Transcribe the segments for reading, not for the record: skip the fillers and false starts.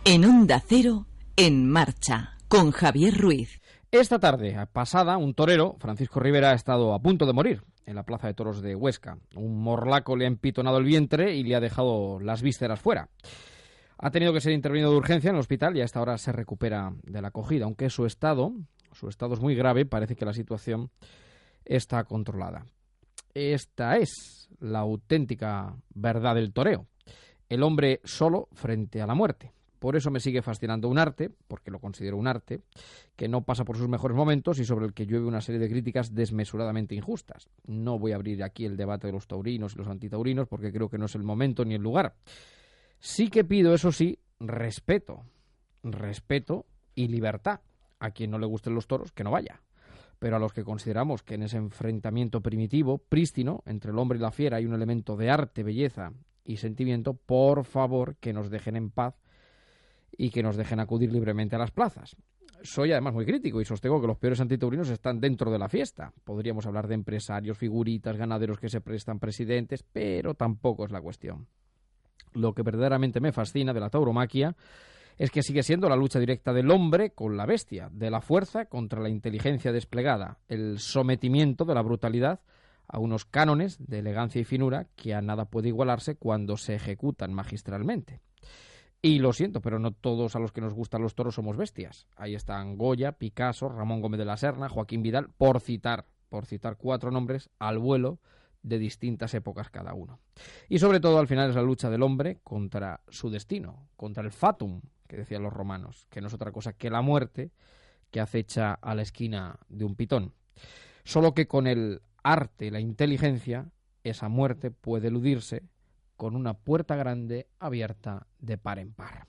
En Onda Cero, En Marcha, con Javier Ruiz. Esta tarde pasada, un torero, Francisco Rivera, ha estado a punto de morir en la Plaza de Toros de Huesca. Un morlaco le ha empitonado el vientre y le ha dejado las vísceras fuera. Ha tenido que ser intervenido de urgencia en el hospital y a esta hora se recupera de la acogida. Aunque su estado es muy grave, parece que la situación está controlada. Esta es la auténtica verdad del toreo. El hombre solo frente a la muerte. Por eso me sigue fascinando un arte, porque lo considero un arte, que no pasa por sus mejores momentos y sobre el que llueve una serie de críticas desmesuradamente injustas. No voy a abrir aquí el debate de los taurinos y los antitaurinos, porque creo que no es el momento ni el lugar. Sí que pido, eso sí, respeto y libertad. A quien no le gusten los toros, que no vaya. Pero a los que consideramos que en ese enfrentamiento primitivo, prístino, entre el hombre y la fiera hay un elemento de arte, belleza y sentimiento, por favor, que nos dejen en paz y que nos dejen acudir libremente a las plazas. Soy además muy crítico y sostengo que los peores antitaurinos están dentro de la fiesta. Podríamos hablar de empresarios, figuritas, ganaderos que se prestan presidentes, pero tampoco es la cuestión. Lo que verdaderamente me fascina de la tauromaquia es que sigue siendo la lucha directa del hombre con la bestia, de la fuerza contra la inteligencia desplegada, el sometimiento de la brutalidad a unos cánones de elegancia y finura que a nada puede igualarse cuando se ejecutan magistralmente. Y lo siento, pero no todos a los que nos gustan los toros somos bestias. Ahí están Goya, Picasso, Ramón Gómez de la Serna, Joaquín Vidal, por citar 4 nombres al vuelo de distintas épocas cada uno. Y sobre todo al final es la lucha del hombre contra su destino, contra el fatum, que decían los romanos, que no es otra cosa que la muerte que acecha a la esquina de un pitón. Solo que con el arte y la inteligencia, esa muerte puede eludirse con una puerta grande abierta de par en par.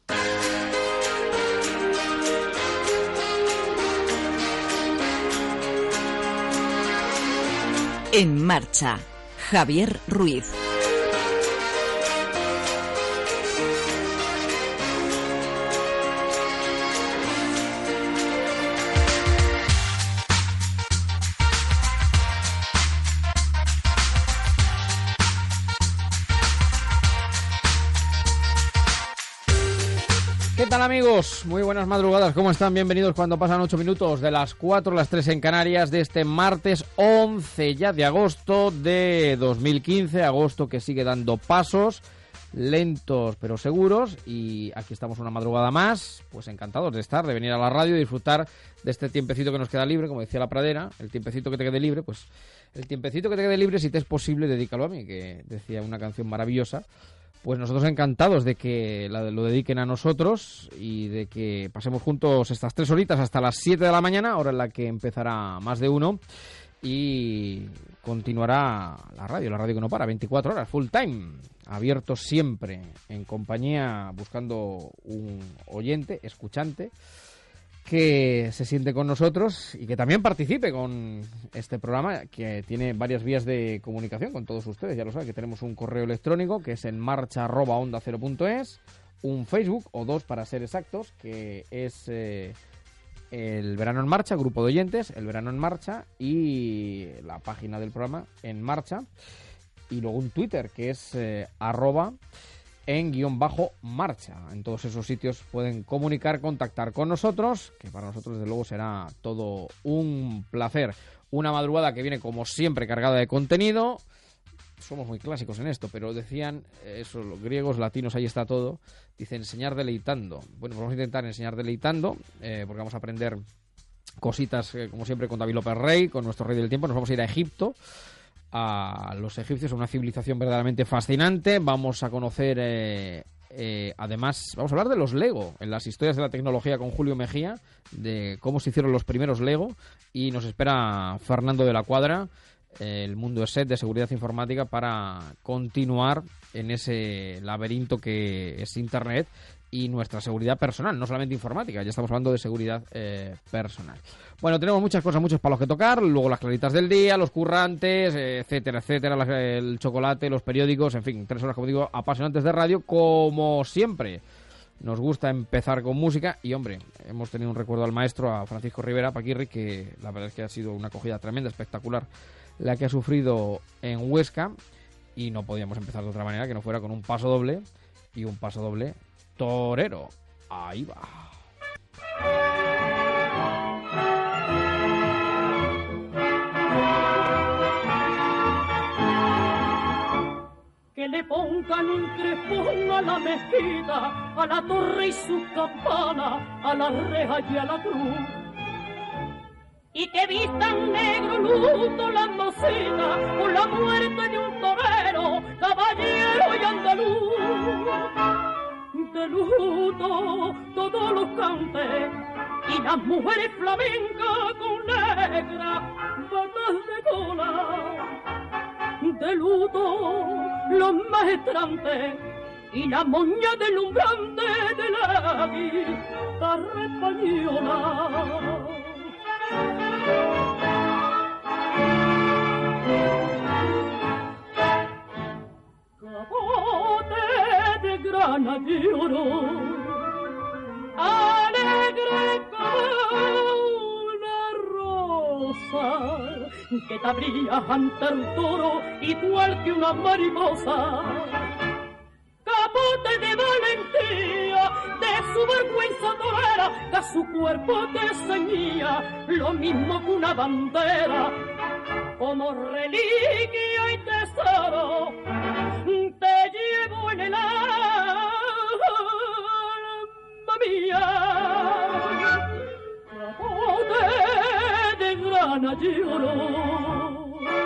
En Marcha, Javier Ruiz. ¿Qué tal, amigos? Muy buenas madrugadas, ¿cómo están? Bienvenidos cuando pasan 8 minutos de las 4 a las 3 en Canarias de este martes 11 ya de agosto de 2015, agosto que sigue dando pasos lentos pero seguros, y aquí estamos una madrugada más, pues encantados de estar, de venir a la radio y disfrutar de este tiempecito que nos queda libre, como decía la pradera, el tiempecito que te quede libre, pues el tiempecito que te quede libre, si te es posible, dedícalo a mí, que decía una canción maravillosa. Pues nosotros encantados de que lo dediquen a nosotros y de que pasemos juntos estas 3 horitas hasta las 7 de la mañana, hora en la que empezará Más de Uno, y continuará la radio que no para, 24 horas, full time, abierto siempre, en compañía, buscando un oyente, escuchante, que se siente con nosotros y que también participe con este programa, que tiene varias vías de comunicación con todos ustedes. Ya lo saben, que tenemos un correo electrónico que es enmarcha@ondacero.es, un Facebook, o 2 para ser exactos, que es el Verano en Marcha, grupo de oyentes, el Verano en Marcha, y la página del programa En Marcha, y luego un Twitter que es @en_marcha. En todos esos sitios pueden contactar con nosotros, que para nosotros desde luego será todo un placer. Una madrugada que viene como siempre cargada de contenido. Somos muy clásicos en esto, pero decían eso, los griegos, latinos, ahí está todo. Dice enseñar deleitando. Bueno, pues vamos a intentar enseñar deleitando, porque vamos a aprender cositas, como siempre, con David López Rey, con nuestro rey del tiempo. Nos vamos a ir a Egipto, a los egipcios, una civilización verdaderamente fascinante. Vamos a conocer, además, vamos a hablar de los Lego, en las historias de la tecnología con Julio Mejía, de cómo se hicieron los primeros Lego, y nos espera Fernando de la Cuadra, el Mundo ESET de seguridad informática, para continuar en ese laberinto que es Internet y nuestra seguridad personal, no solamente informática, ya estamos hablando de seguridad personal. Bueno, tenemos muchas cosas, muchos palos que tocar, luego las claritas del día, los currantes, etcétera, etcétera, el chocolate, los periódicos, en fin, 3 horas, como digo, apasionantes de radio, como siempre. Nos gusta empezar con música y, hombre, hemos tenido un recuerdo al maestro, a Francisco Rivera Paquirri, que la verdad es que ha sido una acogida tremenda, espectacular, la que ha sufrido en Huesca, y no podíamos empezar de otra manera que no fuera con un paso doble, y un paso doble torero. Ahí va. Que le pongan un crespón a la mezquita, a la torre y su campana, a la reja y a la cruz. Y que vistan negro luto las mocitas por la muerte de un torero, caballero y andaluz. De luto todos los cantes y las mujeres flamencas con negra batas de cola. De luto los maestrantes y la moña deslumbrante de la guitarra española. Capote de grana y oro, alegre como una rosa, que te abría ante el toro igual que una mariposa. Capote de valentía, de su vergüenza torera, que a su cuerpo te ceñía lo mismo que una bandera. Como reliquia y tesoro, te llevo en el alma mía. Capote de grana y oro.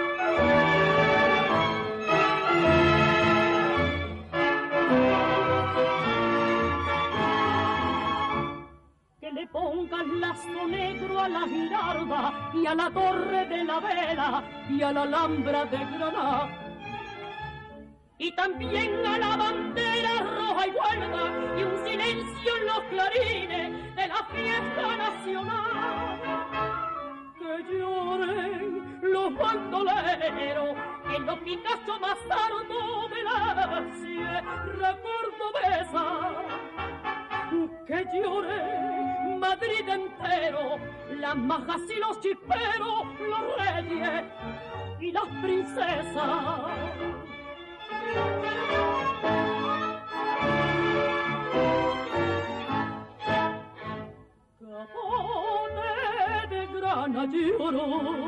Que le pongan lazo negro a la girarda y a la torre de la vela y a la alhambra de Granada. Y también a la bandera roja y guarda y un silencio en los clarines de la fiesta nacional. Que lloren los bandoleros en los picachos más hartos de la sierra cordobesa. Que llore Madrid entero, las majas y los chisperos, los reyes y las princesas. Capote de grana y oro,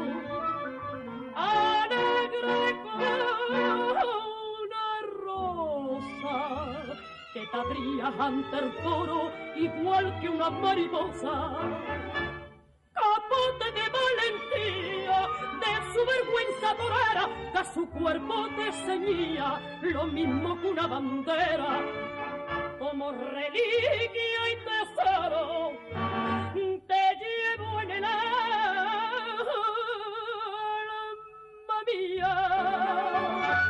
alegre como una rosa, que te abrías ante el toro igual que una mariposa. Capote de valentía, de su vergüenza torera, que a su cuerpo te ceñía lo mismo que una bandera. Como reliquia y tesoro, te llevo en el alma mía.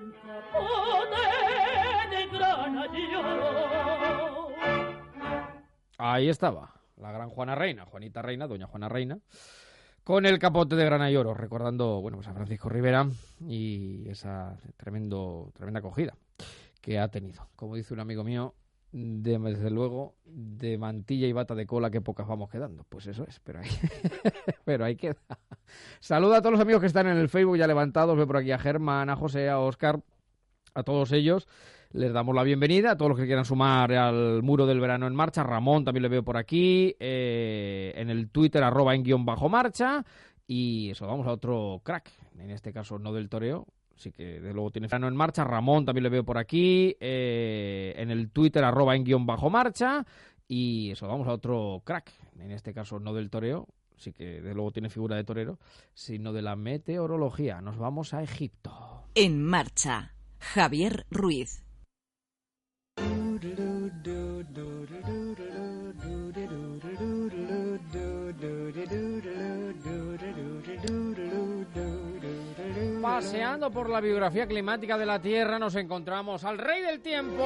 Capote de grana y oro. Ahí estaba, la gran Juana Reina, Juanita Reina, doña Juana Reina, con el capote de grana y oro, recordando, bueno, pues a Francisco Rivera y esa tremenda acogida que ha tenido. Como dice un amigo mío, desde luego, de mantilla y bata de cola que pocas vamos quedando. Pues eso es, pero ahí queda. Saluda a todos los amigos que están en el Facebook ya levantados. Veo por aquí a Germán, a José, a Óscar, a todos ellos. Les damos la bienvenida a todos los que quieran sumar al muro del verano en marcha. Ramón también le veo por aquí, en el Twitter @en_marcha. Y eso, vamos a otro crack, en este caso no del toreo, así que de luego tiene verano en marcha. Ramón también le veo por aquí, en el Twitter @en_marcha. Y eso, vamos a otro crack, en este caso no del toreo, así que de luego tiene figura de torero, sino de la meteorología. Nos vamos a Egipto. En marcha, Javier Ruiz. Paseando por la biografía climática de la Tierra nos encontramos al rey del tiempo.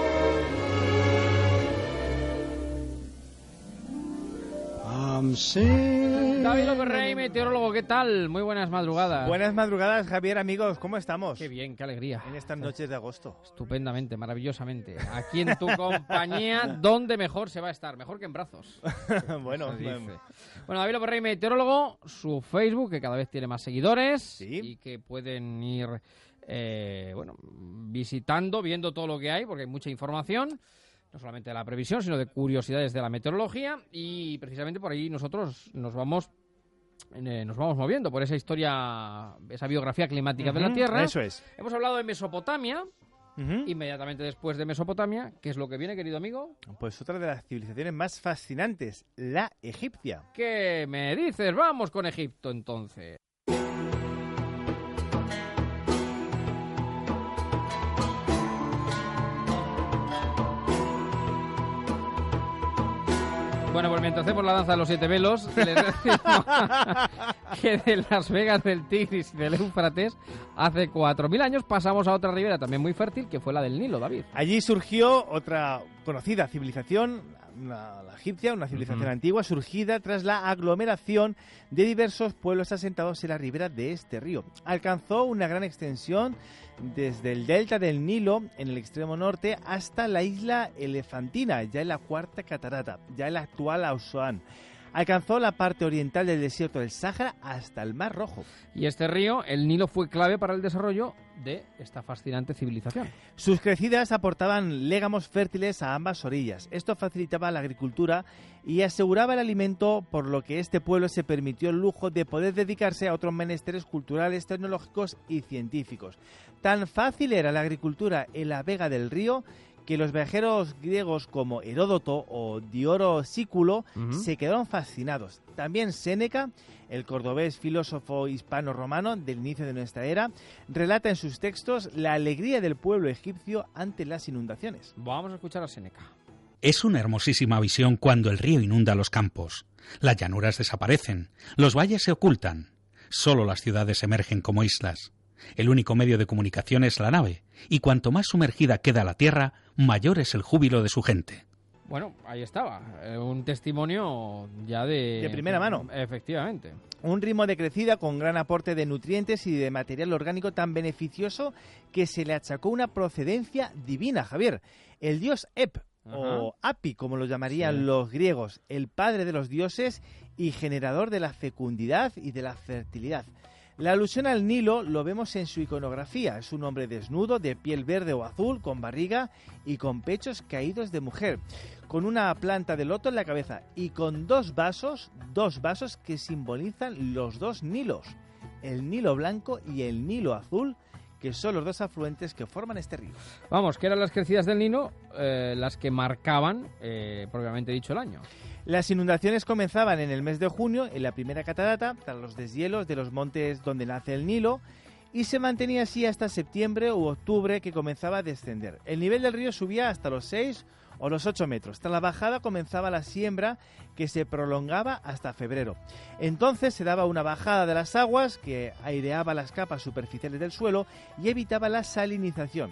David López Rey, meteorólogo, ¿qué tal? Muy buenas madrugadas. Buenas madrugadas, Javier, amigos, ¿cómo estamos? Qué bien, qué alegría. En estas noches de agosto. Estupendamente, maravillosamente. Aquí en tu compañía, ¿dónde mejor se va a estar? Mejor que en brazos. Bueno, David López Rey, meteorólogo, su Facebook, que cada vez tiene más seguidores, ¿sí? Y que pueden ir visitando, viendo todo lo que hay, porque hay mucha información. no solamente de la previsión, sino de curiosidades de la meteorología, y precisamente por ahí nosotros nos vamos moviendo por esa historia, esa biografía climática de la Tierra. Eso es. Hemos hablado de Mesopotamia. Inmediatamente después de Mesopotamia, ¿qué es lo que viene, querido amigo? Pues otra de las civilizaciones más fascinantes, la egipcia. ¿Qué me dices? Vamos con Egipto, entonces. Bueno, pues mientras hacemos la danza de los 7 velos, les decimos que de Las Vegas del Tigris y del Éufrates, hace 4.000 años pasamos a otra ribera también muy fértil, que fue la del Nilo, David. Allí surgió otra conocida civilización, la egipcia, una civilización antigua, surgida tras la aglomeración de diversos pueblos asentados en la ribera de este río. Alcanzó una gran extensión desde el delta del Nilo, en el extremo norte, hasta la isla Elefantina, ya en la Cuarta Catarata, ya en la actual Asuán. Alcanzó la parte oriental del desierto del Sáhara hasta el Mar Rojo. Y este río, el Nilo, fue clave para el desarrollo de esta fascinante civilización. Sus crecidas aportaban légamos fértiles a ambas orillas. Esto facilitaba la agricultura y aseguraba el alimento, por lo que este pueblo se permitió el lujo de poder dedicarse a otros menesteres culturales, tecnológicos y científicos. Tan fácil era la agricultura en la vega del río que los viajeros griegos como Heródoto o Diodoro Sículo se quedaron fascinados. También Séneca, el cordobés filósofo hispano-romano del inicio de nuestra era, relata en sus textos la alegría del pueblo egipcio ante las inundaciones. Vamos a escuchar a Séneca. Es una hermosísima visión cuando el río inunda los campos. Las llanuras desaparecen, los valles se ocultan. Solo las ciudades emergen como islas. El único medio de comunicación es la nave, y cuanto más sumergida queda la tierra, mayor es el júbilo de su gente. Bueno, ahí estaba, un testimonio ya de primera mano. Efectivamente. Un ritmo de crecida con gran aporte de nutrientes y de material orgánico tan beneficioso que se le achacó una procedencia divina, Javier. El dios Ep, o Api, como lo llamarían los griegos, el padre de los dioses y generador de la fecundidad y de la fertilidad. La alusión al Nilo lo vemos en su iconografía. Es un hombre desnudo, de piel verde o azul, con barriga y con pechos caídos de mujer, con una planta de loto en la cabeza y con dos vasos que simbolizan los dos Nilos, el Nilo blanco y el Nilo azul, que son los dos afluentes que forman este río. Vamos, que eran las crecidas del Nilo las que marcaban, propiamente dicho, el año. Las inundaciones comenzaban en el mes de junio, en la primera catarata, tras los deshielos de los montes donde nace el Nilo, y se mantenía así hasta septiembre u octubre, que comenzaba a descender. El nivel del río subía hasta los 6 o los 8 metros. Tras la bajada comenzaba la siembra, que se prolongaba hasta febrero. Entonces se daba una bajada de las aguas que aireaba las capas superficiales del suelo y evitaba la salinización.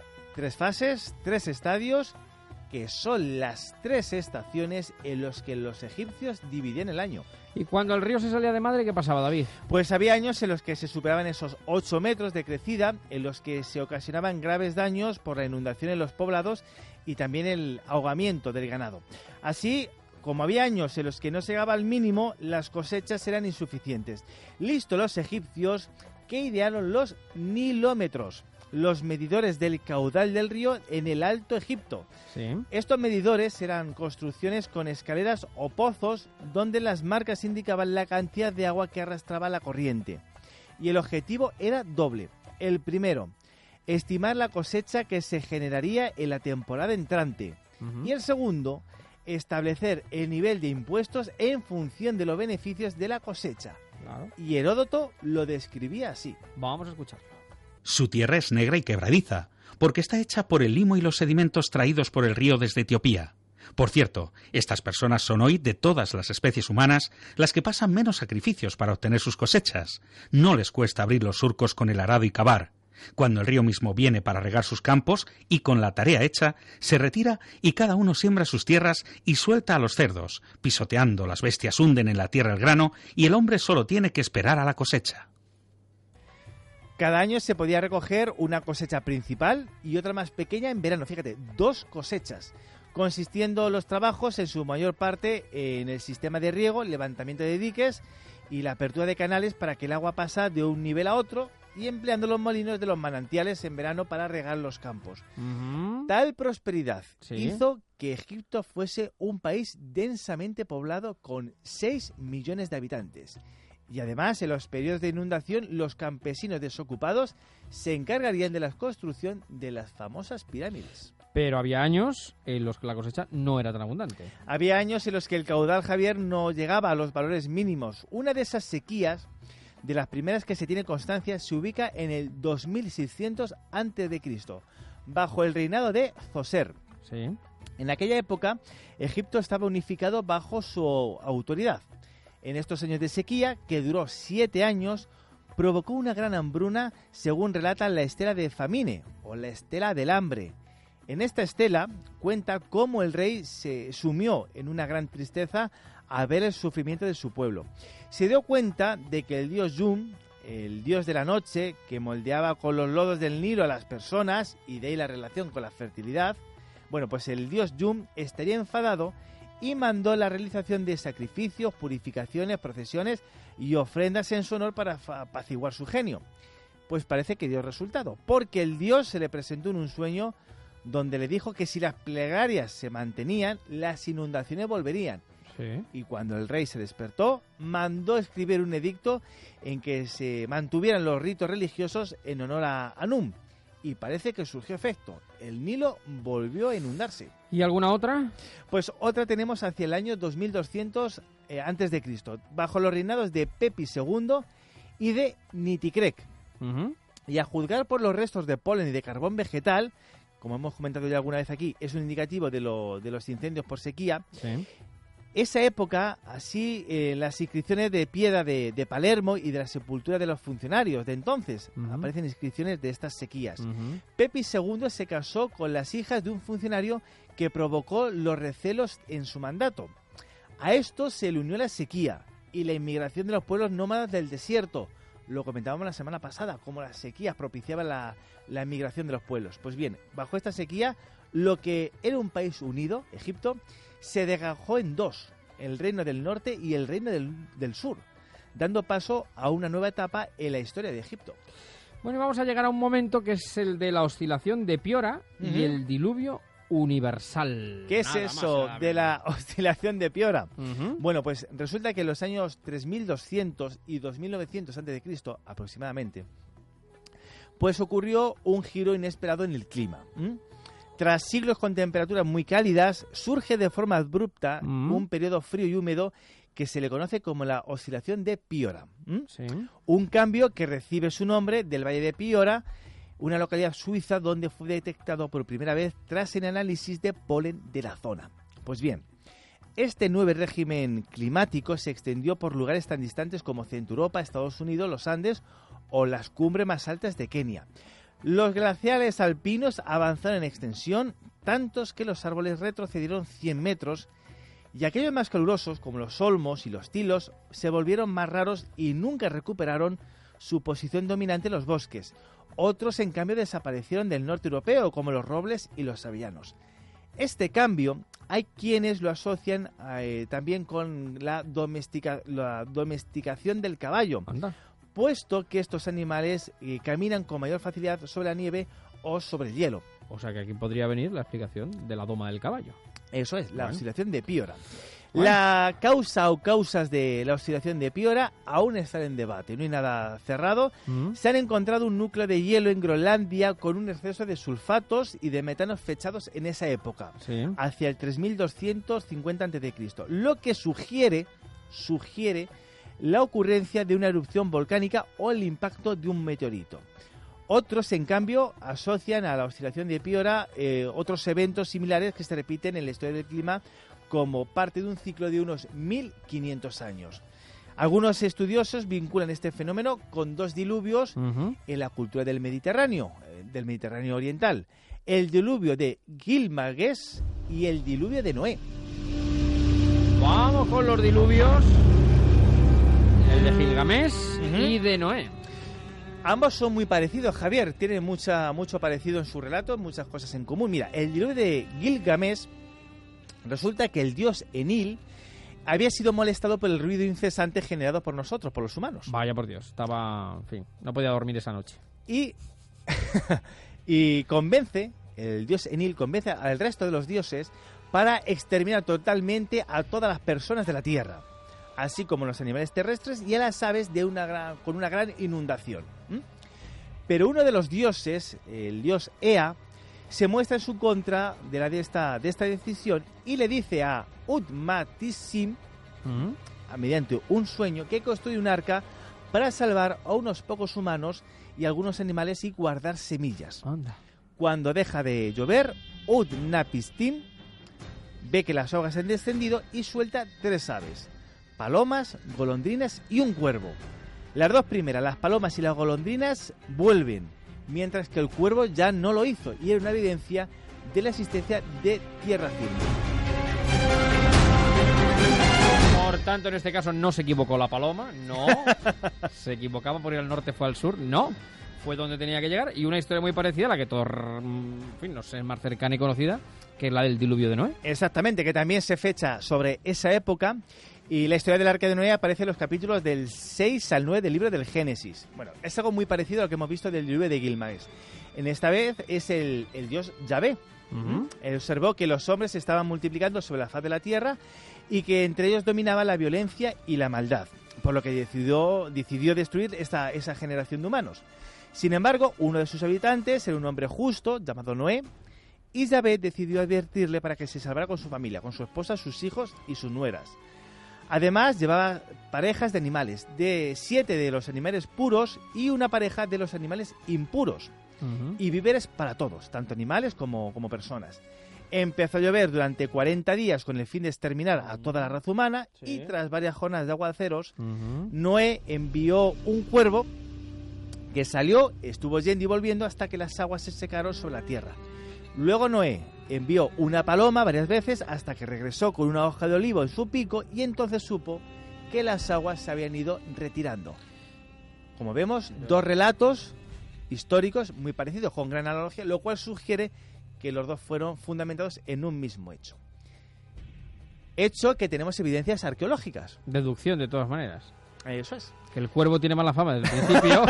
3 fases, 3 estadios, que son las 3 estaciones en los que los egipcios dividían el año. ¿Y cuando el río se salía de madre, qué pasaba, David? Pues había años en los que se superaban esos 8 metros de crecida, en los que se ocasionaban graves daños por la inundación en los poblados y también el ahogamiento del ganado. Así, como había años en los que no se llegaba al mínimo, las cosechas eran insuficientes. Listo los egipcios, que idearon los nilómetros, los medidores del caudal del río en el Alto Egipto. Sí. Estos medidores eran construcciones con escaleras o pozos donde las marcas indicaban la cantidad de agua que arrastraba la corriente. Y el objetivo era doble. El primero, estimar la cosecha que se generaría en la temporada entrante. Y el segundo, establecer el nivel de impuestos en función de los beneficios de la cosecha. Claro. Y Heródoto lo describía así. Vamos a escucharlo. Su tierra es negra y quebradiza, porque está hecha por el limo y los sedimentos traídos por el río desde Etiopía. Por cierto, estas personas son hoy, de todas las especies humanas, las que pasan menos sacrificios para obtener sus cosechas. No les cuesta abrir los surcos con el arado y cavar. Cuando el río mismo viene para regar sus campos y con la tarea hecha, se retira y cada uno siembra sus tierras y suelta a los cerdos. Pisoteando, las bestias hunden en la tierra el grano y el hombre solo tiene que esperar a la cosecha. Cada año se podía recoger una cosecha principal y otra más pequeña en verano. Fíjate, 2 cosechas, consistiendo los trabajos en su mayor parte en el sistema de riego, levantamiento de diques y la apertura de canales para que el agua pase de un nivel a otro y empleando los molinos de los manantiales en verano para regar los campos. Ujú. Tal prosperidad Sí. hizo que Egipto fuese un país densamente poblado con 6 millones de habitantes. Y además, en los periodos de inundación, los campesinos desocupados se encargarían de la construcción de las famosas pirámides. Pero había años en los que la cosecha no era tan abundante. Había años en los que el caudal, Javier, no llegaba a los valores mínimos. Una de esas sequías, de las primeras que se tiene constancia, se ubica en el 2600 a.C., bajo el reinado de Zoser. Sí. En aquella época, Egipto estaba unificado bajo su autoridad. En estos años de sequía, que duró 7 años, provocó una gran hambruna, según relata la estela de Famine, o la estela del hambre. En esta estela cuenta cómo el rey se sumió en una gran tristeza al ver el sufrimiento de su pueblo. Se dio cuenta de que el dios Yum, el dios de la noche, que moldeaba con los lodos del Nilo a las personas, y de ahí la relación con la fertilidad, bueno, pues el dios Yum estaría enfadado y mandó la realización de sacrificios, purificaciones, procesiones y ofrendas en su honor para apaciguar su genio. Pues parece que dio resultado, porque el dios se le presentó en un sueño donde le dijo que si las plegarias se mantenían, las inundaciones volverían. Sí. Y cuando el rey se despertó, mandó escribir un edicto en que se mantuvieran los ritos religiosos en honor a Anum. Y parece que surgió efecto. El Nilo volvió a inundarse. ¿Y alguna otra? Pues otra tenemos hacia el año 2200 a.C., bajo los reinados de Pepi II y de Nitikrek. Ujú. Y a juzgar por los restos de polen y de carbón vegetal, como hemos comentado ya alguna vez aquí, es un indicativo de los incendios por sequía. Sí. Esa época, así, las inscripciones de piedra de Palermo y de la sepultura de los funcionarios de entonces, Ujú. aparecen inscripciones de estas sequías. Ujú. Pepi II se casó con las hijas de un funcionario que provocó los recelos en su mandato. A esto se le unió la sequía y la inmigración de los pueblos nómadas del desierto. Lo comentábamos la semana pasada, cómo las sequías propiciaban la inmigración de los pueblos. Pues bien, bajo esta sequía, lo que era un país unido, Egipto, se desgajó en dos, el reino del norte y el reino del sur, dando paso a una nueva etapa en la historia de Egipto. Bueno, y vamos a llegar a un momento que es el de la oscilación de Piora Ujú. y el diluvio universal. ¿Qué es Nada más, eso nada de la menos. oscilación de Piora? Ujú. Bueno, pues resulta que en los años 3200 y 2900 a.C. aproximadamente, pues ocurrió un giro inesperado en el clima. Tras siglos con temperaturas muy cálidas, surge de forma abrupta un periodo frío y húmedo que se le conoce como la oscilación de Piora. Sí. Un cambio que recibe su nombre del Valle de Piora, una localidad suiza donde fue detectado por primera vez tras el análisis de polen de la zona. Pues bien, este nuevo régimen climático se extendió por lugares tan distantes como Centroeuropa, Estados Unidos, los Andes o las cumbres más altas de Kenia. Los glaciares alpinos avanzaron en extensión, tantos que los árboles retrocedieron 100 metros, y aquellos más calurosos, como los olmos y los tilos, se volvieron más raros y nunca recuperaron su posición dominante en los bosques. Otros, en cambio, desaparecieron del norte europeo, como los robles y los avellanos. Este cambio hay quienes lo asocian también con la domesticación del caballo, Anda. puesto que estos animales caminan con mayor facilidad sobre la nieve o sobre el hielo. O sea que aquí podría venir la explicación de la doma del caballo. Eso es, la Bueno. oscilación de Piora. Bueno. La causa o causas de la oscilación de Piora aún están en debate, no hay nada cerrado. Se han encontrado un núcleo de hielo en Groenlandia con un exceso de sulfatos y de metano fechados en esa época, Sí. hacia el 3250 a.C., lo que sugiere la ocurrencia de una erupción volcánica o el impacto de un meteorito. Otros, en cambio, asocian a la oscilación de Piora otros eventos similares que se repiten en la historia del clima como parte de un ciclo de unos 1500 años. Algunos estudiosos vinculan este fenómeno con dos diluvios Ujú. en la cultura del Mediterráneo oriental: el diluvio de Gilgamesh y el diluvio de Noé. Vamos con los diluvios. El de Gilgamesh Ujú. y de Noé. Ambos son muy parecidos, Javier, tienen mucho parecido en su relato, muchas cosas en común. Mira, el diluvio de Gilgamesh, resulta que el dios Enlil había sido molestado por el ruido incesante generado por nosotros, por los humanos. Vaya por Dios, estaba... En fin, no podía dormir esa noche. Y convence, el dios Enlil convence al resto de los dioses para exterminar totalmente a todas las personas de la tierra, así como los animales terrestres y a las aves con una gran inundación. Pero uno de los dioses, el dios Ea, se muestra en su contra de esta decisión y le dice a Utnapishtim, mediante un sueño, que construye un arca para salvar a unos pocos humanos y algunos animales y guardar semillas. Anda. Cuando deja de llover, Utnapishtim ve que las aguas han descendido y suelta 3 aves: palomas, golondrinas y un cuervo. Las 2 primeras, las palomas y las golondrinas, vuelven, mientras que el cuervo ya no lo hizo, y era una evidencia de la existencia de tierra firme. Por tanto, en este caso no se equivocó la paloma, no. Se equivocaba por ir al norte, fue al sur, no. Fue donde tenía que llegar, y una historia muy parecida a la que todos, en fin, no sé, es más cercana y conocida, que es la del diluvio de Noé. Exactamente, que también se fecha sobre esa época, y la historia del arca de Noé aparece en los capítulos del 6 al 9 del libro del Génesis. Bueno, es algo muy parecido a lo que hemos visto del diluvio de Gilgamesh. En esta vez es el dios Yahvé. Él observó que los hombres se estaban multiplicando sobre la faz de la tierra y que entre ellos dominaba la violencia y la maldad, por lo que decidió destruir esa generación de humanos. Sin embargo, uno de sus habitantes era un hombre justo llamado Noé, y Yahvé decidió advertirle para que se salvara con su familia, con su esposa, sus hijos y sus nueras. Además, llevaba parejas de animales, de 7 de los animales puros y una pareja de los animales impuros. Y víveres para todos, tanto animales como personas. Empezó a llover durante 40 días con el fin de exterminar a toda la raza humana, y tras varias jornadas de aguaceros, Noé envió un cuervo que salió, estuvo yendo y volviendo hasta que las aguas se secaron sobre la tierra. Luego Noé envió una paloma varias veces hasta que regresó con una hoja de olivo en su pico, y entonces supo que las aguas se habían ido retirando. Como vemos, 2 relatos históricos muy parecidos, con gran analogía, lo cual sugiere que los 2 fueron fundamentados en un mismo hecho. Hecho que tenemos evidencias arqueológicas. Deducción, de todas maneras. Eso es. Que el cuervo tiene mala fama desde el principio.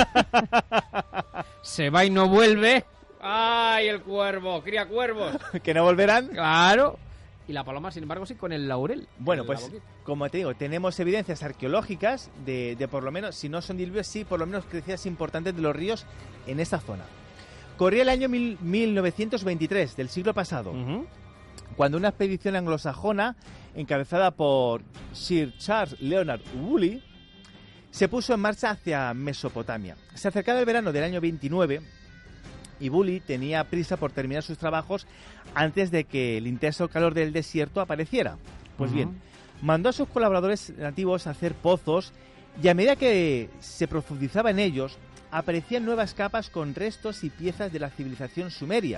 Se va y no vuelve. ¡Ay, el cuervo! ¡Cría cuervos! ¿Que no volverán? ¡Claro! Y la paloma, sin embargo, sí, con el laurel. Bueno, pues, como te digo, tenemos evidencias arqueológicas de por lo menos, si no son diluvios, sí, por lo menos crecidas importantes de los ríos en esta zona. Corría el año 1923 del siglo pasado, cuando una expedición anglosajona, encabezada por Sir Charles Leonard Woolley, se puso en marcha hacia Mesopotamia. Se acercaba el verano del año 29 y Woolley tenía prisa por terminar sus trabajos antes de que el intenso calor del desierto apareciera. Pues bien, mandó a sus colaboradores nativos a hacer pozos, y a medida que se profundizaba en ellos, aparecían nuevas capas con restos y piezas de la civilización sumeria.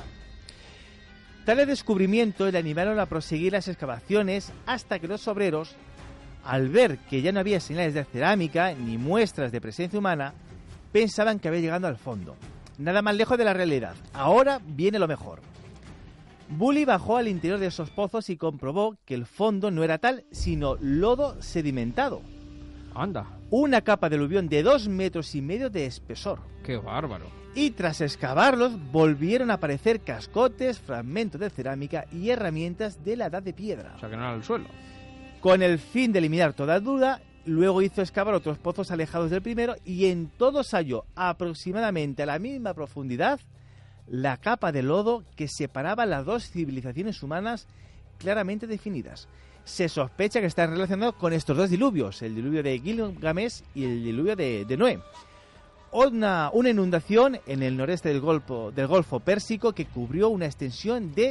Tales descubrimientos le animaron a proseguir las excavaciones hasta que los obreros, al ver que ya no había señales de cerámica ni muestras de presencia humana, pensaban que había llegado al fondo. Nada más lejos de la realidad. Ahora viene lo mejor. Woolley bajó al interior de esos pozos y comprobó que el fondo no era tal, sino lodo sedimentado. Anda. Una capa de aluvión de 2,5 metros de espesor. ¡Qué bárbaro! Y tras excavarlos, volvieron a aparecer cascotes, fragmentos de cerámica y herramientas de la Edad de Piedra. O sea, que no era el suelo. Con el fin de eliminar toda duda, luego hizo excavar otros pozos alejados del primero, y en todos halló, aproximadamente a la misma profundidad, la capa de lodo que separaba las 2 civilizaciones humanas claramente definidas. Se sospecha que está relacionado con estos 2 diluvios, el diluvio de Gilgamesh y el diluvio de Noé. Una inundación en el noreste del Golfo Pérsico que cubrió una extensión de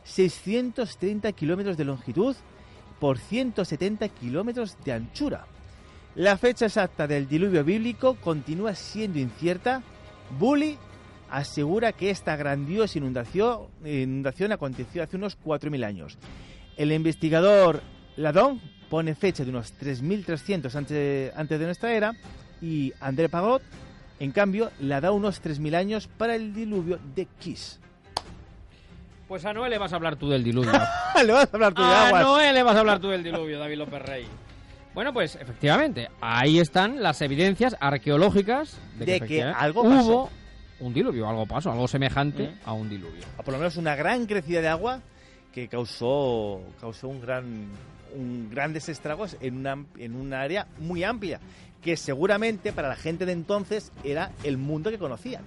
630 kilómetros de longitud por 170 kilómetros de anchura. La fecha exacta del diluvio bíblico continúa siendo incierta. Woolley asegura que esta grandiosa inundación aconteció hace unos 4.000 años. El investigador Ladon pone fecha de unos 3.300 antes de nuestra era, y André Pagot, en cambio, la da unos 3.000 años para el diluvio de Kish. Pues a Noé le vas a hablar tú del diluvio. Le vas a hablar tú de aguas. A Noé le vas a hablar tú del diluvio, David López Rey. Bueno, pues efectivamente, ahí están las evidencias arqueológicas de que algo hubo pasó. Un diluvio, algo pasó, algo semejante a un diluvio. O por lo menos una gran crecida de agua que causó grandes estragos en un área muy amplia, que seguramente para la gente de entonces era el mundo que conocían.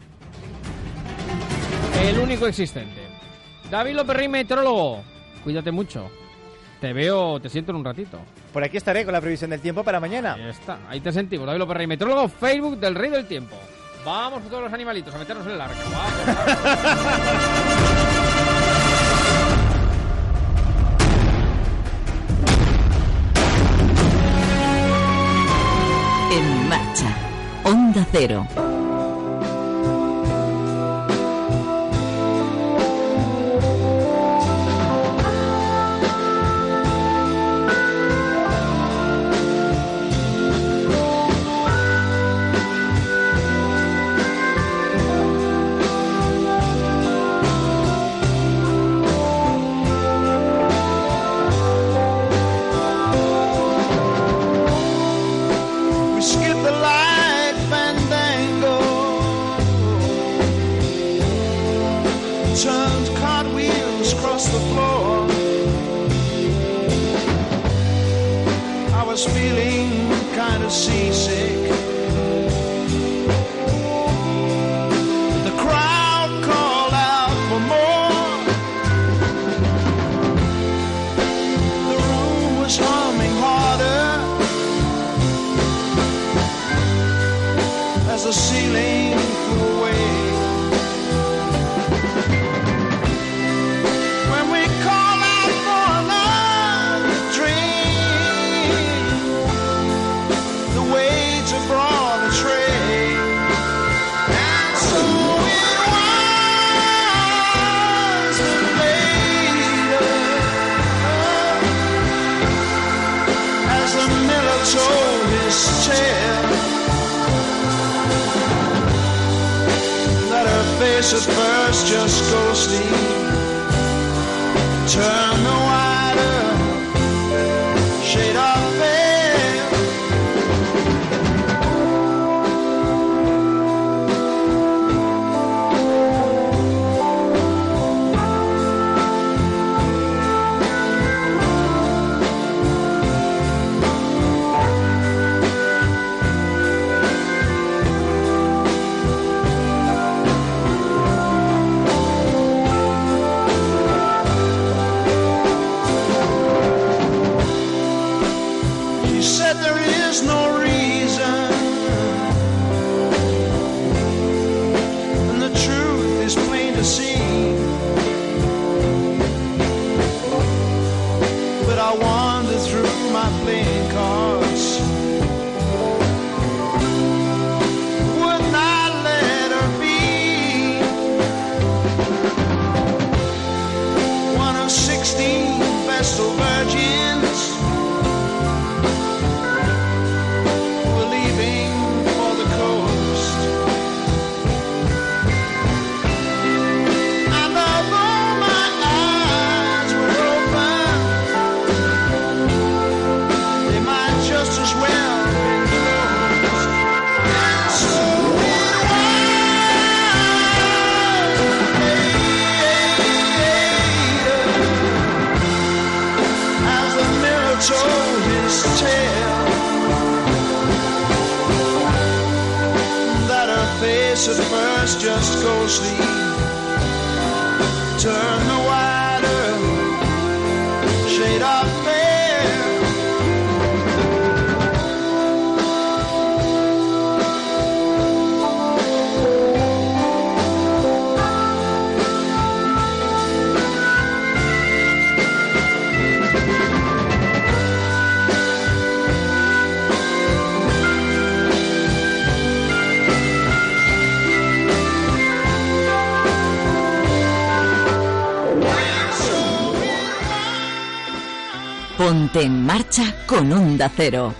El único existente. David López Rey, meteorólogo, cuídate mucho. Te siento en un ratito. Por aquí estaré con la previsión del tiempo para mañana. Ahí está, ahí te sentimos. David López Rey, meteorólogo, Facebook del Rey del Tiempo. Vamos todos los animalitos a meternos en el arca. En marcha. Onda Cero. At first just go sleep, turn the wider shade of veil. At first just go sleep, turn the wider shade of Ponte en marcha con Onda Cero.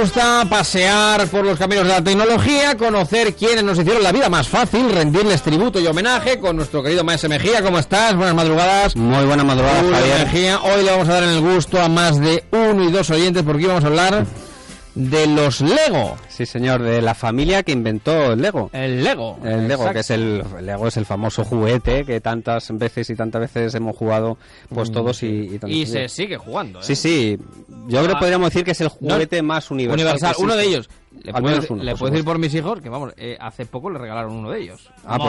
gusta pasear por los caminos de la tecnología, conocer quiénes nos hicieron la vida más fácil, rendirles tributo y homenaje con nuestro querido Maese Mejía. ¿Cómo estás? Buenas madrugadas. Muy buenas madrugadas, Javier. Mejía. Hoy le vamos a dar en el gusto a más de 1 y 2 oyentes porque íbamos a hablar de los Lego. Sí, señor, de la familia que inventó el Lego. El Lego. El Lego, exacto. que es el Lego, es el famoso juguete que tantas veces hemos jugado pues todos y se sigue jugando, ¿eh? Sí, yo creo que podríamos decir que es el juguete más universal. Uno de ellos. Le puedo decir por mis hijos que, vamos, hace poco le regalaron uno de ellos.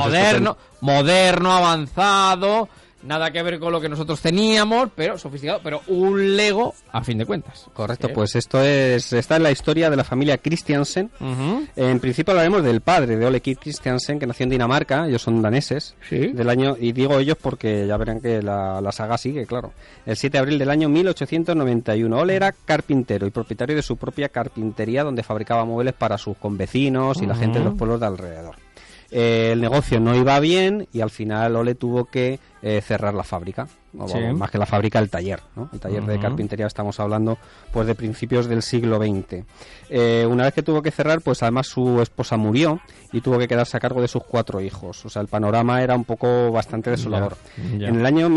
Moderno, avanzado, nada que ver con lo que nosotros teníamos, pero sofisticado, pero un Lego a fin de cuentas. Correcto, pues está en la historia de la familia Christiansen. En principio hablaremos del padre de Ole Kid Christiansen, que nació en Dinamarca, ellos son daneses, ¿sí? Del año, y digo ellos porque ya verán que la saga sigue, claro. El 7 de abril del año 1891. Ole era carpintero y propietario de su propia carpintería, donde fabricaba muebles para sus convecinos y la gente de los pueblos de alrededor. El negocio no iba bien y al final Ole tuvo que cerrar la fábrica, más que la fábrica, el taller, ¿no? El taller de carpintería, estamos hablando pues de principios del siglo XX. Una vez que tuvo que cerrar, pues además su esposa murió y tuvo que quedarse a cargo de sus 4 hijos. O sea, el panorama era un poco bastante desolador. Ya. En el año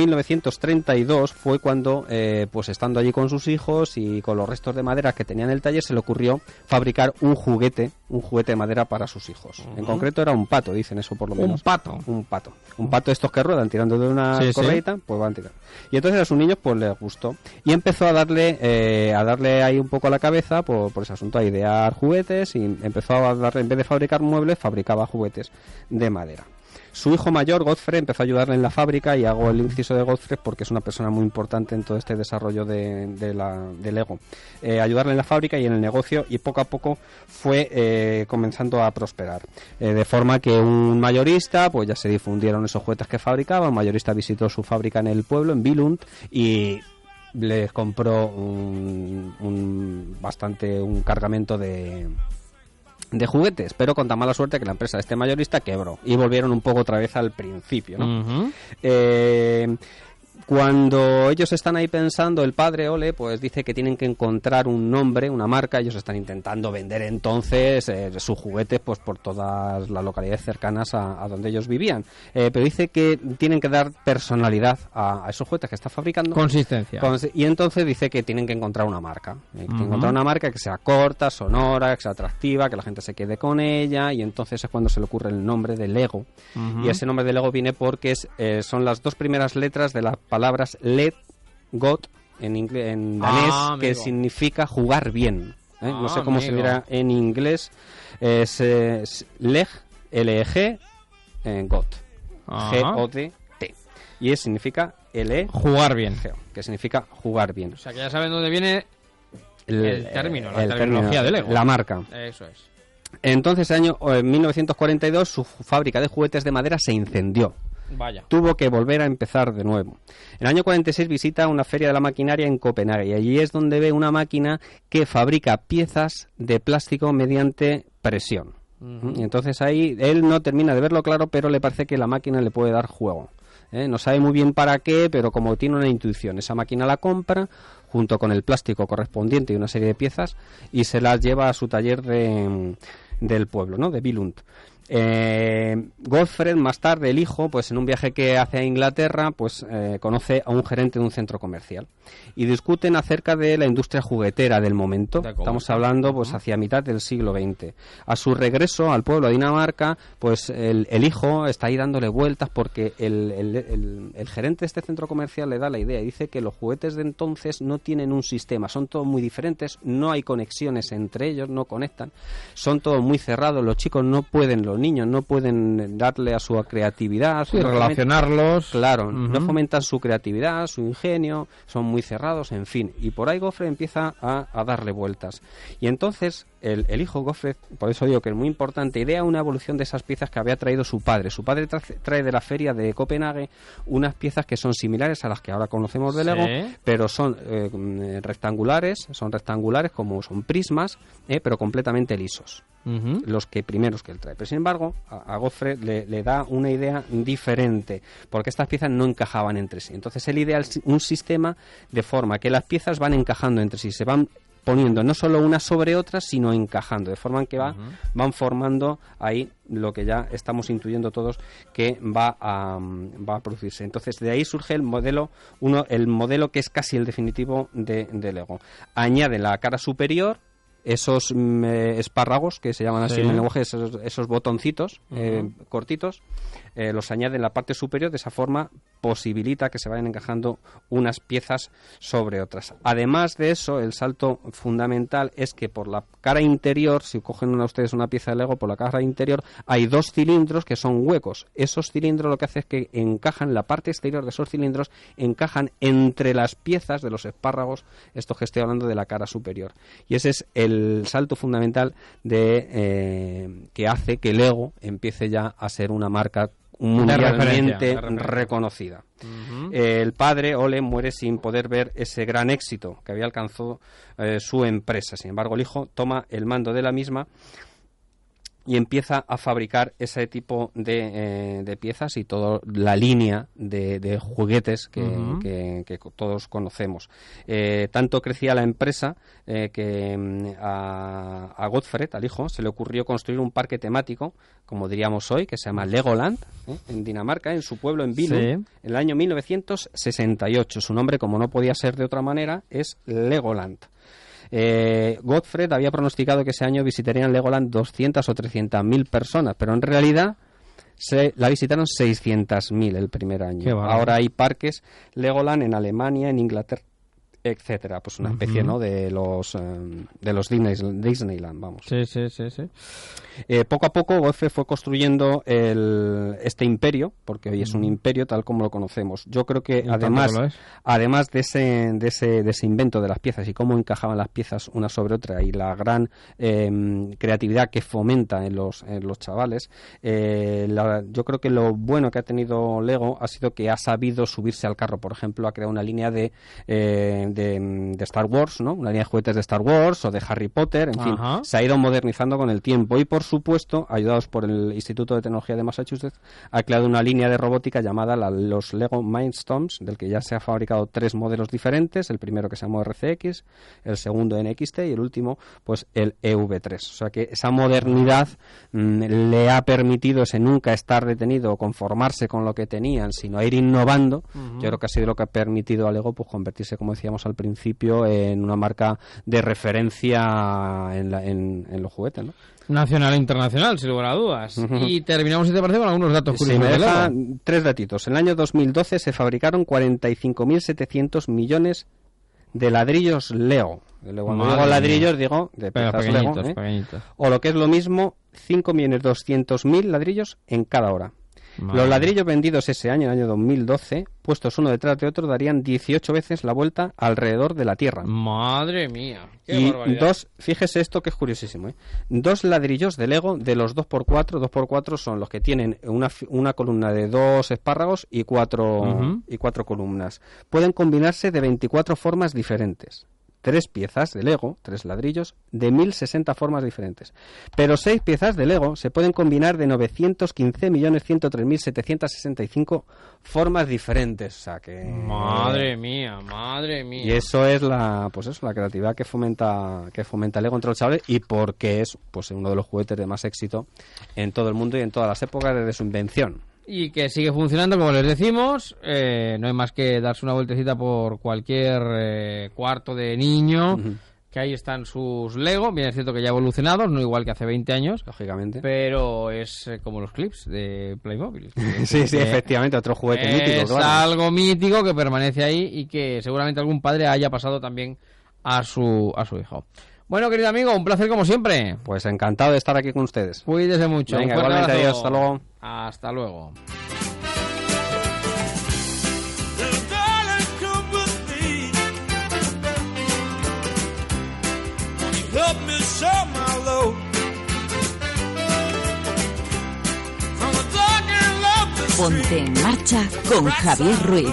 1932 fue cuando, pues estando allí con sus hijos y con los restos de madera que tenía en el taller, se le ocurrió fabricar un juguete de madera para sus hijos. En concreto era un pato, dicen eso por lo menos. Un pato estos que ruedan tirando de una correita, pues van tirando. Y entonces a sus niños pues les gustó y empezó a darle ahí un poco a la cabeza por ese asunto, a idear juguetes, y empezó a darle, en vez de fabricar muebles, fabricaba juguetes de madera. Su hijo mayor, Godfrey, empezó a ayudarle en la fábrica, y hago el inciso de Godfrey porque es una persona muy importante en todo este desarrollo de Lego. Ayudarle en la fábrica y en el negocio, y poco a poco fue comenzando a prosperar. De forma que un mayorista, pues ya se difundieron esos juguetes que fabricaba. Un mayorista visitó su fábrica en el pueblo, en Billund, y les compró un cargamento de juguetes, pero con tan mala suerte que la empresa de este mayorista quebró y volvieron un poco otra vez al principio, ¿no? Cuando ellos están ahí pensando, el padre Ole pues dice que tienen que encontrar un nombre, una marca. Ellos están intentando vender entonces sus juguetes pues por todas las localidades cercanas a donde ellos vivían, pero dice que tienen que dar personalidad a esos juguetes que está fabricando, consistencia, y entonces dice que tienen que encontrar una marca, encontrar una marca que sea corta, sonora, que sea atractiva, que la gente se quede con ella, y entonces es cuando se le ocurre el nombre de Lego. Y ese nombre de Lego viene porque son las 2 primeras letras de las palabras Let, God, en danés, que significa jugar bien. No sé cómo se dirá en inglés. Es Leg, L-E-G, God, G-O-D-T. Y significa jugar bien, que significa jugar bien. O sea, que ya saben dónde viene el término, la terminología de Lego. La marca. Eso es. Entonces, en el año 1942, su fábrica de juguetes de madera se incendió. Vaya. Tuvo que volver a empezar de nuevo. En el año 46 visita una feria de la maquinaria en Copenhague, y allí es donde ve una máquina que fabrica piezas de plástico mediante presión. Y entonces ahí él no termina de verlo claro, pero le parece que la máquina le puede dar juego. No sabe muy bien para qué, pero como tiene una intuición, esa máquina la compra junto con el plástico correspondiente y una serie de piezas, y se las lleva a su taller del pueblo, ¿no? De Billund. Godfrey, más tarde, el hijo, pues en un viaje que hace a Inglaterra, pues conoce a un gerente de un centro comercial y discuten acerca de la industria juguetera del momento. Estamos hablando pues hacia mitad del siglo XX. A su regreso al pueblo de Dinamarca, pues el hijo está ahí dándole vueltas porque el gerente de este centro comercial le da la idea y dice que los juguetes de entonces no tienen un sistema, son todos muy diferentes, no hay conexiones entre ellos, no conectan, son todos muy cerrados, los niños no pueden darle a su creatividad, relacionarlos. Claro, no fomentan su creatividad, su ingenio, son muy cerrados, en fin. Y por ahí Godfrey empieza a darle vueltas. Y entonces el hijo Godfrey, por eso digo que es muy importante, idea una evolución de esas piezas que había traído su padre. Su padre trae de la feria de Copenhague unas piezas que son similares a las que ahora conocemos de Lego, pero son rectangulares como son prismas, pero completamente lisos. Los primeros que él trae. Pero sin embargo, a Godfrey le da una idea diferente, porque estas piezas no encajaban entre sí. Entonces él idea un sistema de forma que las piezas van encajando entre sí, se van poniendo no solo una sobre otra, sino encajando, de forma en que van formando ahí lo que ya estamos intuyendo todos que va a producirse. Entonces, de ahí surge el modelo que es casi el definitivo de Lego. Añade la cara superior, esos espárragos que se llaman así en el lenguaje, esos botoncitos cortitos, los añade en la parte superior. De esa forma posibilita que se vayan encajando unas piezas sobre otras. Además de eso, el salto fundamental es que por la cara interior, si cogen ustedes una pieza de Lego, por la cara interior hay 2 cilindros que son huecos. Esos cilindros lo que hace es que encajan, la parte exterior de esos cilindros encajan entre las piezas de los espárragos, esto que estoy hablando de la cara superior. Y ese es el salto fundamental que hace que Lego empiece ya a ser una marca mundialmente reconocida. El padre, Ole, muere sin poder ver ese gran éxito que había alcanzado su empresa. Sin embargo, el hijo toma el mando de la misma y empieza a fabricar ese tipo de piezas y toda la línea de juguetes que todos conocemos. Tanto crecía la empresa que a Godfrey, al hijo, se le ocurrió construir un parque temático, como diríamos hoy, que se llama Legoland, en Dinamarca, en su pueblo, en Billund, en el año 1968. Su nombre, como no podía ser de otra manera, es Legoland. Godfrey había pronosticado que ese año visitarían Legoland 200 o 300.000 personas, pero en realidad la visitaron 600.000 el primer año. Ahora hay parques Legoland en Alemania, en Inglaterra, etcétera, pues una especie, ¿no?, de los Disneyland, vamos. Sí. Poco a poco Godfrey fue construyendo este imperio, porque hoy es un imperio tal como lo conocemos. Yo creo que además de ese invento de las piezas y cómo encajaban las piezas una sobre otra y la gran creatividad que fomenta en los chavales, yo creo que lo bueno que ha tenido Lego ha sido que ha sabido subirse al carro. Por ejemplo, ha creado una línea de Star Wars, ¿no? Una línea de juguetes de Star Wars o de Harry Potter, en fin, se ha ido modernizando con el tiempo y, por supuesto, ayudados por el Instituto de Tecnología de Massachusetts, ha creado una línea de robótica llamada los Lego Mindstorms, del que ya se ha fabricado 3 modelos diferentes, el primero que se llamó RCX, el segundo NXT y el último, pues el EV3. O sea que esa modernidad le ha permitido ese nunca estar detenido o conformarse con lo que tenían, sino ir innovando. Yo creo que ha sido lo que ha permitido a Lego pues convertirse, como decíamos al principio, en una marca de referencia en los juguetes, ¿no? Nacional e internacional, sin lugar a dudas. Y terminamos, si te parece, con algunos datos curiosos. Sí, me deja 3 datitos. En el año 2012 se fabricaron 45.700 millones de ladrillos Lego. Cuando digo ladrillos, digo de piezas Lego. Pequeñitos. O lo que es lo mismo, 5.200.000 ladrillos en cada hora. Los ladrillos vendidos ese año, el año 2012, puestos uno detrás de otro, darían 18 veces la vuelta alrededor de la Tierra. ¡Madre mía! ¡Qué y barbaridad! Fíjese esto que es curiosísimo, 2 ladrillos de Lego de los 2x4. 2x4 son los que tienen una columna de 2 espárragos y 4 columnas. Pueden combinarse de 24 formas diferentes. 3 piezas de Lego, 3 ladrillos, de 1060 formas diferentes. Pero 6 piezas de Lego se pueden combinar de 915.103.765 formas diferentes. O sea que... Madre mía. Y eso es la creatividad que fomenta Lego entre los chavales, y porque es pues uno de los juguetes de más éxito en todo el mundo y en todas las épocas desde su invención. Y que sigue funcionando, como les decimos. No hay más que darse una vueltecita por cualquier cuarto de niño, que ahí están sus Lego. Bien, es cierto que ya evolucionados, no igual que hace 20 años, lógicamente, pero es como los clips de Playmobil. sí, efectivamente, otro juguete mítico. Es algo mítico que permanece ahí y que seguramente algún padre haya pasado también a su hijo. Bueno, querido amigo, un placer como siempre. Pues encantado de estar aquí con ustedes. Cuídese mucho. Venga, igualmente, adiós, hasta luego. Hasta luego. Ponte en marcha con Javier Ruiz.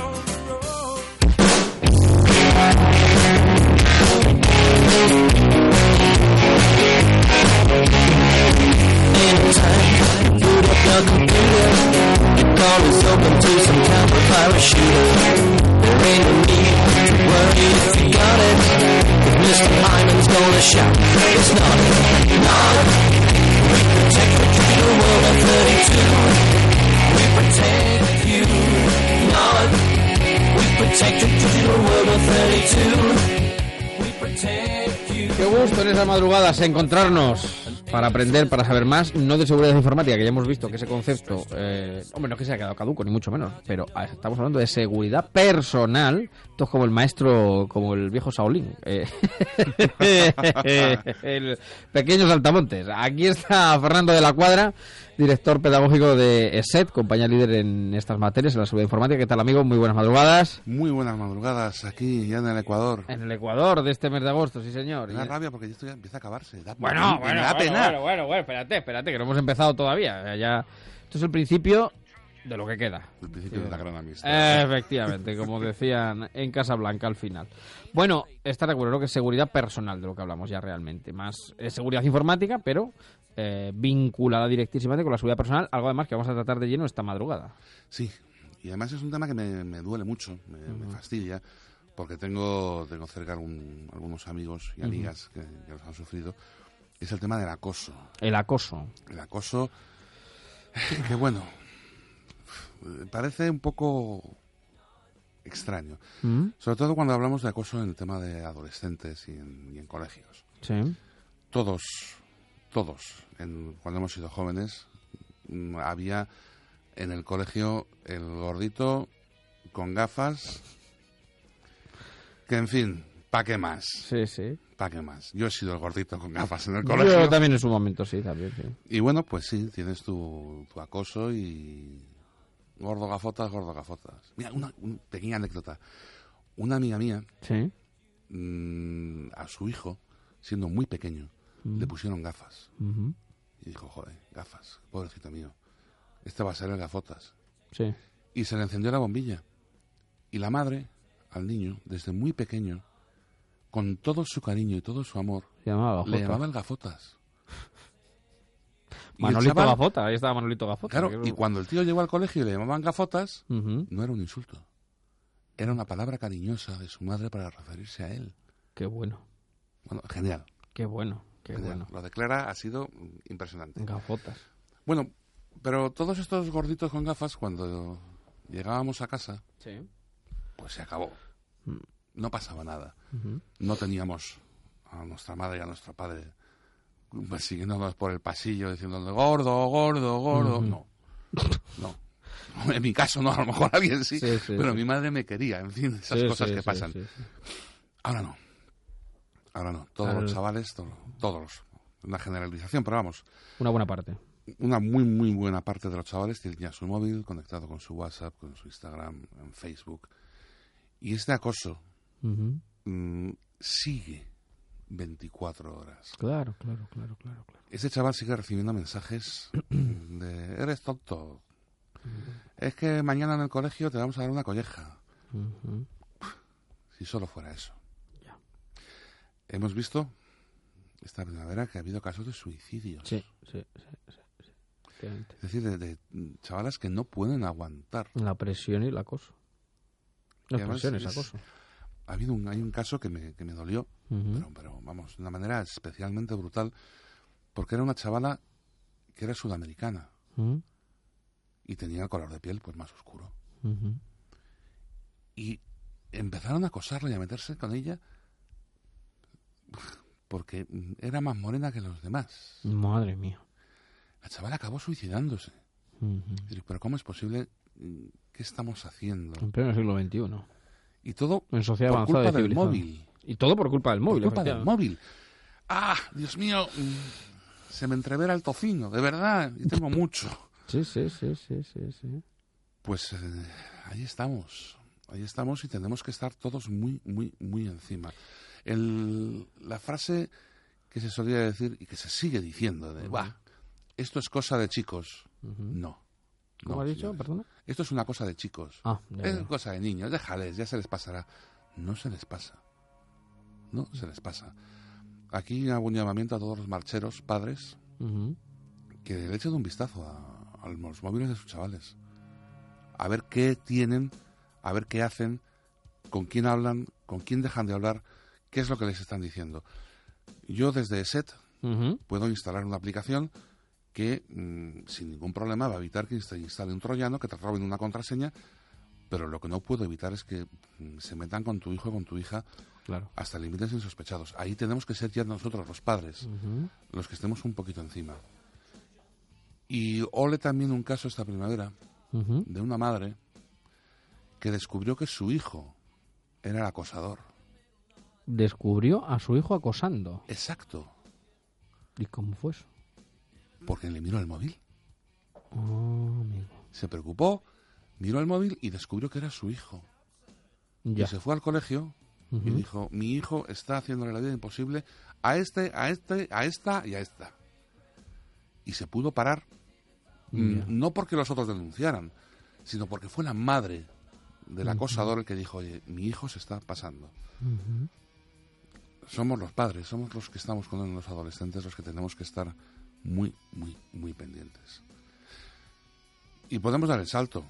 Your computer, your call is open to some kind of pirate shooter. There ain't no need to worry if you got it. With Mr. Hyman's wanna shout. It's not, we protect the digital world of 32. We protect you, not, we protect the digital world of 32. We protect you. Qué gusto en esas madrugadas encontrarnos para aprender, para saber más, no de seguridad informática, que ya hemos visto que ese concepto, hombre, no es que se haya quedado caduco, ni mucho menos, pero estamos hablando de seguridad personal. Esto es como el maestro, como el viejo Shaolin, el pequeño saltamontes. Aquí está Fernando de la Cuadra, director pedagógico de ESET, compañía líder en estas materias, en la seguridad informática. ¿Qué tal, amigo? Muy buenas madrugadas. Muy buenas madrugadas, aquí ya en el Ecuador. En el Ecuador de este mes de agosto, sí señor. Me da rabia porque esto ya empieza a acabarse. Bueno, espérate, que no hemos empezado todavía. Esto es el principio de lo que queda. El principio de la gran amistad. Efectivamente, como decían en Casablanca al final. Bueno, está de acuerdo que es seguridad personal de lo que hablamos ya realmente. Más seguridad informática, pero vinculada directísimamente con la seguridad personal. Algo además que vamos a tratar de lleno esta madrugada. Sí, y además es un tema que me duele mucho, me fastidia, porque tengo cerca algunos amigos y amigas que los han sufrido. Es el tema del acoso. El acoso. El acoso, que bueno, parece un poco extraño. Sobre todo cuando hablamos de acoso en el tema de adolescentes y en colegios. Sí. Todos, cuando hemos sido jóvenes, había en el colegio el gordito con gafas, que en fin, ¿pa' qué más? Sí. ¿Pa' qué más? Yo he sido el gordito con gafas en el colegio. Yo también en su momento, sí, también, sí. Y bueno, pues sí, tienes tu acoso y... Gordo gafotas. Mira, una pequeña anécdota. Una amiga mía, ¿sí? A su hijo, siendo muy pequeño, le pusieron gafas. Y dijo, joder, gafas, pobrecito mío. Este va a ser el gafotas. Sí. Y se le encendió la bombilla. Y la madre, al niño, desde muy pequeño, con todo su cariño y todo su amor, le llamaba el gafotas. Manolito Gafota, ahí estaba Manolito Gafota. Claro, y cuando el tío llegó al colegio y le llamaban gafotas, no era un insulto. Era una palabra cariñosa de su madre para referirse a él. Qué bueno. Bueno, genial. Qué bueno. Lo de Clara ha sido impresionante. Gafotas. Bueno, pero todos estos gorditos con gafas, cuando llegábamos a casa, sí, pues se acabó. No pasaba nada. No teníamos a nuestra madre y a nuestro padre persiguiéndonos por el pasillo diciéndole gordo. No. En mi caso no, a lo mejor alguien sí, pero mi madre me quería, en fin, esas cosas que pasan. Sí. Ahora no. Todos los chavales, todos, una generalización, pero vamos. Una buena parte. Una muy, muy buena parte de los chavales tienen ya su móvil conectado con su WhatsApp, con su Instagram, en Facebook. Y este acoso sigue 24 horas. Claro. Ese chaval sigue recibiendo mensajes de eres tonto. Es que mañana en el colegio te vamos a dar una colleja. Si solo fuera eso. Ya. Hemos visto esta primavera que ha habido casos de suicidios. Sí. Es decir, de chavalas que no pueden aguantar. La presión y el acoso. La presión es acoso. Hay un caso que me dolió, pero vamos, de una manera especialmente brutal, porque era una chavala que era sudamericana y tenía el color de piel pues más oscuro. Y empezaron a acosarla y a meterse con ella porque era más morena que los demás. Madre mía. La chavala acabó suicidándose. Pero ¿cómo es posible? ¿Qué estamos haciendo? En pleno siglo XXI. Y todo en sociedad por avanzada culpa del móvil. Y todo por culpa del móvil. Por culpa del móvil. ¡Ah, Dios mío! Se me entrevera el tocino, de verdad. Y tengo mucho. Sí. Pues ahí estamos y tenemos que estar todos muy, muy, muy encima. La frase que se solía decir y que se sigue diciendo de, esto es cosa de chicos. No. ¿Cómo has dicho? Perdona. Esto es una cosa de chicos. Es cosa de niños, déjales, ya se les pasará. No se les pasa. Aquí hago un llamamiento a todos los marcheros, padres, que le echen un vistazo a los móviles de sus chavales. A ver qué tienen, a ver qué hacen, con quién hablan, con quién dejan de hablar, qué es lo que les están diciendo. Yo desde ESET puedo instalar una aplicación que sin ningún problema va a evitar que se instale un troyano, que te roben una contraseña, pero lo que no puedo evitar es que se metan con tu hijo o con tu hija hasta límites insospechados. Ahí tenemos que ser ya nosotros, los padres, los que estemos un poquito encima. Y ole también un caso esta primavera de una madre que descubrió que su hijo era el acosador. Descubrió a su hijo acosando. Exacto. ¿Y cómo fue eso? Porque le miró el móvil. Oh, amigo. Se preocupó, miró el móvil y descubrió que era su hijo. Ya. Y se fue al colegio y dijo, mi hijo está haciéndole la vida imposible a este, a esta y a esta. Y se pudo parar, no porque los otros denunciaran, sino porque fue la madre del acosador el que dijo, oye, mi hijo se está pasando. Somos los padres, somos los que estamos con los adolescentes, los que tenemos que estar muy, muy, muy pendientes. Y podemos dar el salto.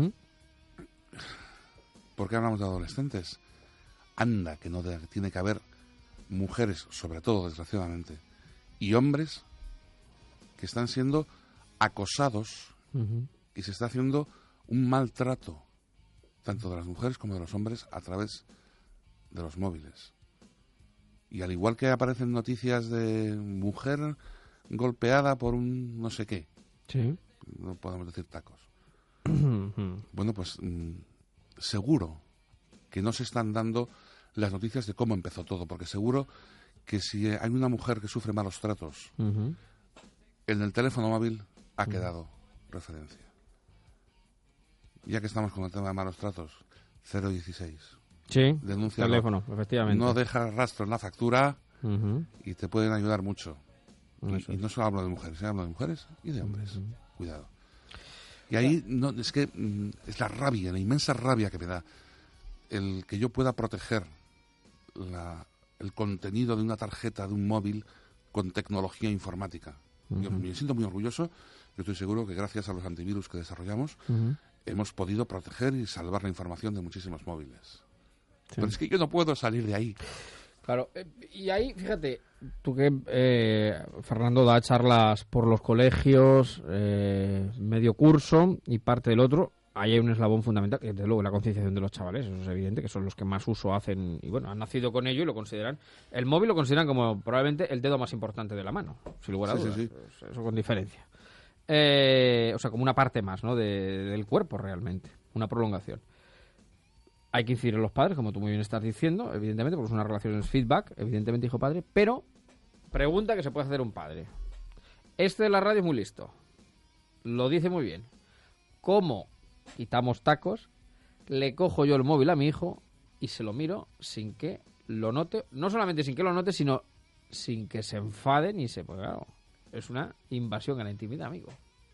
¿Por qué hablamos de adolescentes? Anda, que no tiene que haber mujeres, sobre todo, desgraciadamente, y hombres que están siendo acosados y se está haciendo un maltrato, tanto de las mujeres como de los hombres, a través de los móviles. Y al igual que aparecen noticias de mujer golpeada por un no sé qué, no podemos decir tacos. Bueno, pues seguro que no se están dando las noticias de cómo empezó todo, porque seguro que si hay una mujer que sufre malos tratos, en el teléfono móvil ha quedado referencia. Ya que estamos con el tema de malos tratos, 016. Sí, denuncia teléfono, efectivamente. No deja rastro en la factura y te pueden ayudar mucho. Y no solo hablo de mujeres, hablo de mujeres y de hombres. Cuidado. Y ahí no, es que es la rabia, la inmensa rabia que me da el que yo pueda proteger el contenido de una tarjeta, de un móvil con tecnología informática. Yo me siento muy orgulloso. Yo estoy seguro que gracias a los antivirus que desarrollamos hemos podido proteger y salvar la información de muchísimos móviles. Pero es que yo no puedo salir de ahí. Claro, y ahí, fíjate, tú que, Fernando, da charlas por los colegios, medio curso y parte del otro, ahí hay un eslabón fundamental, que desde luego la concienciación de los chavales, eso es evidente, que son los que más uso hacen, y bueno, han nacido con ello y lo consideran, el móvil lo consideran como probablemente el dedo más importante de la mano, sin lugar a dudas, eso con diferencia. O sea, como una parte más, ¿no?, del cuerpo realmente, una prolongación. Hay que incidir en los padres, como tú muy bien estás diciendo, evidentemente, porque es una relación, es feedback, evidentemente, hijo-padre, pero pregunta que se puede hacer un padre. Este de la radio es muy listo, lo dice muy bien. ¿Cómo quitamos tacos? Le cojo yo el móvil a mi hijo y se lo miro sin que lo note, no solamente sin que lo note, sino sin que se enfade ni se... Pues claro, es una invasión a la intimidad, amigo.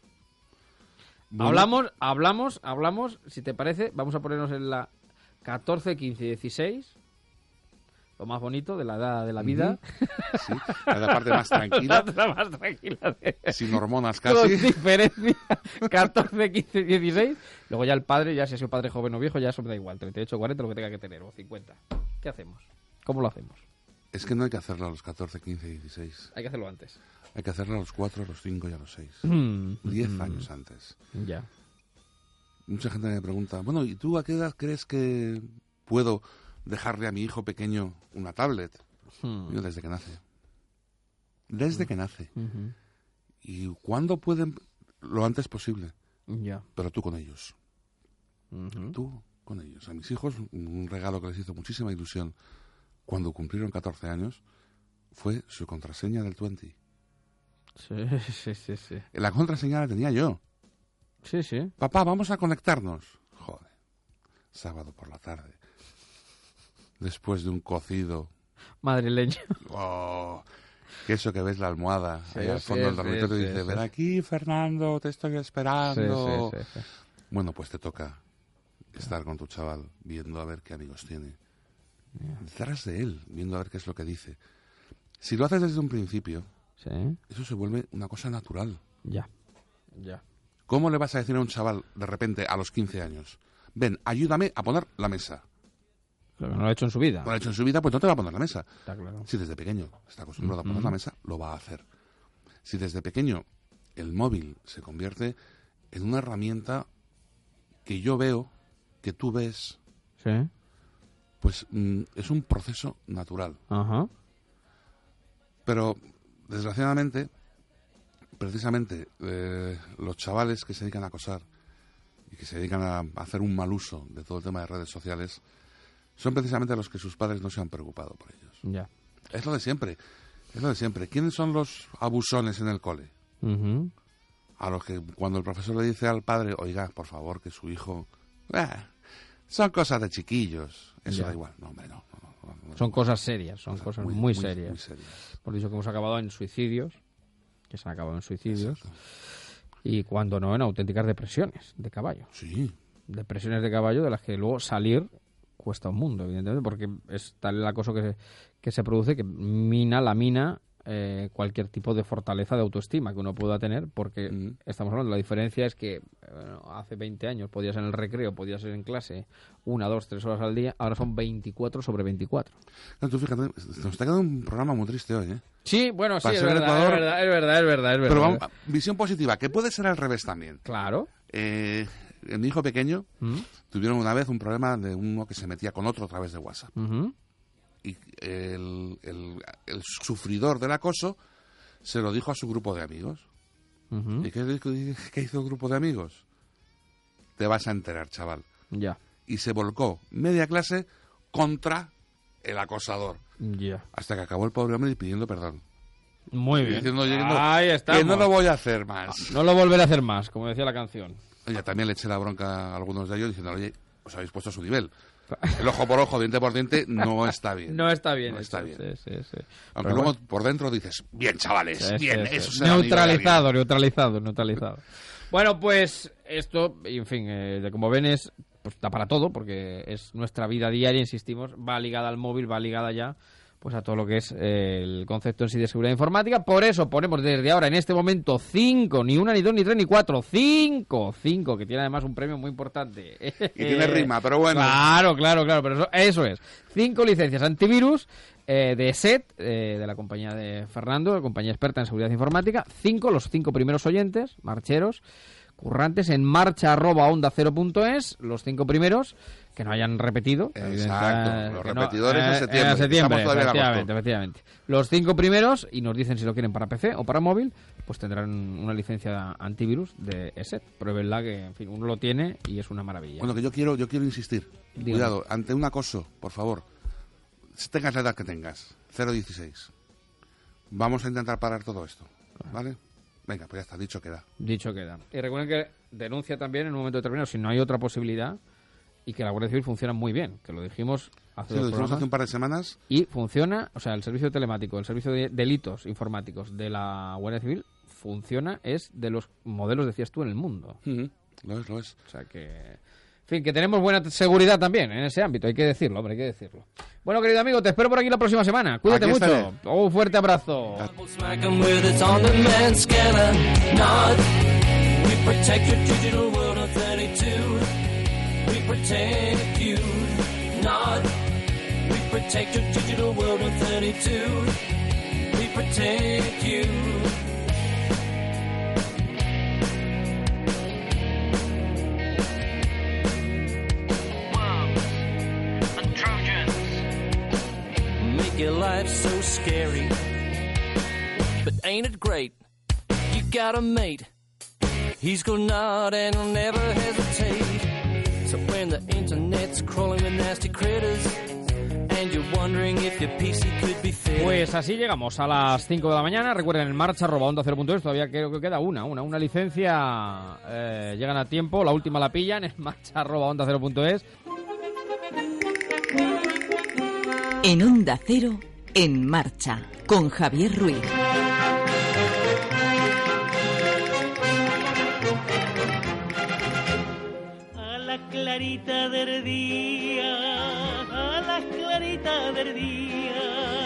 Bueno. Hablamos, si te parece, vamos a ponernos en la 14, 15 y 16, lo más bonito de la edad de la vida. Sí, la parte más tranquila. La más tranquila. Sin hormonas casi. Con diferencia, 14, 15 y 16. Luego ya el padre, ya si ha sido padre joven o viejo, ya eso me da igual, 38, 40, lo que tenga que tener, o 50. ¿Qué hacemos? ¿Cómo lo hacemos? Es que no hay que hacerlo a los 14, 15 y 16. Hay que hacerlo antes. Hay que hacerlo a los 4, a los 5 y a los 6. 10 años antes. Ya. Mucha gente me pregunta, bueno, ¿y tú a qué edad crees que puedo dejarle a mi hijo pequeño una tablet? Yo desde que nace. Desde que nace. ¿Y cuándo pueden? Lo antes posible. Ya. Pero tú con ellos. Tú con ellos. A mis hijos, un regalo que les hizo muchísima ilusión cuando cumplieron 14 años fue su contraseña del 20. Sí. La contraseña la tenía yo. Sí. Papá, vamos a conectarnos. Joder. Sábado por la tarde. Después de un cocido. Madrileño. Oh, que eso que ves la almohada ahí al fondo del dormitorio y dice, ven aquí, Fernando, te estoy esperando. Sí. Bueno, pues te toca estar con tu chaval viendo a ver qué amigos tiene. Detrás de él, viendo a ver qué es lo que dice. Si lo haces desde un principio, eso se vuelve una cosa natural. Ya. ¿Cómo le vas a decir a un chaval de repente a los 15 años, ven, ayúdame a poner la mesa? Lo que no lo ha hecho en su vida. No lo ha hecho en su vida, pues no te va a poner la mesa. Está claro. Si desde pequeño está acostumbrado a poner la mesa, lo va a hacer. Si desde pequeño el móvil se convierte en una herramienta que yo veo, que tú ves, Sí. pues es un proceso natural. Ajá. Pero, desgraciadamente, precisamente los chavales que se dedican a acosar y que se dedican a hacer un mal uso de todo el tema de redes sociales son precisamente los que sus padres no se han preocupado por ellos. Ya. Es lo de siempre. Es lo de siempre. ¿Quiénes son los abusones en el cole? Ujú. A los que cuando el profesor le dice al padre, oiga, por favor, que su hijo... son cosas de chiquillos. Eso Ya. da igual. No, hombre, no. Son cosas serias, son cosas muy serias. Muy serias. Por eso que hemos acabado en suicidios, que se han acabado en suicidios, Exacto. y cuando no en auténticas depresiones de caballo. Sí. Depresiones de caballo de las que luego salir cuesta un mundo, evidentemente, porque es tal el acoso que se produce que lamina cualquier tipo de fortaleza de autoestima que uno pueda tener, porque estamos hablando, la diferencia es que hace 20 años podías en el recreo, podías ir en clase 1, 2, 3 horas al día, ahora son 24 sobre 24. No, tú fíjate, nos está quedando un programa muy triste hoy, ¿eh? Sí, bueno, sí, Para es ser verdad, Ecuador- es verdad. Pero vamos, visión positiva, que puede ser al revés también. Claro. Mi hijo pequeño tuvieron una vez un problema de uno que se metía con otro a través de WhatsApp. Ujú. Y el sufridor del acoso se lo dijo a su grupo de amigos. Ujú. ¿Y qué hizo el grupo de amigos? Te vas a enterar, chaval. Ya, Y se volcó media clase contra el acosador. ya. Hasta que acabó el pobre hombre pidiendo perdón. Muy Y bien. diciendo, oye, Ahí está. que no lo voy a hacer más. No lo volveré a hacer más, como decía la canción. Oye, también le eché la bronca a algunos de ellos diciendo, oye, os habéis puesto a su nivel. El ojo por ojo, diente por diente, no está bien. No está bien. No está hecho, bien. Sí. Aunque Pero luego bueno. por dentro dices, bien, chavales, Sí, bien, sí. eso será amigo de Neutralizado. Bueno, pues esto, en fin, como ven pues da para todo, porque es nuestra vida diaria, insistimos, va ligada al móvil, va ligada ya pues a todo lo que es el concepto en sí de seguridad informática. Por eso ponemos desde ahora, en este momento, 5, ni 1, ni 2, ni 3, ni 4, 5, que tiene además un premio muy importante. Y tiene rima, pero bueno. Claro, pero eso es. 5 licencias antivirus de ESET, de la compañía de Fernando, la compañía experta en seguridad informática. 5, los 5 primeros oyentes, marcheros, currantes, en marcha@onda0.es, los 5 primeros que no hayan repetido. Exacto, los que repetidores en septiembre. Estamos todavía en agosto. Efectivamente. Los 5 primeros, y nos dicen si lo quieren para PC o para móvil, pues tendrán una licencia antivirus de ESET. Pruébenla, que en fin, uno lo tiene y es una maravilla. Bueno, que yo quiero insistir. Dígame. Cuidado, ante un acoso, por favor, si tengas la edad que tengas, 0-16, vamos a intentar parar todo esto, ¿vale? Venga, pues ya está, dicho queda. Dicho queda. Y recuerden que denuncia también en un momento determinado si no hay otra posibilidad, y que la Guardia Civil funciona muy bien, que lo dijimos hace Sí, dos lo dijimos programas. hace un par de semanas. Y funciona, o sea, el servicio telemático, el servicio de delitos informáticos de la Guardia Civil funciona, es de los modelos, decías tú, en el mundo. Lo es. O sea que, en fin, que tenemos buena seguridad también en ese ámbito, hay que decirlo, hombre, hay que decirlo. Bueno, querido amigo, te espero por aquí la próxima semana. Cuídate Aquí mucho. estaré. Un fuerte abrazo. Smack 'em with its on-demand scanner. Nod. We protect your digital world of 32. We protect you. Nod. We protect your digital world of 32. We protect you. Make your life so scary. But ain't it great? You got a mate. He's gonna nod and he'll never hesitate. So when the internet's crawling with nasty critters and you're wondering if your PC could be fit. Pues así llegamos a las 5 de la mañana. Recuerden, en marcha@onda0.es, todavía creo que queda una licencia. Llegan a tiempo, la última la pillan en marcha@onda0.es. En Onda Cero, En Marcha, con Javier Ruiz. A la clarita del día, a la clarita del día,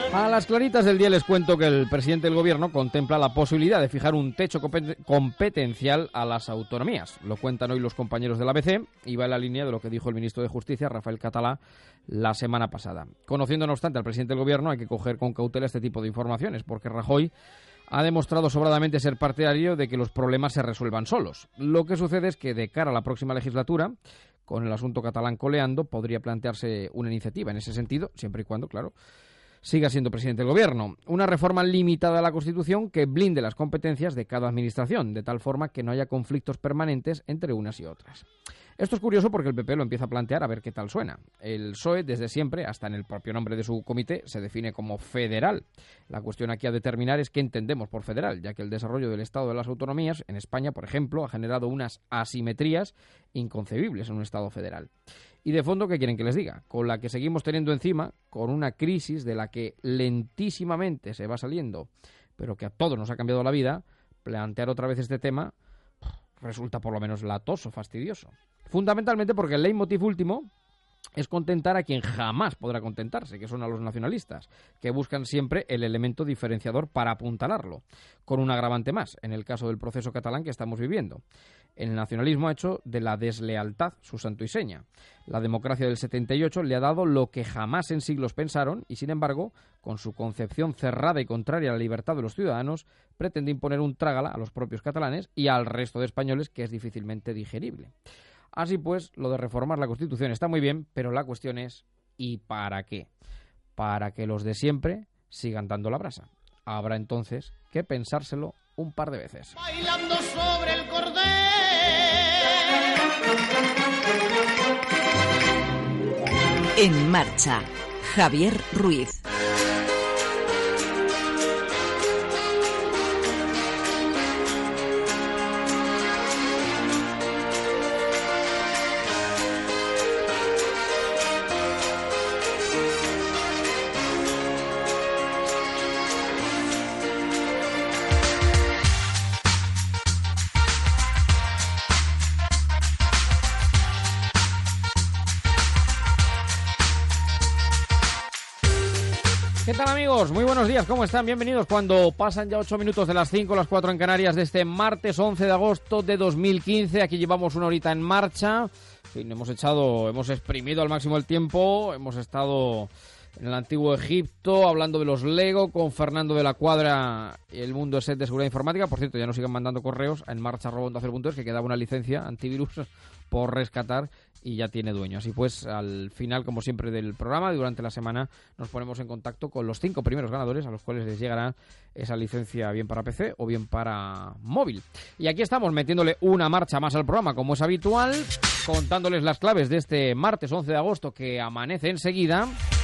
A las claritas del día les cuento que el presidente del gobierno contempla la posibilidad de fijar un techo competencial a las autonomías. Lo cuentan hoy los compañeros del ABC y va en la línea de lo que dijo el ministro de Justicia, Rafael Catalá, la semana pasada. Conociendo, no obstante, al presidente del gobierno, hay que coger con cautela este tipo de informaciones, porque Rajoy ha demostrado sobradamente ser partidario de que los problemas se resuelvan solos. Lo que sucede es que de cara a la próxima legislatura, con el asunto catalán coleando, podría plantearse una iniciativa en ese sentido, siempre y cuando, claro, siga siendo presidente del gobierno. Una reforma limitada a la Constitución que blinde las competencias de cada administración, de tal forma que no haya conflictos permanentes entre unas y otras. Esto es curioso porque el PP lo empieza a plantear a ver qué tal suena. El PSOE, desde siempre, hasta en el propio nombre de su comité, se define como federal. La cuestión aquí a determinar es qué entendemos por federal, ya que el desarrollo del Estado de las autonomías, en España, por ejemplo, ha generado unas asimetrías inconcebibles en un Estado federal. Y de fondo, ¿qué quieren que les diga? Con la que seguimos teniendo encima, con una crisis de la que lentísimamente se va saliendo, pero que a todos nos ha cambiado la vida, plantear otra vez este tema resulta por lo menos latoso, fastidioso. Fundamentalmente porque el leitmotiv último es contentar a quien jamás podrá contentarse, que son a los nacionalistas, que buscan siempre el elemento diferenciador para apuntalarlo, con un agravante más, en el caso del proceso catalán que estamos viviendo. El nacionalismo ha hecho de la deslealtad su santo y seña. La democracia del 78 le ha dado lo que jamás en siglos pensaron y, sin embargo, con su concepción cerrada y contraria a la libertad de los ciudadanos, pretende imponer un trágala a los propios catalanes y al resto de españoles que es difícilmente digerible. Así pues, lo de reformar la Constitución está muy bien, pero la cuestión es ¿y para qué? Para que los de siempre sigan dando la brasa. Habrá entonces que pensárselo un par de veces. Bailando sobre el cordel. En marcha, Javier Ruiz. ¿Qué tal, amigos? Muy buenos días, ¿cómo están? Bienvenidos cuando pasan ya 8 minutos de las 5, las 4 en Canarias de este martes 11 de agosto de 2015. Aquí llevamos una horita en marcha. En fin, hemos exprimido al máximo el tiempo, hemos estado en el antiguo Egipto hablando de los Lego con Fernando de la Cuadra y el mundo set de seguridad informática. Por cierto, ya nos siguen mandando correos a enmarcha@ondacero.es que quedaba una licencia antivirus por rescatar y ya tiene dueño. Así pues, al final, como siempre, del programa, durante la semana nos ponemos en contacto con los 5 primeros ganadores a los cuales les llegará esa licencia bien para PC o bien para móvil. Y aquí estamos metiéndole una marcha más al programa, como es habitual, contándoles las claves de este martes 11 de agosto que amanece enseguida.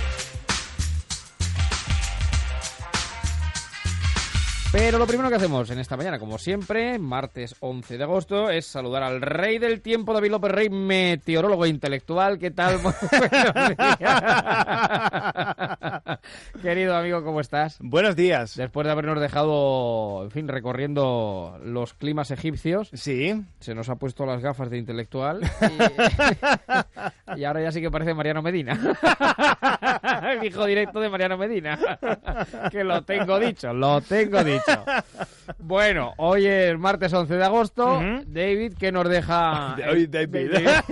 Pero lo primero que hacemos en esta mañana, como siempre, martes 11 de agosto, es saludar al rey del tiempo, David López Rey, meteorólogo intelectual. ¿Qué tal? Buenos días. Querido amigo, ¿cómo estás? Buenos días. Después de habernos dejado, en fin, recorriendo los climas egipcios. Sí. Se nos ha puesto las gafas de intelectual y ahora ya sí que parece Mariano Medina. El hijo directo de Mariano Medina. Que lo tengo dicho. Bueno, hoy es martes 11 de agosto. David, ¿qué nos deja? Hoy David.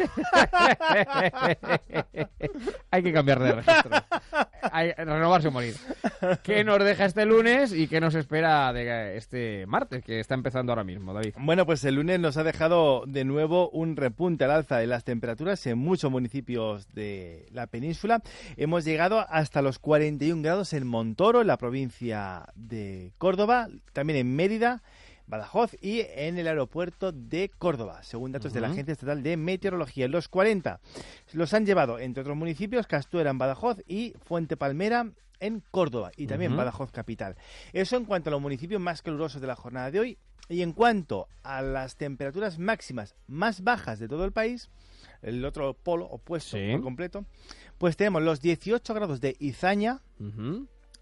Hay que cambiar de registro. Renovarse o morir. ¿Qué nos deja este lunes y qué nos espera de este martes que está empezando ahora mismo, David? Bueno, pues el lunes nos ha dejado de nuevo un repunte al alza de las temperaturas en muchos municipios de la península. Hemos llegado hasta los 41 grados en Montoro, en la provincia de Córdoba, también en Mérida, Badajoz y en el aeropuerto de Córdoba, según datos de la Agencia Estatal de Meteorología. Los 40 los han llevado, entre otros municipios, Castuera en Badajoz y Fuente Palmera en Córdoba, y también Badajoz capital. Eso en cuanto a los municipios más calurosos de la jornada de hoy. Y en cuanto a las temperaturas máximas más bajas de todo el país, el otro polo opuesto por completo, pues tenemos los 18 grados de Izaña,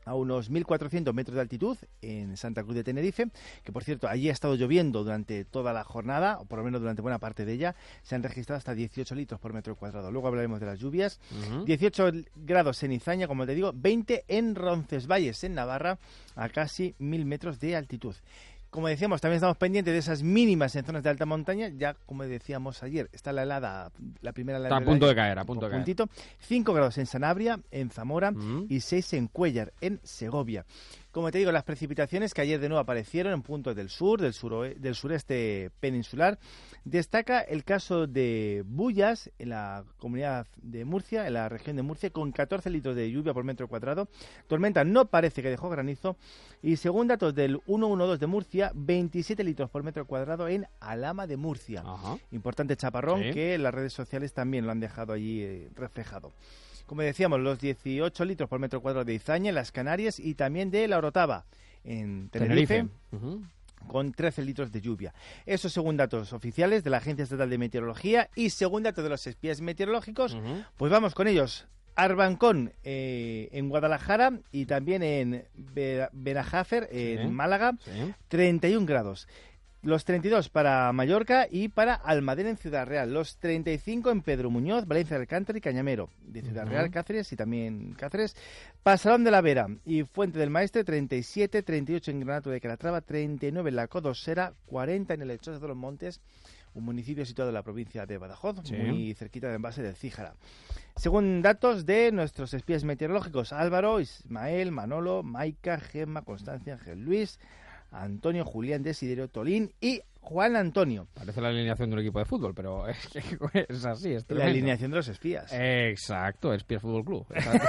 a unos 1.400 metros de altitud en Santa Cruz de Tenerife, que por cierto allí ha estado lloviendo durante toda la jornada, o por lo menos durante buena parte de ella. Se han registrado hasta 18 litros por metro cuadrado. Luego hablaremos de las lluvias. 18 grados en Izaña, como te digo, 20 en Roncesvalles, en Navarra, a casi 1.000 metros de altitud. Como decíamos, también estamos pendientes de esas mínimas en zonas de alta montaña. Ya, como decíamos ayer, está la helada, la primera helada. Está a punto de caer, a punto de caer. 5 grados en Sanabria, en Zamora, y 6 en Cuéllar, en Segovia. Como te digo, las precipitaciones que ayer de nuevo aparecieron en puntos del sur, del sureste peninsular. Destaca el caso de Bullas, en la comunidad de Murcia, en la región de Murcia, con 14 litros de lluvia por metro cuadrado. Tormenta no parece que dejó granizo. Y según datos del 112 de Murcia, 27 litros por metro cuadrado en Alhama de Murcia. Ajá. Importante chaparrón, sí, que las redes sociales también lo han dejado allí reflejado. Como decíamos, los 18 litros por metro cuadrado de Izaña, en las Canarias, y también de La Orotava, en Tenerife. Con 13 litros de lluvia. Eso según datos oficiales de la Agencia Estatal de Meteorología, y según datos de los espías meteorológicos. Pues vamos con ellos. Arbancón, en Guadalajara, y también en Benajáfer, en Málaga, 31 grados. Los 32 para Mallorca y para Almadén en Ciudad Real. Los 35 en Pedro Muñoz, Valencia del Alcántara y Cañamero. De Ciudad Real, Cáceres y también Cáceres. Pasalón de la Vera y Fuente del Maestre, 37, 38 en Granato de Calatrava, 39 en la Codosera, 40 en el Lechoso de los Montes, un municipio situado en la provincia de Badajoz, muy cerquita del embalse del Cíjara. Según datos de nuestros espías meteorológicos, Álvaro, Ismael, Manolo, Maica, Gemma, Constancia, Ángel Luis, Antonio, Julián, Desiderio, Tolín y Juan Antonio. Parece la alineación de un equipo de fútbol, pero es así, es tremendo. La alineación de los espías. Exacto, Espías Fútbol Club.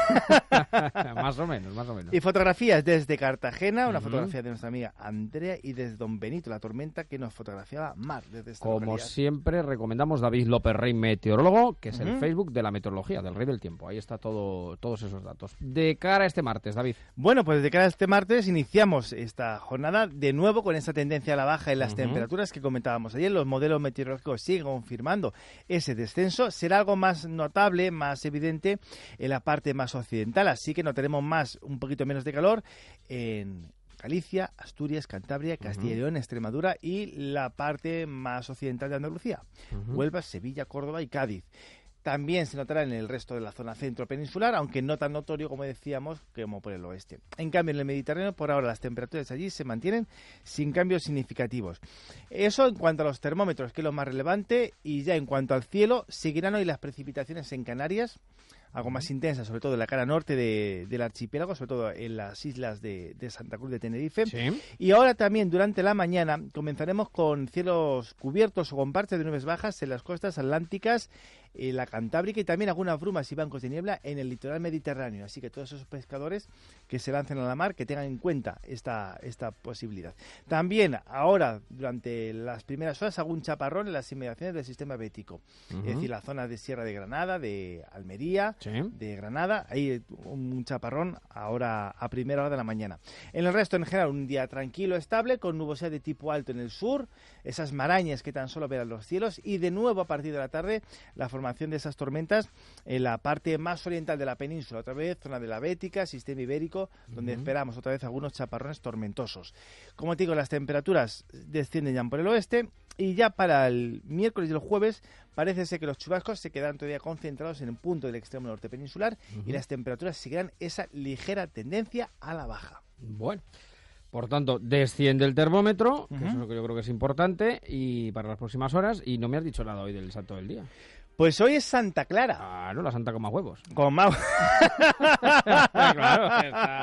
Más o menos. Y fotografías desde Cartagena, una fotografía de nuestra amiga Andrea, y desde Don Benito, la tormenta que nos fotografiaba Mar desde esta Como localidad. siempre, recomendamos David López Rey, meteorólogo, que es el Facebook de la meteorología, del Rey del Tiempo. Ahí está todos esos datos. De cara a este martes, David. Bueno, pues de cara a este martes iniciamos esta jornada de nuevo con esa tendencia a la baja en las temperaturas que comentábamos ayer. Los modelos meteorológicos siguen confirmando ese descenso. Será algo más notable, más evidente en la parte más occidental, así que notaremos un poquito menos de calor en Galicia, Asturias, Cantabria, Castilla y León, Extremadura y la parte más occidental de Andalucía, Huelva, Sevilla, Córdoba y Cádiz. También se notará en el resto de la zona centro peninsular, aunque no tan notorio, como decíamos, como por el oeste. En cambio, en el Mediterráneo, por ahora, las temperaturas allí se mantienen sin cambios significativos. Eso en cuanto a los termómetros, que es lo más relevante, y ya en cuanto al cielo, seguirán hoy las precipitaciones en Canarias, algo más intensas, sobre todo en la cara norte del archipiélago, sobre todo en las islas de Santa Cruz de Tenerife. Sí. Y ahora también, durante la mañana, comenzaremos con cielos cubiertos o con partes de nubes bajas en las costas atlánticas, la Cantábrica, y también algunas brumas y bancos de niebla en el litoral mediterráneo. Así que todos esos pescadores que se lancen a la mar, que tengan en cuenta esta posibilidad. También ahora, durante las primeras horas, hago un chaparrón en las inmediaciones del sistema bético. Es decir, la zona de Sierra de Granada, de Almería, de Granada. Hay un chaparrón ahora a primera hora de la mañana. En el resto, en general, un día tranquilo, estable, con nubosidad de tipo alto en el sur, esas marañas que tan solo verán los cielos, y de nuevo a partir de la tarde la formación de esas tormentas en la parte más oriental de la península, otra vez zona de la Bética, sistema ibérico, donde esperamos otra vez algunos chaparrones tormentosos. Como te digo, las temperaturas descienden ya por el oeste, y ya para el miércoles y el jueves parece ser que los chubascos se quedarán todavía concentrados en el punto del extremo norte peninsular, y las temperaturas seguirán esa ligera tendencia a la baja. Bueno, por tanto, desciende el termómetro, que eso es lo que yo creo que es importante, y para las próximas horas. Y no me has dicho nada hoy del santo del día. Pues hoy es Santa Clara. Ah, no, la santa con más huevos. Con más. Claro,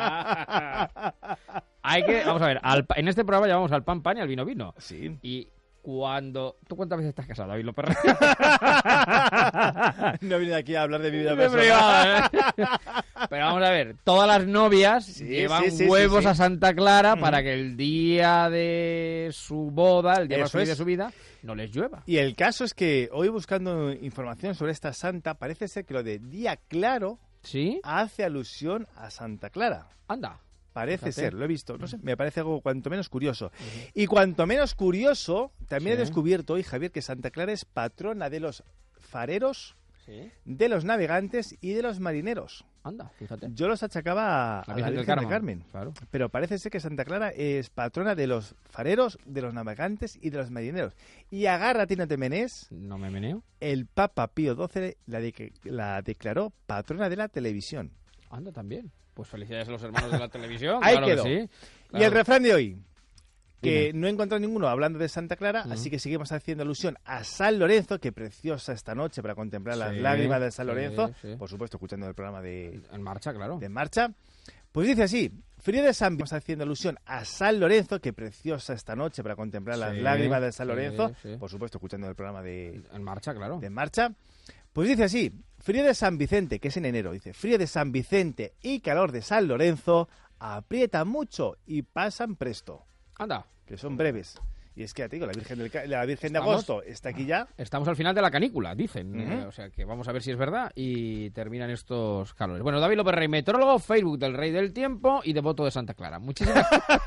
hay que, vamos a ver, en este programa llamamos al pan y al vino. Sí. Y cuando... ¿Tú cuántas veces estás casado, David López? No he venido aquí a hablar de mi vida personal. Pero vamos a ver, todas las novias llevan huevos a Santa Clara para que el día de su boda, el día más feliz de su vida, no les llueva. Y el caso es que hoy, buscando información sobre esta santa, parece ser que lo de día claro hace alusión a Santa Clara. Anda. Parece ser, lo he visto, no sé, me parece algo cuanto menos curioso. Y cuanto menos curioso, también he descubierto hoy, Javier, que Santa Clara es patrona de los fareros de los navegantes y de los marineros. Anda, fíjate. Yo los achacaba a la Virgen del Carmen. Claro. Pero parece ser que Santa Clara es patrona de los fareros, de los navegantes y de los marineros. Y agárrate, no te menes. No me meneo. El Papa Pío XII la declaró patrona de la televisión. Anda, también. Pues felicidades a los hermanos de la televisión. Ahí claro quedó. Que sí. Claro. Y el refrán de hoy, que Dime. no he encontrado ninguno hablando de Santa Clara, así que seguimos haciendo alusión a San Lorenzo, que preciosa esta noche para contemplar las lágrimas de San Lorenzo, por supuesto escuchando el programa de En Marcha, claro. de Marcha. Pues dice así: frío de San Vicente, haciendo alusión a San Lorenzo, que preciosa esta noche para contemplar las lágrimas de San Lorenzo, por supuesto escuchando el programa de En Marcha, claro. de Marcha. Pues dice así: frío de San Vicente, que es en enero, dice, frío de San Vicente y calor de San Lorenzo, aprietan mucho y pasan presto. Anda. Que son breves. Y es que, ya te digo, la Virgen de Agosto está aquí ya. Estamos al final de la canícula, dicen. O sea que vamos a ver si es verdad y terminan estos calores. Bueno, David López Rey, meteorólogo, Facebook del Rey del Tiempo y devoto de Santa Clara. Muchísimas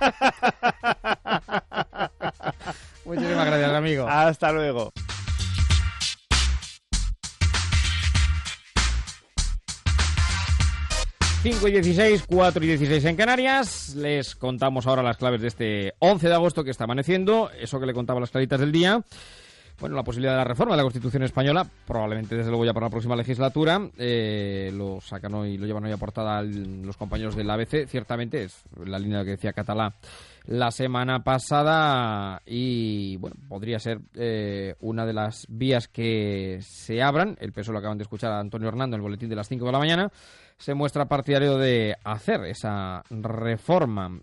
gracias, amigo. Hasta luego. Cinco y 16, 4 y 16 en Canarias. Les contamos ahora las claves de este 11 de agosto que está amaneciendo. Eso que le contaba las claritas del día. Bueno, la posibilidad de la reforma de la Constitución española, probablemente desde luego ya para la próxima legislatura, lo sacan hoy, lo llevan hoy a portada los compañeros del ABC. Ciertamente es la línea que decía Catalá la semana pasada y, bueno, podría ser una de las vías que se abran. El PSOE, lo acaban de escuchar a Antonio Hernando en el boletín de las 5 de la mañana, se muestra partidario de hacer esa reforma.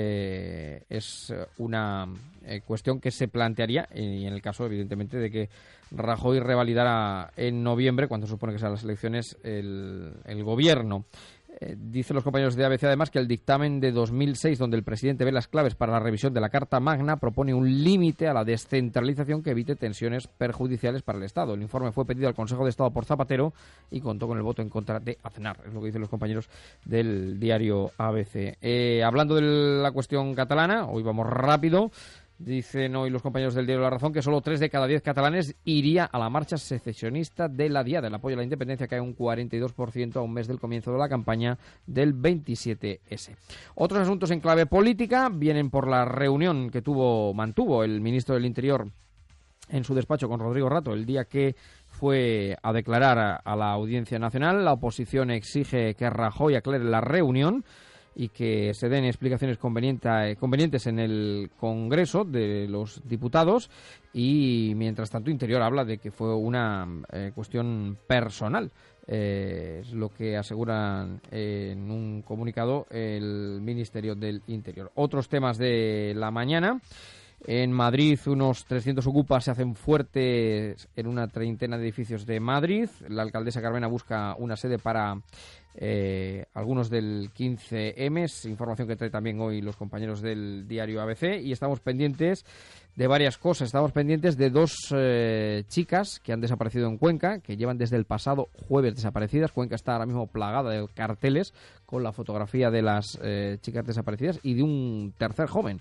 Es una cuestión que se plantearía, y en el caso, evidentemente, de que Rajoy revalidara en noviembre, cuando se supone que sean las elecciones, el gobierno. Dicen los compañeros de ABC además que el dictamen de 2006, donde el presidente ve las claves para la revisión de la Carta Magna, propone un límite a la descentralización que evite tensiones perjudiciales para el Estado. El informe fue pedido al Consejo de Estado por Zapatero y contó con el voto en contra de Aznar, es lo que dicen los compañeros del diario ABC. Hablando de la cuestión catalana, hoy vamos rápido. Dicen hoy los compañeros del diario La Razón que solo 3 de cada 10 catalanes iría a la marcha secesionista de la Diada. El apoyo a la independencia cae un 42% a un mes del comienzo de la campaña del 27S. Otros asuntos en clave política vienen por la reunión que mantuvo el ministro del Interior en su despacho con Rodrigo Rato el día que fue a declarar a la Audiencia Nacional. La oposición exige que Rajoy aclare la reunión y que se den explicaciones convenientes en el Congreso de los Diputados, y mientras tanto Interior habla de que fue una cuestión personal. Es lo que aseguran en un comunicado el Ministerio del Interior. Otros temas de la mañana. En Madrid, unos 300 ocupas se hacen fuertes en una treintena de edificios de Madrid. La alcaldesa Carmena busca una sede para algunos del 15M. Es información que trae también hoy los compañeros del diario ABC. Y estamos pendientes de varias cosas. Estamos pendientes de 2 chicas que han desaparecido en Cuenca, que llevan desde el pasado jueves desaparecidas. Cuenca está ahora mismo plagada de carteles con la fotografía de las chicas desaparecidas y de un tercer joven.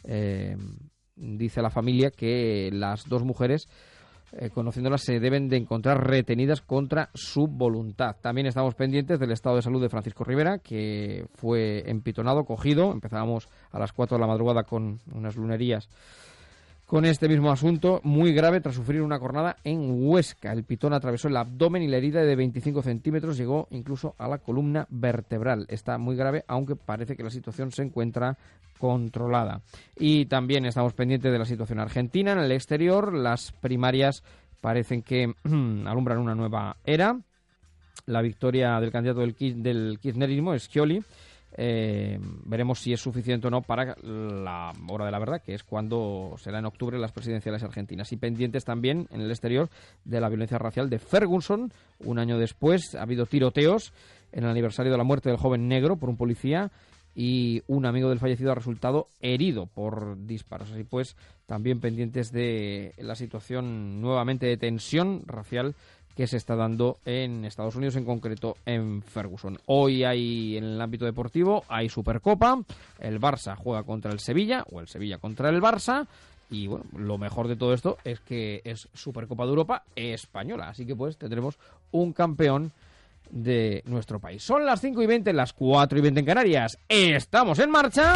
Dice la familia que las 2 mujeres, conociéndolas, se deben de encontrar retenidas contra su voluntad. También estamos pendientes del estado de salud de Francisco Rivera, que fue empitonado, cogido. Empezábamos a las 4 de la madrugada con unas lunerías con este mismo asunto, muy grave tras sufrir una cornada en Huesca. El pitón atravesó el abdomen y la herida de 25 centímetros llegó incluso a la columna vertebral. Está muy grave, aunque parece que la situación se encuentra controlada. Y también estamos pendientes de la situación argentina. En el exterior, las primarias parecen que alumbran una nueva era. La victoria del candidato del kirchnerismo, Scioli. Veremos si es suficiente o no para la hora de la verdad, que es cuando será en octubre las presidenciales argentinas. Y pendientes también en el exterior de la violencia racial de Ferguson. Un año después ha habido tiroteos en el aniversario de la muerte del joven negro por un policía, y un amigo del fallecido ha resultado herido por disparos. Así pues, también pendientes de la situación nuevamente de tensión racial que se está dando en Estados Unidos, en concreto en Ferguson. Hoy hay, en el ámbito deportivo, hay Supercopa. El Barça juega contra el Sevilla, o el Sevilla contra el Barça. Y bueno, lo mejor de todo esto es que es Supercopa de Europa española. Así que pues tendremos un campeón de nuestro país. Son las 5:20, las 4:20 en Canarias. ¡Estamos en marcha!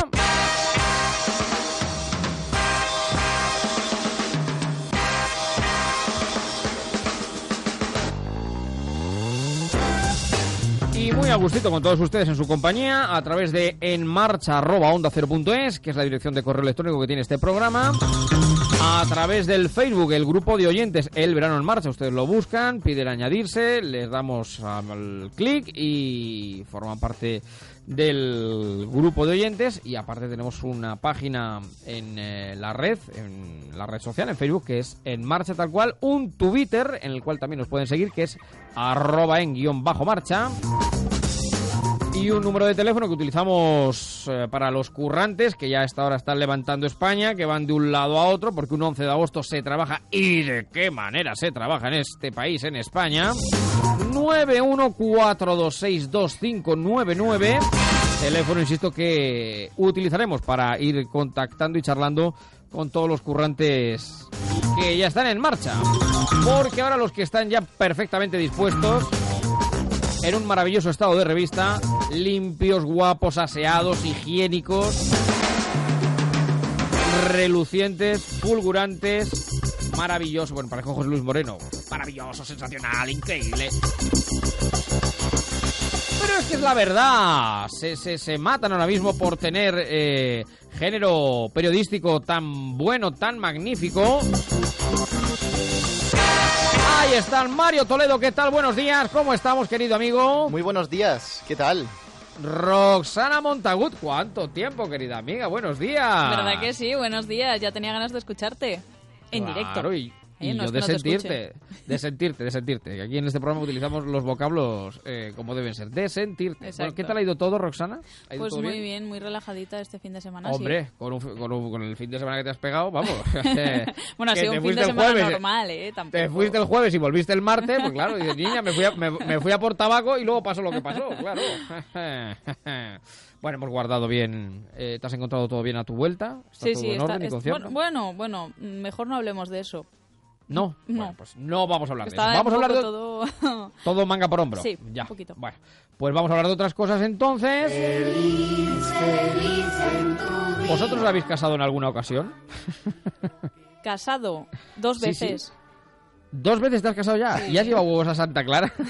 Y muy a gustito con todos ustedes en su compañía a través de enmarcha@ondacero.es, que es la dirección de correo electrónico que tiene este programa. A través del Facebook, el grupo de oyentes El Verano en Marcha. Ustedes lo buscan, piden añadirse, les damos al clic y forman parte del grupo de oyentes. Y aparte tenemos una página en la red social, en Facebook, que es En Marcha tal cual. Un Twitter, en el cual también nos pueden seguir, que es @en_marcha. Y un número de teléfono que utilizamos para los currantes, que ya a esta hora están levantando España, que van de un lado a otro, porque un 11 de agosto se trabaja, y de qué manera se trabaja en este país, en España. 914262599, teléfono, insisto, que utilizaremos para ir contactando y charlando con todos los currantes que ya están en marcha. Porque ahora los que están ya perfectamente dispuestos, en un maravilloso estado de revista, limpios, guapos, aseados, higiénicos, relucientes, fulgurantes, maravilloso. Bueno, parezco José Luis Moreno. Maravilloso, sensacional, increíble. Pero es que es la verdad. Se matan ahora mismo por tener género periodístico tan bueno, tan magnífico. Ahí está Mario Toledo, ¿qué tal? Buenos días, ¿cómo estamos, querido amigo? Muy buenos días, ¿qué tal? Roxana Montagut, ¿cuánto tiempo, querida amiga? Buenos días. ¿Verdad que sí? Buenos días, ya tenía ganas de escucharte en directo. Y yo de sentirte. Que aquí en este programa utilizamos los vocablos como deben ser, de sentirte. Bueno, ¿qué tal ha ido todo, Roxana? Pues todo muy bien, muy relajadita este fin de semana. Hombre, sí. con el fin de semana que te has pegado, vamos. Bueno, ha sido un fin de semana normal, tampoco. Te fuiste el jueves y volviste el martes, pues claro, dices, niña, me fui a por tabaco y luego pasó lo que pasó, claro. Bueno, hemos guardado bien. ¿Te has encontrado todo bien a tu vuelta? ¿Está todo en orden y concierto? Bueno, mejor no hablemos de eso. No. Bueno, pues no vamos a hablar de eso. Vamos a hablar de todo manga por hombro. Sí, ya. un poquito. Bueno, pues vamos a hablar de otras cosas entonces. Feliz en tu vida. ¿Vosotros os habéis casado en alguna ocasión? Casado 2 veces. Sí. 2 veces te has casado ya. Sí. ¿Y has llevado huevos a Santa Clara? Que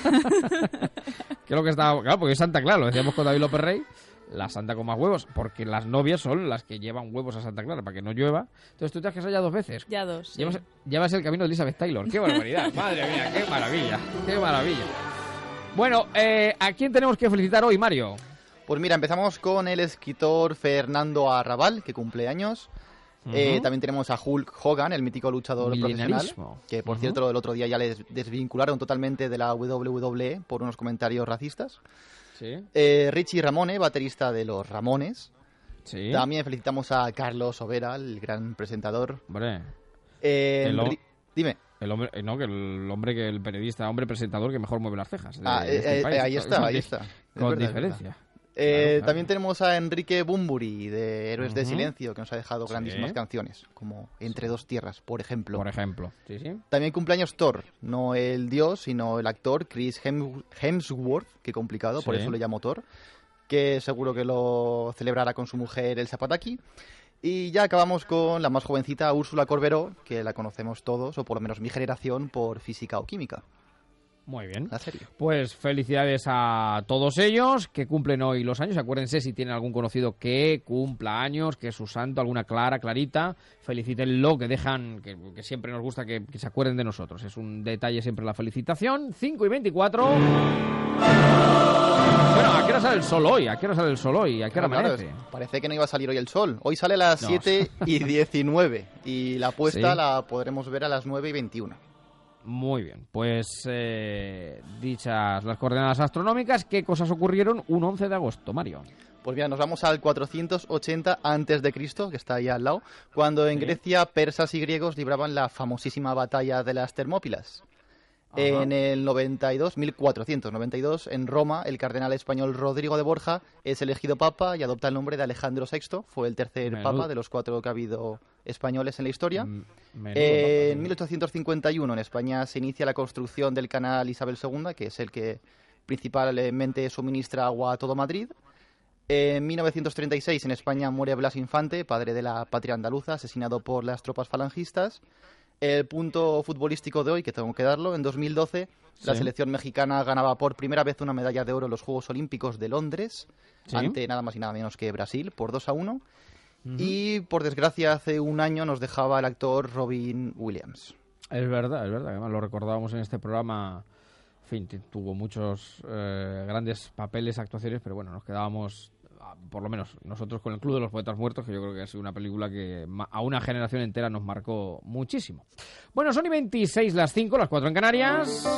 es lo que estaba... Claro, porque es Santa Clara, lo decíamos con David López Rey. La santa con más huevos, porque las novias son las que llevan huevos a Santa Clara para que no llueva. Entonces tú te has casado ya 2 veces. Ya 2, sí. Llevas el camino de Elizabeth Taylor. ¡Qué barbaridad! Madre mía, qué maravilla, qué maravilla. Bueno, ¿a quién tenemos que felicitar hoy, Mario? Pues mira, empezamos con el escritor Fernando Arrabal, que cumple años. También tenemos a Hulk Hogan, el mítico luchador profesional, que por cierto el otro día ya les desvincularon totalmente de la WWE por unos comentarios racistas. Sí. Richie Ramone, baterista de los Ramones. Sí. También felicitamos a Carlos Overa, el gran presentador. Hombre. Dime. El hombre, el periodista, hombre presentador que mejor mueve las cejas. Ahí está. Con diferencia. Claro. También tenemos a Enrique Bunbury, de Héroes de Silencio, que nos ha dejado grandísimas canciones, como Entre dos tierras, por ejemplo. Sí. También cumpleaños Thor, no el dios, sino el actor Chris Hemsworth, qué complicado, por eso le llamo Thor, que seguro que lo celebrará con su mujer Elsa Pataki. Y ya acabamos con la más jovencita, Úrsula Corberó, que la conocemos todos, o por lo menos mi generación, por Física o Química. Muy bien. La serie. Pues felicidades a todos ellos que cumplen hoy los años. Acuérdense, si tienen algún conocido que cumpla años, que es su santo, alguna Clarita, felicítenlo, que dejan, que siempre nos gusta que se acuerden de nosotros. Es un detalle siempre la felicitación. 5:24. Bueno, ¿a qué hora sale el sol hoy? ¿A qué hora amanece? Claro, parece que no iba a salir hoy el sol. Hoy sale a las 7:19 y la puesta la podremos ver a las 9:21. Muy bien, pues dichas las coordenadas astronómicas, ¿qué cosas ocurrieron un 11 de agosto, Mario? Pues mira, nos vamos al 480 a.C., que está ahí al lado, cuando en Grecia persas y griegos libraban la famosísima batalla de las Termópilas. En el 1492, en Roma, el cardenal español Rodrigo de Borja es elegido papa y adopta el nombre de Alejandro VI. Fue el tercer papa de los 4 que ha habido españoles en la historia. En 1851 en España se inicia la construcción del canal Isabel II, que es el que principalmente suministra agua a todo Madrid. En 1936 en España muere Blas Infante, padre de la patria andaluza, asesinado por las tropas falangistas. El punto futbolístico de hoy, que tengo que darlo, en 2012 la selección mexicana ganaba por primera vez una medalla de oro en los Juegos Olímpicos de Londres, ante nada más y nada menos que Brasil, por 2-1. Y por desgracia hace un año nos dejaba el actor Robin Williams. Es verdad, además lo recordábamos en este programa. En fin, tuvo muchos grandes papeles, actuaciones, pero bueno, nos quedábamos, por lo menos nosotros, con El Club de los Poetas Muertos, que yo creo que ha sido una película que a una generación entera nos marcó muchísimo. Bueno, son y 26 las 5, las 4 en Canarias.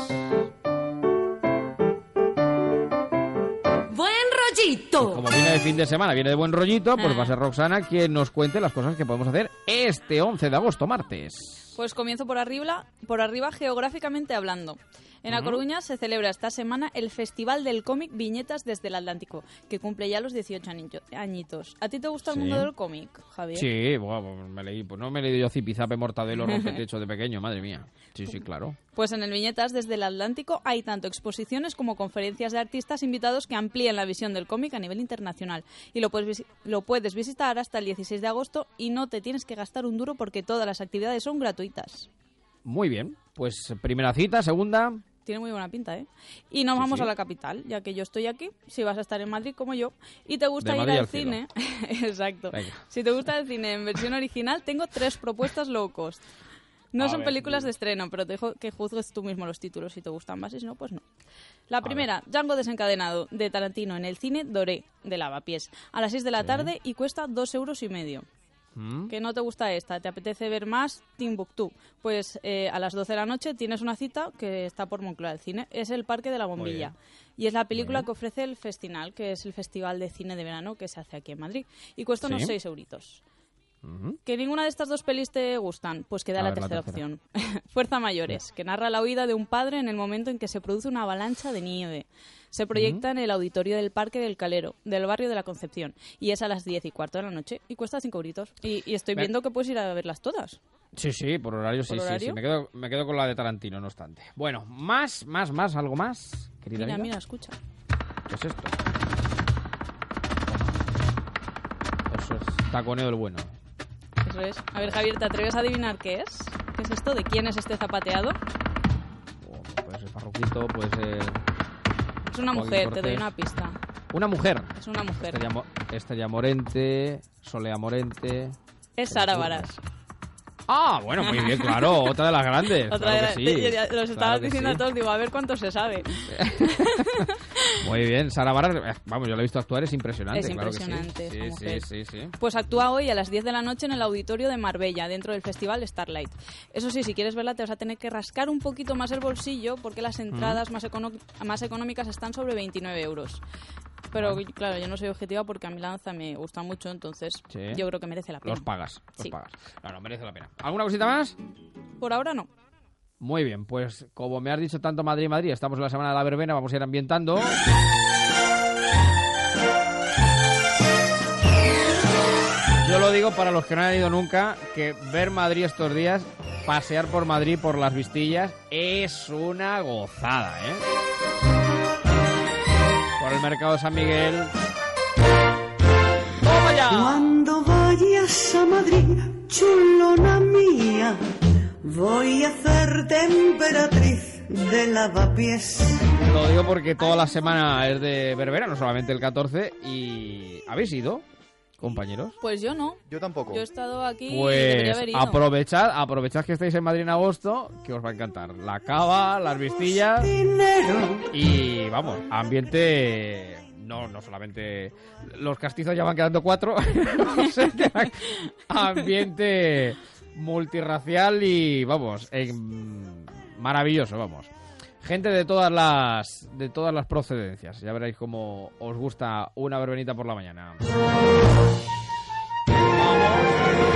¡Buen rollito! Como viene de fin de semana, viene de buen rollito, pues va a ser Roxana quien nos cuente las cosas que podemos hacer este 11 de agosto, martes. Pues comienzo por arriba geográficamente hablando. En A Coruña se celebra esta semana el Festival del Cómic Viñetas desde el Atlántico, que cumple ya los 18 añitos. ¿A ti te gusta el mundo del cómic, Javier? Sí, bueno, no me he leído yo Zipizape, Mortadelo, Rompetecho de pequeño, madre mía. Sí, claro. Pues en el Viñetas desde el Atlántico hay tanto exposiciones como conferencias de artistas invitados que amplían la visión del cómic a nivel internacional. Y lo puedes visitar hasta el 16 de agosto y no te tienes que gastar un duro porque todas las actividades son gratuitas. Muy bien, pues primera cita, segunda... Tiene muy buena pinta, ¿eh? Y nos vamos a la capital, ya que yo estoy aquí, si vas a estar en Madrid como yo, y te gusta ir al cine... Exacto. Venga. Si te gusta el cine en versión original, tengo 3 propuestas low cost. No son películas de estreno, pero te dejo que juzgues tú mismo los títulos si te gustan más y si no, pues no. La primera, Django desencadenado, de Tarantino, en el cine Doré, de Lavapiés, a las 6 de la tarde y cuesta 2,5 €. ¿Que no te gusta esta? ¿Te apetece ver más? Timbuktu. Pues a las 12 de la noche tienes una cita que está por Moncloa del cine. Es el Parque de la Bombilla. Y es la película que ofrece el Festinal, que es el festival de cine de verano que se hace aquí en Madrid. Y cuesta unos 6 €. ¿Que ninguna de estas 2 pelis te gustan? Pues queda la tercera opción. Fuerza Mayores, que narra la huida de un padre en el momento en que se produce una avalancha de nieve. Se proyecta en el auditorio del Parque del Calero, del barrio de la Concepción. Y es a las 10:15 de la noche y cuesta 5 €. Y estoy viendo que puedes ir a verlas todas. Sí, por horario, sí. Me quedo con la de Tarantino, no obstante. Bueno, más, algo más, querida amiga. Mira, escucha. ¿Qué es esto? Eso es taconeo del bueno. Eso es. A ver, Javier, ¿te atreves a adivinar qué es? ¿Qué es esto? ¿De quién es este zapateado? Puede ser Farruquito, puede ser... Es una mujer, te doy una pista. ¿Una mujer? Es una mujer. Estrella Morente, Solea Morente... Es Sara Baras. Ah, bueno, muy bien, claro, otra de las grandes. Otra claro de las... Los estabas diciendo a todos, digo, a ver cuánto se sabe. Muy bien, Sara Baras, vamos, yo la he visto actuar, es impresionante. Es impresionante esa mujer. Sí. Pues actúa hoy a las 10 de la noche en el auditorio de Marbella, dentro del festival Starlight. Eso sí, si quieres verla te vas a tener que rascar un poquito más el bolsillo, porque las entradas más económicas están sobre 29 €. Pero claro, yo no soy objetiva porque a mí la danza me gusta mucho, entonces yo creo que merece la pena. Los pagas. No, merece la pena. ¿Alguna cosita más? Por ahora no. Muy bien, pues como me has dicho tanto Madrid, estamos en la semana de la verbena, vamos a ir ambientando. Yo lo digo para los que no han ido nunca, que ver Madrid estos días, pasear por Madrid por las Vistillas, es una gozada, ¿eh? Por el mercado de San Miguel. ¡Toma ya! Cuando vayas a Madrid, chulona mía, voy a hacerte emperatriz de Lavapiés. Lo digo porque toda la semana es de verbena, no solamente el 14. ¿Y habéis ido, compañeros? Pues yo no. Yo tampoco. Yo he estado aquí pues y debería haber ido. Aprovechad que estáis en Madrid en agosto, que os va a encantar. La cava, las Vistillas y, vamos, ambiente... No solamente... Los castizos ya van quedando 4. Ambiente multirracial y, vamos, maravilloso, vamos. Gente de todas las procedencias. Ya veréis cómo os gusta una verbenita por la mañana.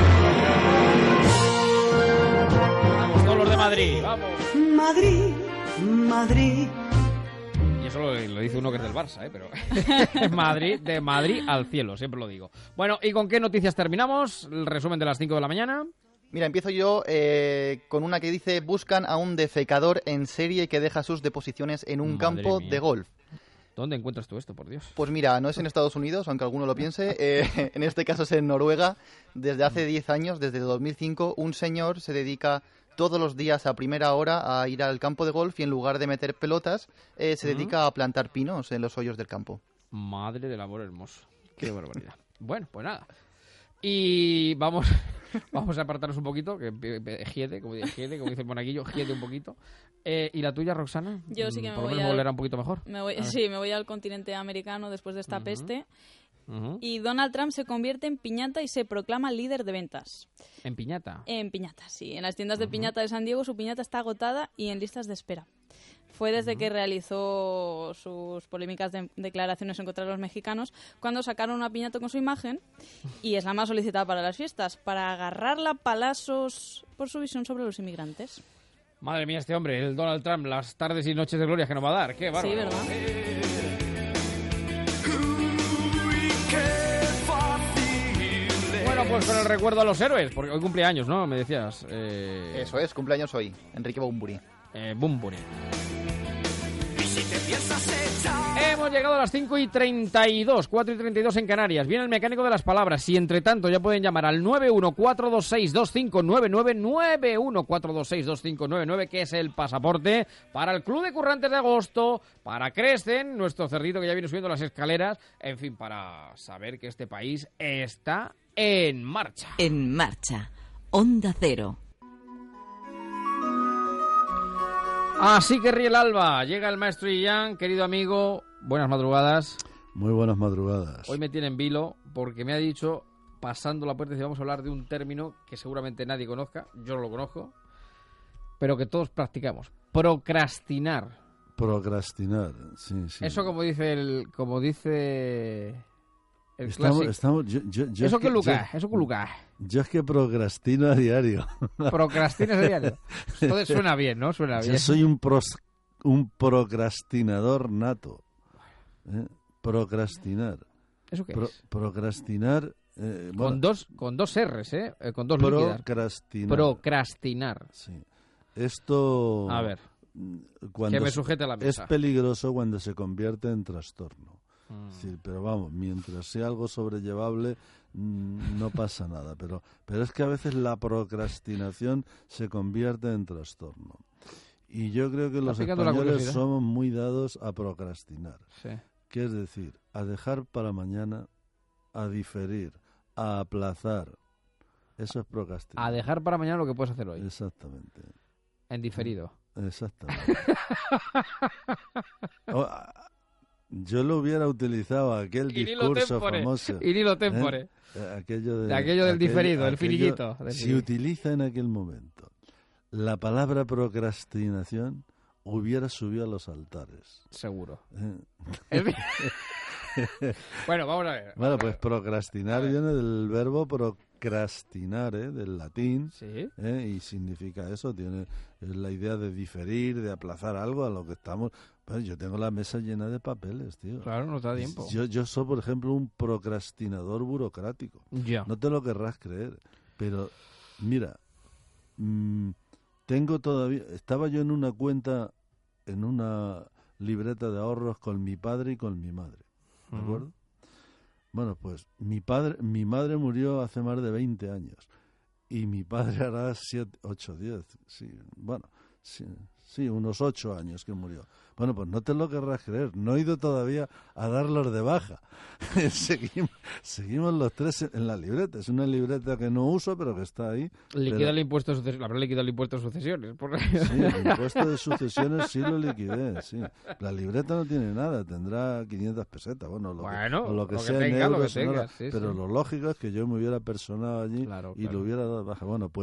Vamos todos los de Madrid, vamos. Madrid, Madrid. Y eso lo dice uno que es del Barça, pero Madrid, de Madrid al cielo, siempre lo digo. Bueno, ¿y con qué noticias terminamos? El resumen de las 5 de la mañana. Mira, empiezo yo con una que dice: buscan a un defecador en serie que deja sus deposiciones en un campo de golf. ¿Dónde encuentras tú esto, por Dios? Pues mira, no es en Estados Unidos, aunque alguno lo piense. En este caso es en Noruega. Desde hace 10 años, desde 2005, un señor se dedica todos los días a primera hora a ir al campo de golf y en lugar de meter pelotas, se dedica a plantar pinos en los hoyos del campo. Madre del amor hermoso. Qué barbaridad. Bueno, pues nada. Y vamos a apartarnos un poquito, que giede, como dice el monaguillo, giede un poquito. ¿Y la tuya, Roxana? Yo sí que me por lo voy menos volverá un poquito mejor. me voy al continente americano después de esta peste. Y Donald Trump se convierte en piñata y se proclama líder de ventas. ¿En piñata? En piñata, sí. En las tiendas de piñata de San Diego su piñata está agotada y en listas de espera. Fue desde que realizó sus polémicas declaraciones en contra de los mexicanos cuando sacaron una piñata con su imagen y es la más solicitada para las fiestas, para agarrarla a palazos por su visión sobre los inmigrantes. Madre mía, este hombre, el Donald Trump, las tardes y noches de gloria que nos va a dar. ¡Qué bárbaro! Sí, ¿verdad? Bueno, pues con el recuerdo a los héroes, porque hoy cumpleaños, ¿no? Me decías. Eso es, cumpleaños hoy, Enrique Bunbury. Bunbury. Hemos llegado a las 5:32, 4:32 en Canarias. Viene el mecánico de las palabras. Si entre tanto ya pueden llamar al 914262599, 914262599, que es el pasaporte para el Club de Currantes de Agosto, para Crescent, nuestro cerdito que ya viene subiendo las escaleras, en fin, para saber que este país está en marcha. En marcha. Onda Cero. Así que ríe el alba. Llega el maestro Illán, querido amigo. Buenas madrugadas. Muy buenas madrugadas. Hoy me tiene en vilo porque me ha dicho, pasando la puerta, que vamos a hablar de un término que seguramente nadie conozca. Yo no lo conozco, pero que todos practicamos. Procrastinar. Procrastinar, sí. Eso como dice el clásico. Eso que Lucas. Yo es que procrastino a diario. ¿Procrastinas a diario? Entonces suena bien, ¿no? Suena bien. Yo soy un procrastinador nato. Procrastinar. ¿Eso qué es? Procrastinar... con dos R's, con dos líquidas. Procrastinar. Sí. Esto... A ver, que me sujete a la mesa. Es peligroso cuando se convierte en trastorno. Sí, pero vamos, mientras sea algo sobrellevable, no pasa nada. Pero es que a veces la procrastinación se convierte en trastorno. Y yo creo que los españoles somos muy dados a procrastinar. Sí. ¿Qué es decir? A dejar para mañana, a diferir, a aplazar. Eso es procrastinar. A dejar para mañana lo que puedes hacer hoy. Exactamente. En diferido. Exactamente. Yo lo hubiera utilizado aquel discurso famoso. Y ni lo tempore. Aquello del diferido, el finiquito. Si utiliza en aquel momento la palabra procrastinación, hubiera subido a los altares. Seguro. Bueno, vamos a ver. Bueno, pues procrastinar viene del verbo procrastinare, del latín. Sí. Y significa eso, es la idea de diferir, de aplazar algo a lo que estamos... Pues yo tengo la mesa llena de papeles, tío. Claro, no te da tiempo. Yo soy, por ejemplo, un procrastinador burocrático. Ya. No te lo querrás creer, pero mira, tengo todavía... Estaba yo en una cuenta, en una libreta de ahorros con mi padre y con mi madre, ¿de acuerdo? Bueno, pues mi madre murió hace más de 20 años y mi padre hará 7, 8, 10, sí, bueno, sí, unos 8 años que murió. Bueno, pues no te lo querrás creer, no he ido todavía a darlos de baja. Seguimos los tres en la libreta. Es una libreta que no uso, pero que está ahí. Liquida el impuesto de sucesiones. Habrá liquidado el impuesto de sucesiones. Sí, el impuesto de sucesiones sí lo liquidé, sí. La libreta no tiene nada, tendrá 500 pesetas, o lo que sea en euros, pero lo lógico es que yo me hubiera personado allí y lo hubiera dado de baja. Bueno, pues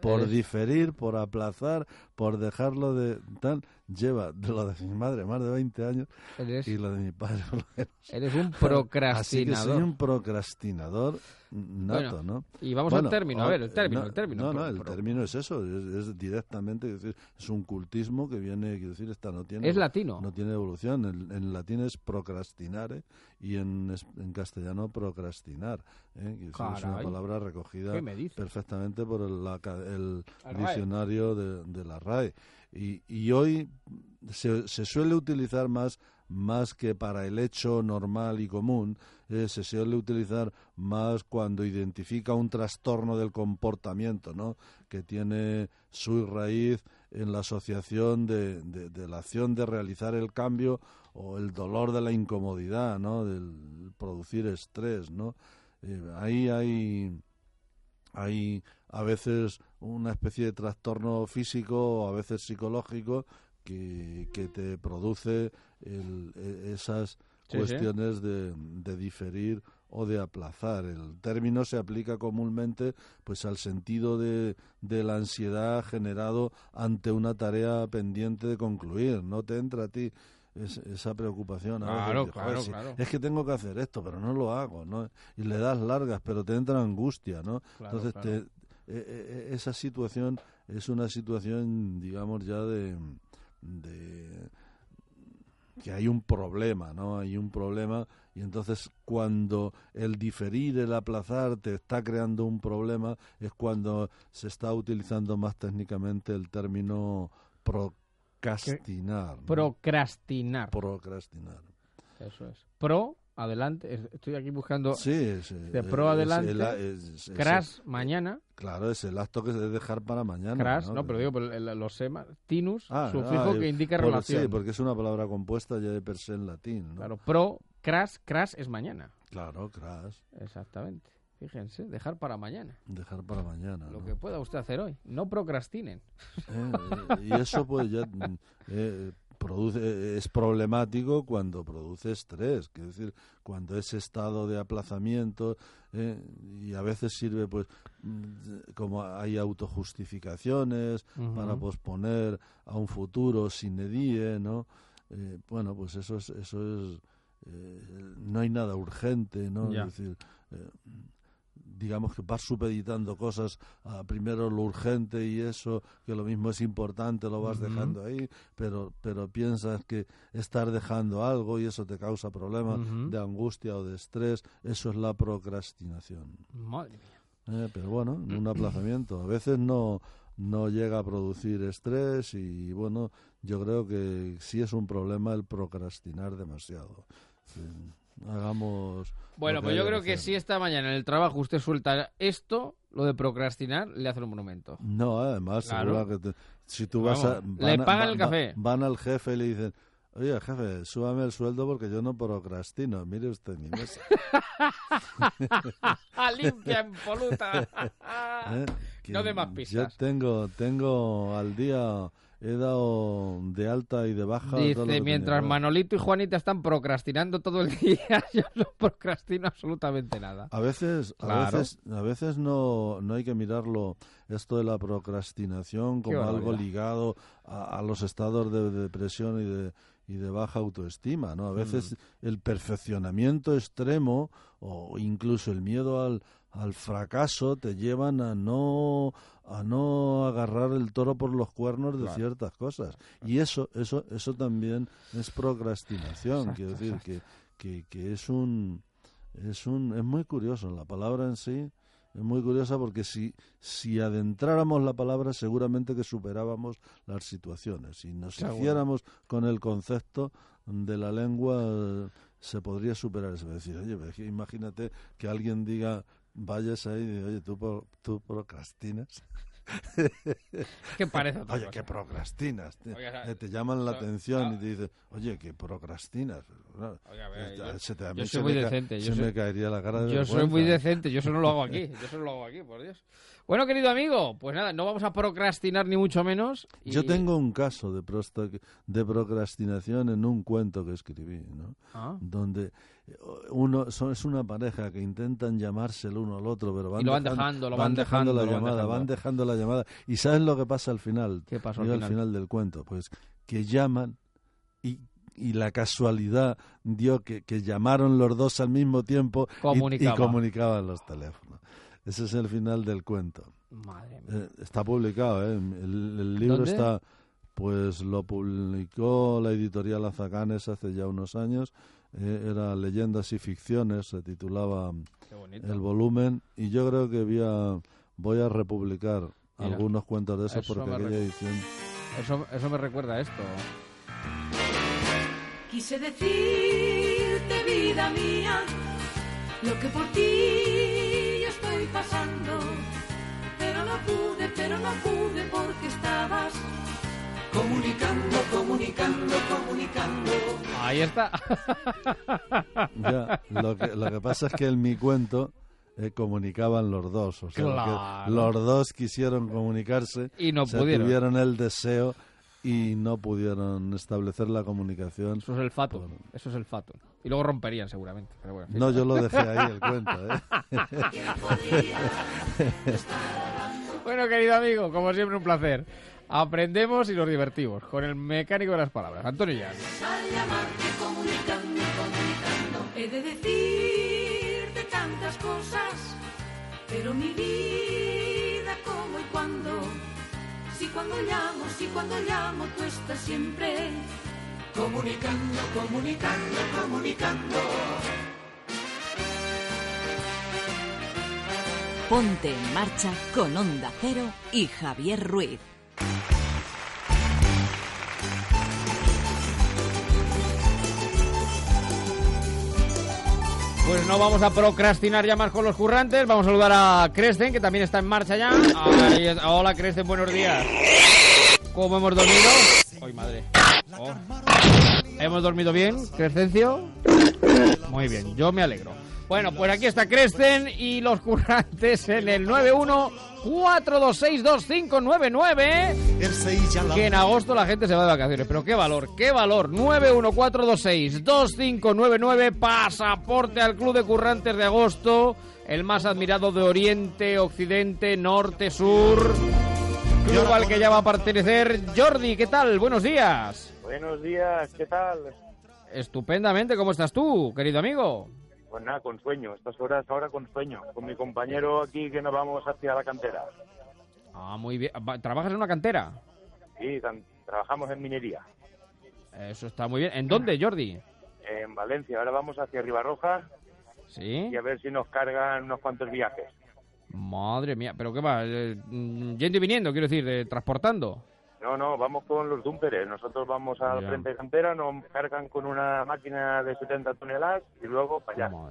por diferir, por aplazar, por dejarlo de tal, lleva de lo de mi madre más de 20 años y lo de mi padre por lo menos. Eres un procrastinador. Así que soy un procrastinador nato, bueno, ¿no? Y vamos al término, a ver, el término. El término es eso, es directamente, es decir, es un cultismo que viene, quiero decir, no tiene... Es latino. No tiene evolución, en latín es procrastinare y en castellano procrastinar, que es una palabra recogida perfectamente por el diccionario de la RAE. Y hoy se suele utilizar más que para el hecho normal y común, se suele utilizar más cuando identifica un trastorno del comportamiento, ¿no? Que tiene su raíz en la asociación de la acción de realizar el cambio o el dolor de la incomodidad, ¿no? Del producir estrés, ¿no? Ahí hay a veces una especie de trastorno físico o a veces psicológico que te produce esas cuestiones de diferir o de aplazar. El término se aplica comúnmente pues al sentido de la ansiedad generado ante una tarea pendiente de concluir. ¿No te entra a ti esa preocupación? Claro. Es que tengo que hacer esto, pero no lo hago, ¿no? Y le das largas, pero te entra angustia, ¿no? Entonces, esa situación es una situación, digamos, ya de que hay un problema, ¿no? Hay un problema y entonces cuando el diferir, el aplazar te está creando un problema es cuando se está utilizando más técnicamente el término procrastinar, ¿no? Procrastinar. Eso es. Adelante, estoy aquí buscando adelante, crash mañana. Claro, es el acto que se debe dejar para mañana. Crash, ¿no? Pero digo, los semas, tinus, sufijo que indica relación. Sí, porque es una palabra compuesta ya de per se en latín, ¿no? Claro, crash es mañana. Claro, crash. Exactamente. Fíjense, dejar para mañana. Dejar para mañana, Lo que pueda usted hacer hoy. No procrastinen. Y eso pues ya... es problemático cuando produce estrés, es decir, cuando ese estado de aplazamiento y a veces sirve pues como hay autojustificaciones para posponer a un futuro sine die, ¿no? Bueno, pues eso es no hay nada urgente, ¿no? Es decir, digamos que vas supeditando cosas a primero lo urgente y eso, que lo mismo es importante, lo vas dejando ahí, pero piensas que estar dejando algo y eso te causa problemas de angustia o de estrés, eso es la procrastinación. Madre mía. Pero bueno, un aplazamiento. A veces no llega a producir estrés y bueno, yo creo que sí es un problema el procrastinar demasiado. Sí. Hagamos. Bueno, pues yo creo que si esta mañana en el trabajo usted suelta esto, lo de procrastinar, le hacen un monumento. No, además, seguro que si tú vas le pagan el café. Van al jefe y le dicen: oye, jefe, súbame el sueldo porque yo no procrastino. Mire usted mi mesa. Limpia, impoluta. No de más pistas. Yo tengo al día... He dado de alta y de baja. Dice, mientras Manolito y Juanita están procrastinando todo el día, yo no procrastino absolutamente nada. A veces no hay que mirarlo, esto de la procrastinación, como algo ligado a los estados de depresión y de baja autoestima, ¿no? A veces el perfeccionamiento extremo o incluso el miedo al fracaso te llevan a no agarrar el toro por los cuernos de ciertas cosas. Y eso también es procrastinación. Quiero decir que es muy curioso. La palabra en sí es muy curiosa porque si adentráramos la palabra seguramente que superábamos las situaciones. Si nos hiciéramos con el concepto de la lengua se podría superar eso. Es decir, oye, imagínate que alguien diga, vayas ahí y diga, oye, tú procrastinas. ¿Qué parece? Oye, ¿qué procrastinas? Te llaman la atención y te dicen, oye, ¿qué procrastinas? Yo soy muy decente. Me caería la cara de vergüenza. Soy muy decente, yo eso no lo hago aquí. Por Dios. Bueno, querido amigo, pues nada, no vamos a procrastinar ni mucho menos. Yo tengo un caso de procrastinación en un cuento que escribí, ¿no? Donde es una pareja que intentan llamarse el uno al otro, pero van dejando la llamada. ¿Y sabes lo que pasa al final? ¿Qué pasa al final del cuento? Pues que llaman y la casualidad dio que llamaron los dos al mismo tiempo y comunicaban los teléfonos. Ese es el final del cuento. Madre mía. Está publicado, ¿eh? El libro ¿Dónde? está, pues lo publicó la editorial Azacanes hace ya unos años. Era Leyendas y Ficciones, se titulaba el volumen, y yo creo que voy a republicar algunos cuentos de esos porque aquella edición... Eso me recuerda a esto. Quise decirte, vida mía, lo que por ti estoy pasando, pero no pude porque estabas comunicando. Ahí está. Ya, lo que pasa es que en mi cuento comunicaban los dos, o sea, claro. que los dos quisieron comunicarse y no pudieron. Tuvieron el deseo y no pudieron establecer la comunicación. Eso es el fato. Eso es el fato. Y luego romperían seguramente. Pero bueno, no, yo lo dejé ahí el cuento. Bueno, querido amigo, como siempre un placer. Aprendemos y nos divertimos con el mecánico de las palabras, Antonio Llán. Comunicando. He de decirte tantas cosas, pero mi vida, cómo y cuándo. Si cuando llamo, tú estás siempre comunicando. Ponte en marcha con Onda Cero y Javier Ruiz. Pues no vamos a procrastinar ya más con los currantes. Vamos a saludar a Cresten, que también está en marcha ya. Hola, Cresten, buenos días. ¿Cómo hemos dormido? ¡Ay, madre! Oh. ¿Hemos dormido bien, Crescencio? Muy bien, yo me alegro. Bueno, pues aquí está Cresten y los currantes en el 914262599. Que en agosto la gente se va de vacaciones. Pero qué valor. 914262599. Pasaporte al Club de Currantes de agosto. El más admirado de Oriente, Occidente, Norte, Sur. Club al que ya va a pertenecer Jordi. ¿Qué tal? Buenos días. Buenos días, ¿qué tal? Estupendamente. ¿Cómo estás tú, querido amigo? Pues nada, con sueño, estas horas ahora con sueño, con mi compañero aquí que nos vamos hacia la cantera. Ah, muy bien. ¿Trabajas en una cantera? Sí, trabajamos en minería. Eso está muy bien. ¿En dónde, Jordi? En Valencia, ahora vamos hacia Ribarroja. Sí. Y a ver si nos cargan unos cuantos viajes. Madre mía, ¿pero qué va? Yendo y viniendo, quiero decir, transportando. No, vamos con los dumperes. Nosotros vamos al frente de cantera, nos cargan con una máquina de 70 toneladas y luego para allá.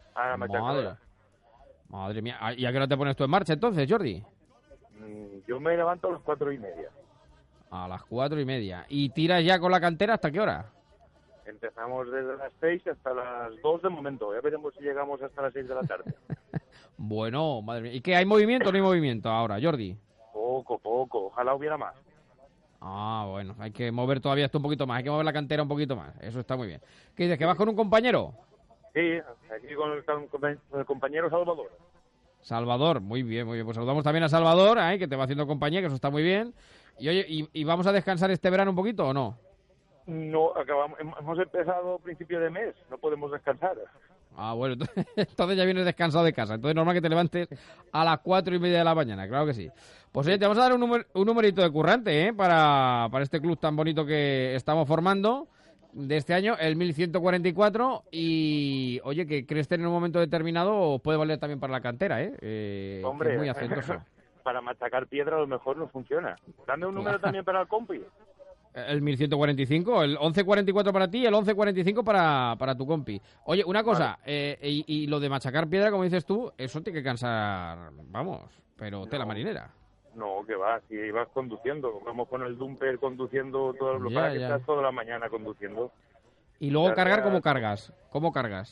Madre mía. ¿Y a qué hora te pones tú en marcha entonces, Jordi? Yo me levanto a las 4:30. A las 4:30. ¿Y tiras ya con la cantera hasta qué hora? Empezamos desde las 6 hasta las 2 de momento. Ya veremos si llegamos hasta las 6 de la tarde. Bueno, madre mía. ¿Y qué? ¿Hay movimiento o no hay movimiento ahora, Jordi? Poco. Ojalá hubiera más. Ah, bueno, hay que mover todavía esto un poquito más, hay que mover la cantera un poquito más, eso está muy bien. ¿Qué dices, que vas con un compañero? Sí, aquí con el compañero Salvador. Salvador, muy bien, pues saludamos también a Salvador, que te va haciendo compañía, que eso está muy bien. Y oye, ¿y vamos a descansar este verano un poquito o no? No, hemos empezado a principio de mes, no podemos descansar. Ah, bueno, entonces ya vienes descansado de casa. Entonces es normal que te levantes a las 4:30 de la mañana, claro que sí. Pues oye, te vamos a dar un numerito de currante, para este club tan bonito que estamos formando de este año, el 1144. Y oye, que Cresten en un momento determinado puede valer también para la cantera, Hombre, es muy hacendoso. Para machacar piedra a lo mejor no funciona. Dame un número también para el compi. El 1145, el 1144 para ti y el 1145 para tu compi. Oye, una cosa, vale. Y lo de machacar piedra, como dices tú, eso tiene que cansar, vamos, pero tela marinera. No, que va, si vas conduciendo, vamos con el dumper conduciendo todo lo para que estás toda la mañana conduciendo. Y luego cargar, ¿cómo cargas?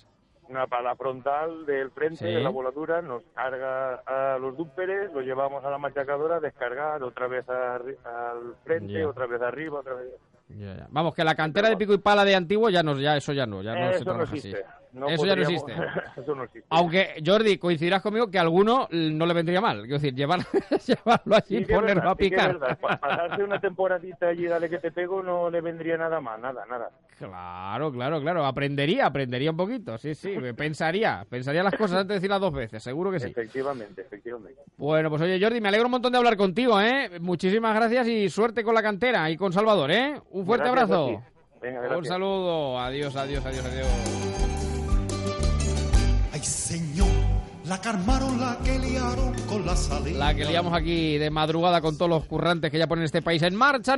una pala frontal del frente de la voladura, nos carga a los dúmperes, los llevamos a la machacadora, descargar otra vez al frente, otra vez arriba, otra vez... Ya. Vamos, que la cantera de pico y pala de antiguo eso ya no se trabaja así. Eso ya no existe. Eso no existe. Aunque, Jordi, coincidirás conmigo que a alguno no le vendría mal. Quiero decir, llevarlo allí y ponerlo a picar. Pasarse una temporadita allí, dale que te pego, no le vendría nada mal, nada. Claro. Aprendería un poquito, sí. Pensaría las cosas antes de decirlas 2 veces, seguro que sí. Efectivamente. Bueno, pues oye, Jordi, me alegro un montón de hablar contigo, ¿eh? Muchísimas gracias y suerte con la cantera y con Salvador, ¿eh? Un fuerte abrazo. Venga, gracias. Un saludo. Adiós. Ay, señor, la que armaron, la que liaron con la salida. La que liamos aquí de madrugada con todos los currantes que ya ponen este país en marcha.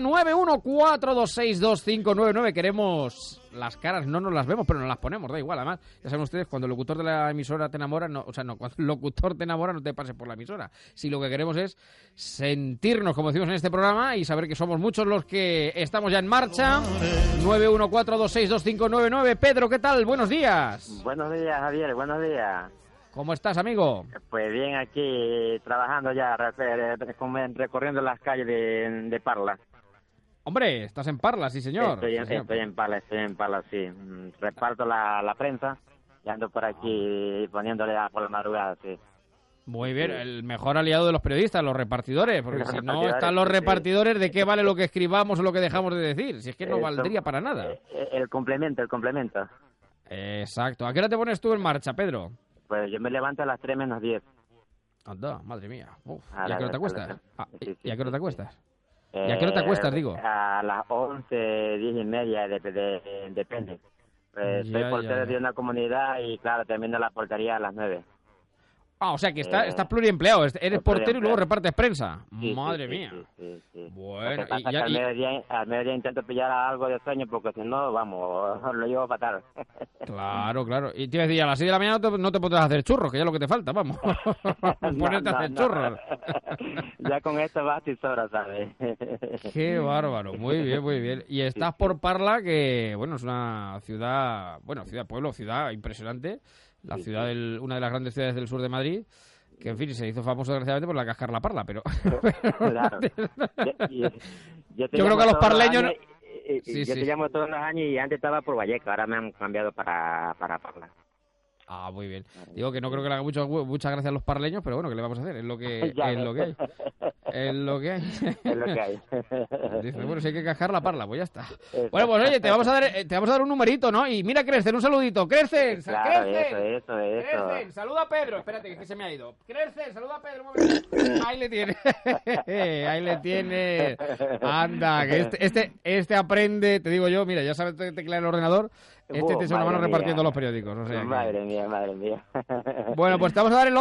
914262599. Queremos las caras, no nos las vemos, pero nos las ponemos, da igual. Además, ya saben ustedes, cuando el locutor de la emisora te enamora, cuando el locutor te enamora no te pases por la emisora. Si lo que queremos es sentirnos, como decimos en este programa, y saber que somos muchos los que estamos ya en marcha. 914262599. Pedro, ¿qué tal? Buenos días. Buenos días, Javier, buenos días. ¿Cómo estás, amigo? Pues bien, aquí trabajando ya, recorriendo las calles de Parla. Hombre, estás en Parla, sí, señor. Estoy en Parla, sí. Reparto la prensa y ando por aquí poniéndole por la madrugada, sí. Muy bien, el mejor aliado de los periodistas, los repartidores, porque si no están los repartidores, ¿de qué vale lo que escribamos o lo que dejamos de decir? Si es que no valdría para nada. El complemento. Exacto. ¿A qué hora te pones tú en marcha, Pedro? Pues yo me levanto a las 3 menos 10. Anda, madre mía. ¿Y a qué hora te acuestas? ¿Y a qué hora te acuestas? ¿Y a qué hora te acuestas, digo? A las 11, 10 y media, depende. Pues soy portero de una comunidad y, claro, termino la portería a las 9. O sea que estás pluriempleado, eres portero y luego repartes prensa. Sí, Madre mía. Sí. Bueno, al mediodía intento pillar algo de sueño porque si no, vamos, lo llevo fatal. Claro. Y te iba a decir, a las 6 de la mañana no te podrás hacer churros, que ya es lo que te falta, vamos. Ponerte a hacer churros. Ya con esto basta y sobra, ¿sabes? Qué bárbaro, muy bien. Y estás por Parla, que, bueno, es una ciudad, ciudad impresionante. La ciudad, una de las grandes ciudades del sur de Madrid, que en fin, se hizo famoso desgraciadamente por la cascar la Parla, pero... Claro. Yo creo que a los parleños... Yo te llamo todos los años y antes estaba por Valleca, ahora me han cambiado para Parla. Ah, muy bien. Digo que no creo que le haga muchas gracias a los parleños, pero bueno, ¿qué le vamos a hacer? Es lo que hay. Es lo que hay. Dice, bueno, si hay que cascar la Parla, pues ya está. Bueno, pues oye, te vamos a dar un numerito, ¿no? Y mira, Crecen, un saludito. Crecen, claro, Crecen. Eso. Crecen, saluda a Pedro. Espérate, que se me ha ido. Crecen, saluda a Pedro. Ahí le tiene. Anda, que este aprende, te digo yo, mira, ya sabes teclear el ordenador. Te echa una mano repartiendo los periódicos. O sea, madre mía. Bueno, pues te vamos a dar el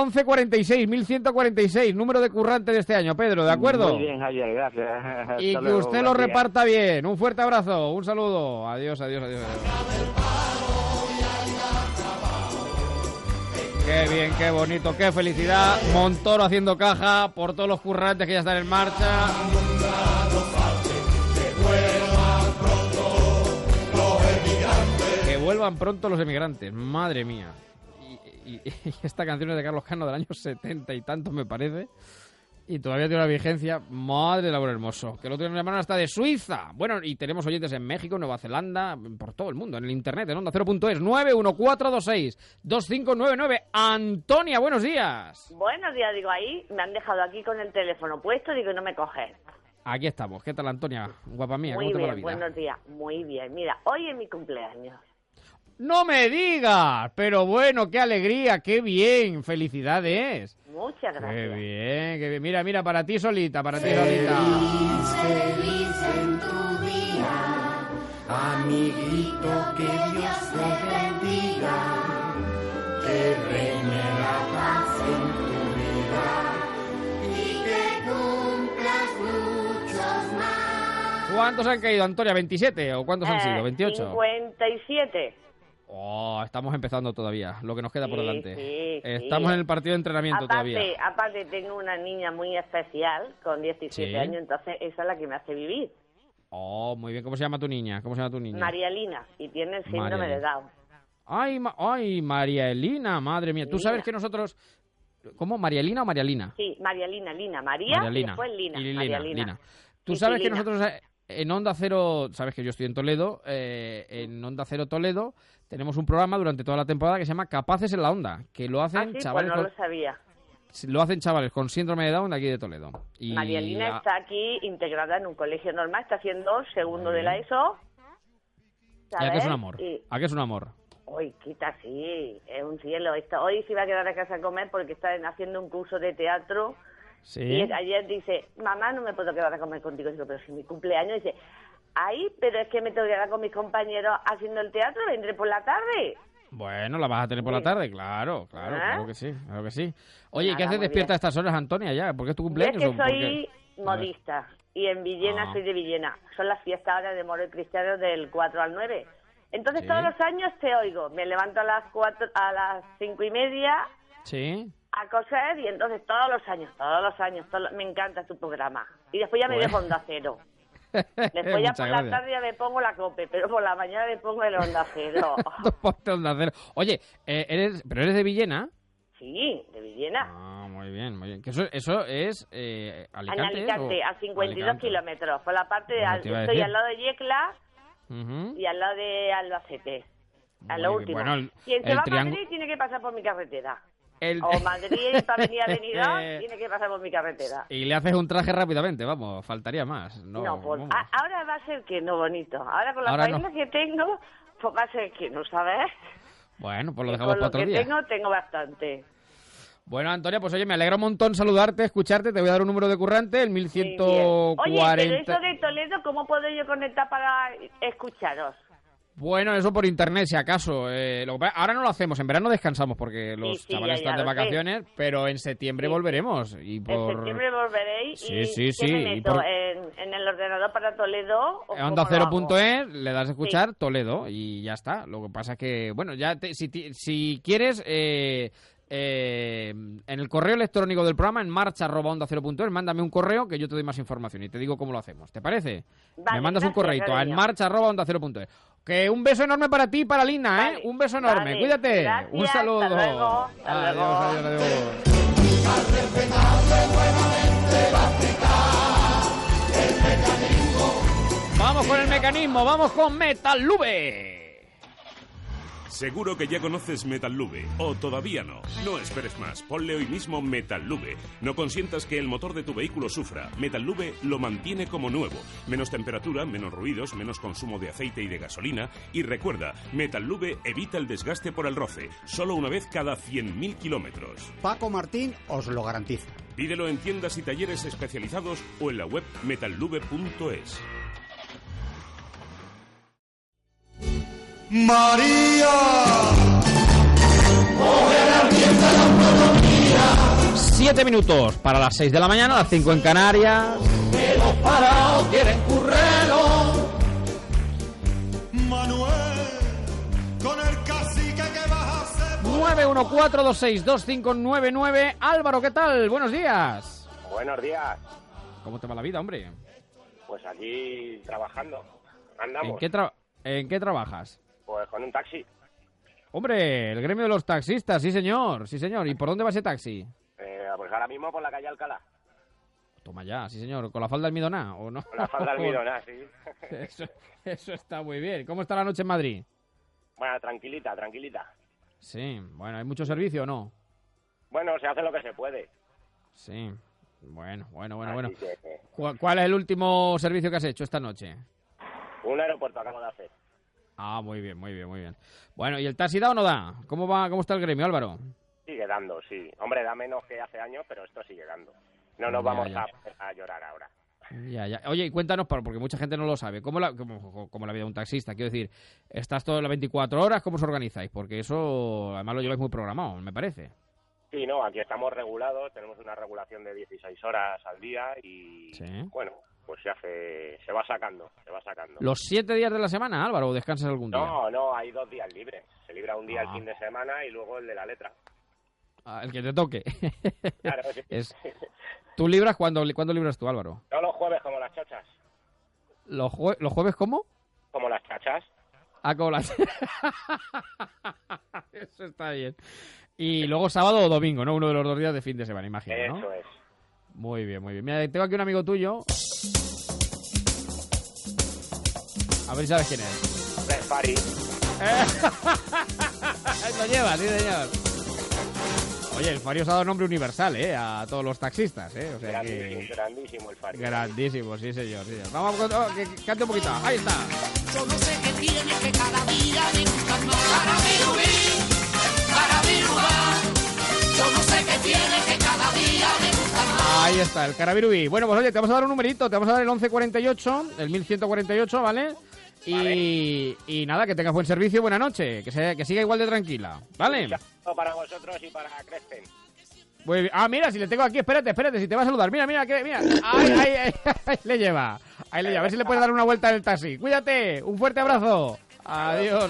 1146, número de currante de este año, Pedro, ¿de acuerdo? Muy bien, Javier, gracias. Y que usted lo reparta bien. Un fuerte abrazo, un saludo. Adiós. Qué bien, qué bonito, qué felicidad. Montoro haciendo caja por todos los currantes que ya están en marcha. Vuelvan pronto los emigrantes, madre mía. Y esta canción es de Carlos Cano del año 70 y tanto, me parece. Y todavía tiene una vigencia. Madre del amor hermoso. Que el otro día nos llamaron hasta de Suiza. Bueno, y tenemos oyentes en México, Nueva Zelanda, por todo el mundo, en el internet, en Onda 0.es. 914262599. Antonia, buenos días. Buenos días, digo, ahí me han dejado aquí con el teléfono puesto, digo, no me coges. Aquí estamos. ¿Qué tal, Antonia? Guapa mía, muy ¿cómo te va la bien, vida? buenos días. Muy bien. Mira, hoy es mi cumpleaños. ¡No me digas! Pero bueno, qué alegría, qué bien. Felicidades. Muchas gracias. Qué bien. Mira, para ti solita, Feliz en tu día, amiguito, que Dios te bendiga, que reine la paz en tu vida y que cumplas muchos más. ¿Cuántos han caído, Antonia? ¿27 o cuántos han sido? ¿28? 57. Estamos empezando todavía, lo que nos queda por delante. Sí, estamos en el partido de entrenamiento todavía. Aparte, tengo una niña muy especial, con 17 años, entonces esa es la que me hace vivir. Muy bien. ¿Cómo se llama tu niña? María Lina, y tiene el síndrome de Down. Ay, María Elina, madre mía. ¿Tú sabes que nosotros... ¿Cómo? ¿María Elina o María Lina? Sí, María Lina, María y después Lina. María Lina. Lina. Tú sabes que nosotros en Onda Cero, sabes que yo estoy en Toledo, en Onda Cero Toledo tenemos un programa durante toda la temporada que se llama Capaces en la Onda, que lo hacen chavales... Pues no lo sabía. Lo hacen chavales con síndrome de Down de aquí de Toledo. Y María Lina está aquí integrada en un colegio normal, está haciendo segundo de la ESO. ¿Y a qué es un amor? ¿A qué es un amor? Uy, quita, sí, es un cielo. Hoy se iba a quedar a casa a comer porque están haciendo un curso de teatro. Sí. Y ayer dice, mamá, no me puedo quedar a comer contigo. Digo, pero si mi cumpleaños. Dice, ay, pero es que me tengo que quedar con mis compañeros haciendo el teatro, vendré por la tarde. Bueno, la vas a tener por la tarde, claro que sí, claro que sí. Oye, Nada, ¿qué haces despierta a estas horas, Antonia, ya? ¿Por qué es tu cumpleaños? Yo es que soy modista y en Villena soy de Villena. Son las fiestas ahora de Moro y Cristiano del 4 al 9. Entonces todos los años te oigo. Me levanto a las 5:30 a coser y entonces todos los años, me encanta tu programa. Y después ya me dejo Onda Cero. Después ya por la tarde ya me pongo la COPE, pero por la mañana me pongo el Onda Cero. Ponte Onda Cero. Oye, ¿eres de Villena? Sí, de Villena. Ah, muy bien, muy bien. Que eso es Alicante. En Alicante, a 52 kilómetros. Por la parte estoy al lado de Yecla y al lado de Albacete. A lo último. Bueno, quien se va a Madrid tiene que pasar por mi carretera. O Madrid para venir a Benidorm tiene que pasar por mi carretera. Y le haces un traje rápidamente, vamos, faltaría más. No, pues ahora va a ser que no bonito. Ahora con la faena que tengo, pues va a ser que no, ¿sabes? Bueno, pues lo dejamos para otro día. Con lo que tengo bastante. Bueno, Antonia, pues oye, me alegra un montón saludarte, escucharte. Te voy a dar un número de currante, el 1140. Oye, pero eso de Toledo, ¿cómo puedo yo conectar para escucharos? Bueno, eso por internet, si acaso. Ahora no lo hacemos, en verano descansamos porque los chavales están de vacaciones, pero en septiembre volveremos. En septiembre volveréis sí. me meto en el ordenador para Toledo. Onda Cero.es, le das a escuchar Toledo y ya está. Lo que pasa es que, bueno, ya si quieres... en el correo electrónico del programa, en marcha@ondacero.es, mándame un correo que yo te doy más información y te digo cómo lo hacemos. ¿Te parece? Vale, me mandas un correito a en marcha@ondacero.es. Que un beso enorme para ti y para Lina, ¿eh? Un beso enorme. Cuídate. Gracias, un saludo. Hasta luego. Adiós. Vamos con el mecanismo, vamos con Metallube. Seguro que ya conoces Metallube, o todavía no. No esperes más, ponle hoy mismo Metallube. No consientas que el motor de tu vehículo sufra. Metallube lo mantiene como nuevo. Menos temperatura, menos ruidos, menos consumo de aceite y de gasolina. Y recuerda, Metallube evita el desgaste por el roce. Solo una vez cada 100.000 kilómetros. Paco Martín os lo garantiza. Pídelo en tiendas y talleres especializados o en la web metallube.es. María, 7 minutos para las 6 de la mañana, las 5 en Canarias. Que los parados quieren currero. Manuel, con el cacique que vas a hacer. 914262599. Álvaro, ¿qué tal? Buenos días. Buenos días. ¿Cómo te va la vida, hombre? Pues aquí trabajando. Andamos. ¿En qué trabajas? Pues con un taxi. Hombre, el gremio de los taxistas, sí señor. ¿Y por dónde va ese taxi? Pues ahora mismo por la calle Alcalá. Toma ya, sí señor. ¿Con la falda almidoná o no? Con la falda almidoná, sí. Eso está muy bien. ¿Cómo está la noche en Madrid? Bueno, tranquilita. Sí, bueno, ¿hay mucho servicio o no? Bueno, se hace lo que se puede. Sí, bueno. Que... ¿Cuál es el último servicio que has hecho esta noche? Un aeropuerto acabo de hacer. Ah, muy bien. Bueno, ¿y el taxi da o no da? ¿Cómo está el gremio, Álvaro? Sigue dando, sí. Hombre, da menos que hace años, pero esto sigue dando. No nos vamos a llorar ahora. Ya. Oye, y cuéntanos, porque mucha gente no lo sabe, ¿cómo la vida de un taxista? Quiero decir, ¿estás todas las 24 horas? ¿Cómo os organizáis? Porque eso, además, lo lleváis muy programado, me parece. Sí, no, aquí estamos regulados, tenemos una regulación de 16 horas al día y, bueno, pues se va sacando. ¿Los 7 días de la semana, Álvaro, o descansas algún día? No, hay 2 días libres. Se libra un día el fin de semana y luego el de la letra. El que te toque. Claro, sí. ¿Tú libras? ¿Cuándo libras tú, Álvaro? No, los jueves como las chachas. ¿Los jueves cómo? Como las chachas. A Colache. Eso está bien. Y luego sábado o domingo, ¿no? Uno de los 2 días de fin de semana, imagino, ¿no? Eso es. Muy bien, muy bien. Mira, tengo aquí un amigo tuyo. A ver si sabes quién es. El Fari. Lo lleva, sí, señor. Oye, el Fari os ha dado nombre universal, a todos los taxistas, O sea grandísimo el Fari. Grandísimo, sí, señor. Vamos, que cante un poquito. Ahí está. Yo no sé qué tiene que cada día me gusta más. Carabirubá. Yo no sé qué tiene que cada día me gusta más. Ahí está, el Carabirubí. Bueno, pues oye, te vamos a dar un numerito. Te vamos a dar el 1148, el 1148, ¿vale? Y nada, que tengas buen servicio, buena noche, que siga igual de tranquila, ¿vale? Un saludo para vosotros y para Crespen. Muy bien. Ah, mira, si le tengo aquí, espérate, si te va a saludar, mira, mira. Ahí le lleva, a ver si le puedes dar una vuelta en el taxi. Cuídate, un fuerte abrazo. Adiós.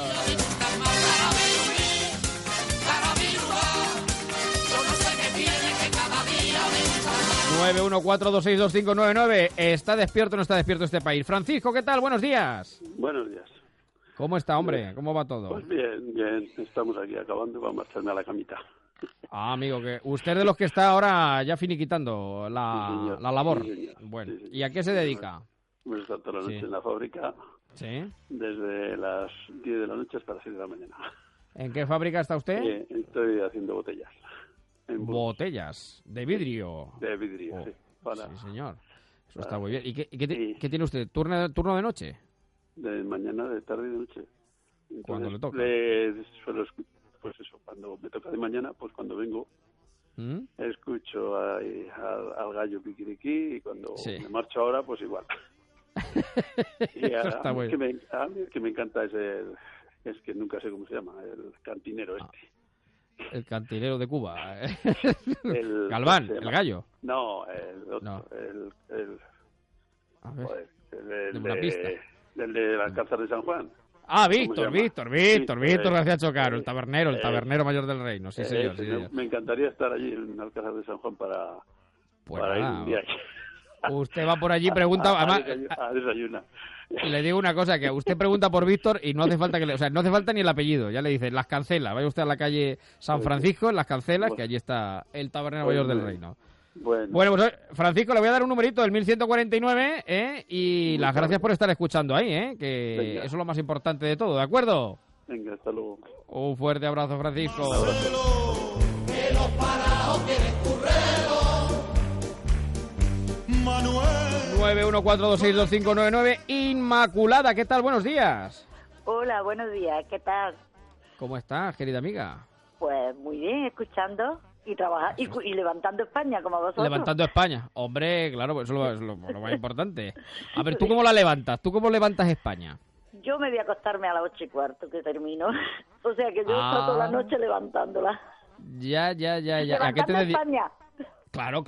914262599. ¿Está despierto o no está despierto este país? Francisco, ¿qué tal? Buenos días. Buenos días. ¿Cómo está, hombre? ¿Cómo va todo? Pues bien. Estamos aquí acabando y vamos a marcharme a la camita. Amigo, que usted es de los que está ahora ya finiquitando la labor. Sí, bueno, sí. ¿Y a qué se dedica? Pues está toda la noche en la fábrica. Sí. Desde las 10 de la noche hasta las 6 de la mañana. ¿En qué fábrica está usted? Estoy haciendo botellas. Botellas de vidrio. De vidrio, sí. Sí, señor. Eso está muy bien. ¿Y qué tiene usted? ¿Turno de noche? De mañana, de tarde y de noche. Entonces, ¿cuándo le toca? Pues eso, cuando me toca de mañana, pues cuando vengo, escucho al gallo kikiriki y cuando me marcho ahora, pues igual. Y a mí que me encanta es que nunca sé cómo se llama, el cantinero este. El cantinero de Cuba. Galván, el gallo. No, el otro. No. El de las calzas de San Juan. Ah, Víctor García Chocaro, el tabernero mayor del reino. Sí, señor. Me encantaría estar allí en Alcázar de San Juan para ir un día. Usted va por allí y pregunta... a desayunar. Le digo una cosa, que usted pregunta por Víctor y no hace falta no hace falta ni el apellido. Ya le dice, Las Cancelas. Vaya usted a la calle San Francisco, en Las Cancelas, que allí está el tabernero mayor del reino. Bueno, pues Francisco, le voy a dar un numerito del 1149, y las gracias por estar escuchando ahí, que venga. Eso es lo más importante de todo, ¿de acuerdo? Venga, hasta luego. Un fuerte abrazo, Francisco. Que los parados tienen currero. Manuel. 914262599. Inmaculada, ¿qué tal? Buenos días. Hola, buenos días, ¿qué tal? ¿Cómo estás, querida amiga? Pues muy bien, escuchando y trabajando y levantando España, como vosotros. Levantando España. Hombre, claro, pues eso es lo más importante. A ver, ¿tú cómo la levantas? ¿Tú cómo levantas España? Yo me voy a acostarme a las 8:15 que termino. O sea que yo estoy toda la noche levantándola. Ya. ¿A qué te dedicas? España. Claro.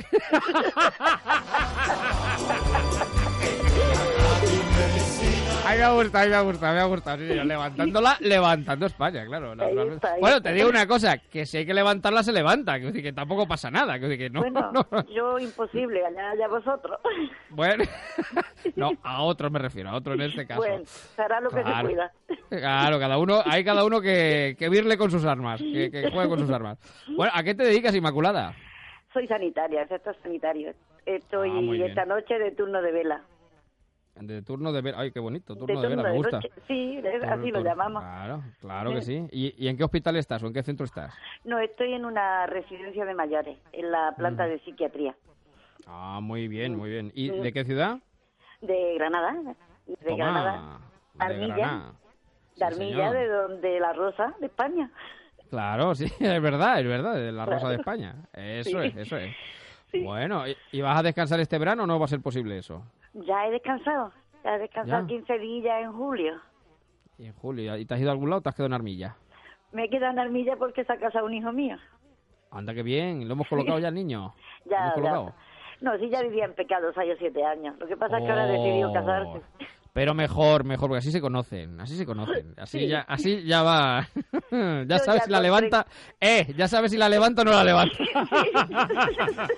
A mí me gusta. Sí, levantando España, claro. Bueno, te digo una cosa, que si hay que levantarla, se levanta, que tampoco pasa nada. Que no, yo imposible, allá vosotros. Bueno, no, a otros me refiero, a otros en este caso. Bueno, será lo que se cuida. Claro, cada uno que virle con sus armas, que juegue con sus armas. Bueno, ¿a qué te dedicas, Inmaculada? Soy sanitaria, sector sanitario. Estoy esta noche de turno de vela. De turno de vela, ay, qué bonito, turno de vela, me gusta. Noche. Sí, así lo llamamos. Claro que sí. ¿Y en qué hospital estás o en qué centro estás? No, estoy en una residencia de mayores, en la planta de psiquiatría. Ah, muy bien. ¿Y de qué ciudad? De Granada. De Granada. Armilla. De Armilla, de La Rosa, de España. Claro, sí, es verdad, de La Rosa de España. Eso es. Sí. Bueno, ¿y vas a descansar este verano o no va a ser posible eso? Ya he descansado 15 días en julio. ¿Y en julio? ¿Y te has ido a algún lado o te has quedado en Armilla? Me he quedado en Armilla porque se ha casado un hijo mío. Anda, qué bien, ¿lo hemos colocado ya al niño? Ya. No, sí, ya vivía en pecado 6 o 7 años. Lo que pasa es que ahora decidió casarse. Pero mejor, porque así se conocen. Así ya va. Ya sabes si la levanta. Ya sabes si la levanta o no la levanta.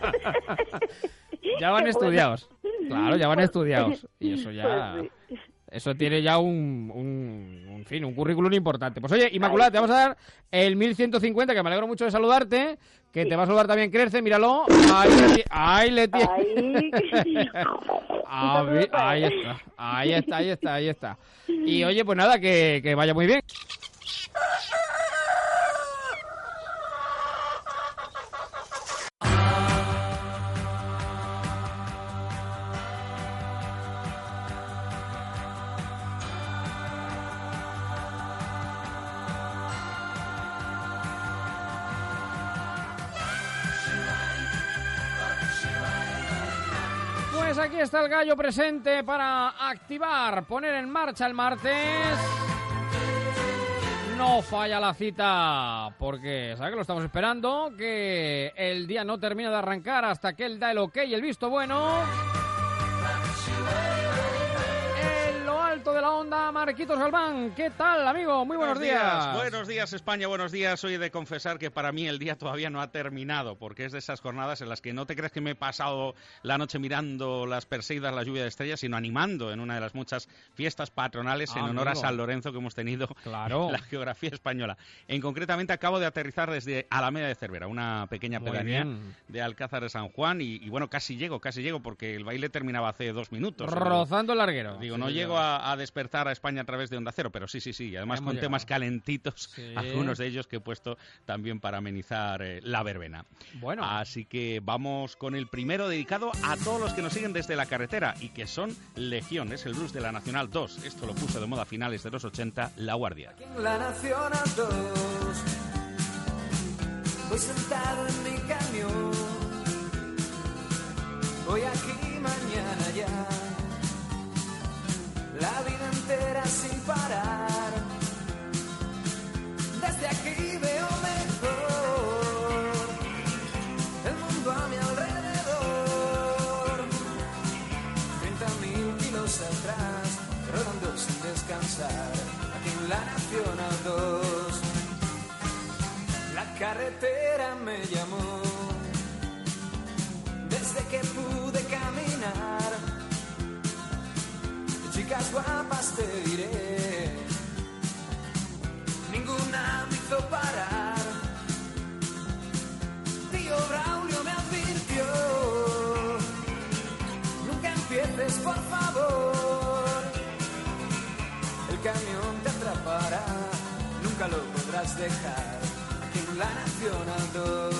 Ya van estudiados. Claro, ya van estudiados. Y eso ya... Eso tiene ya un currículum importante. Pues oye, Inmaculada, te vamos a dar el 1150, que me alegro mucho de saludarte, que te va a saludar también Crece, míralo. Ahí le tiene. Ahí está. Y oye, pues nada, que vaya muy bien. Pues aquí está el gallo presente para activar, poner en marcha el martes. No falla la cita, porque sabe que lo estamos esperando, que el día no termina de arrancar hasta que él da el ok y el visto bueno. En lo alto de la onda, Marquitos Galván. ¿Qué tal, amigo? Muy buenos días. Buenos días, España, buenos días. Hoy he de confesar que para mí el día todavía no ha terminado, porque es de esas jornadas en las que no te crees que me he pasado la noche mirando las Perseidas, la lluvia de estrellas, sino animando en una de las muchas fiestas patronales en honor a San Lorenzo que hemos tenido en la geografía española. Concretamente acabo de aterrizar desde Alameda de Cervera, una pequeña pedanía de Alcázar de San Juan, y bueno, casi llego, porque el baile terminaba hace 2 minutos. Rozando el larguero. Digo, no llego a despertar a España a través de Onda Cero, pero sí, y además con temas calentitos, algunos de ellos que he puesto también para amenizar la verbena. Bueno. Así que vamos con el primero, dedicado a todos los que nos siguen desde la carretera y que son legión. Es el blues de la Nacional 2. Esto lo puso de moda a finales de los 80, La Guardia. La Nacional 2, voy sentado en mi camión, hoy aquí, mañana ya, la vida entera sin parar, desde aquí veo mejor el mundo a mi alrededor, 30.000 kilos atrás, rodando sin descansar, aquí en la Nacional 2, la carretera me llamó, desde que pude caminar, chicas guapas te diré, ninguna me hizo parar. Tío Braulio me advirtió, nunca empieces por favor, el camión te atrapará, nunca lo podrás dejar, aquí en la Nacional 2.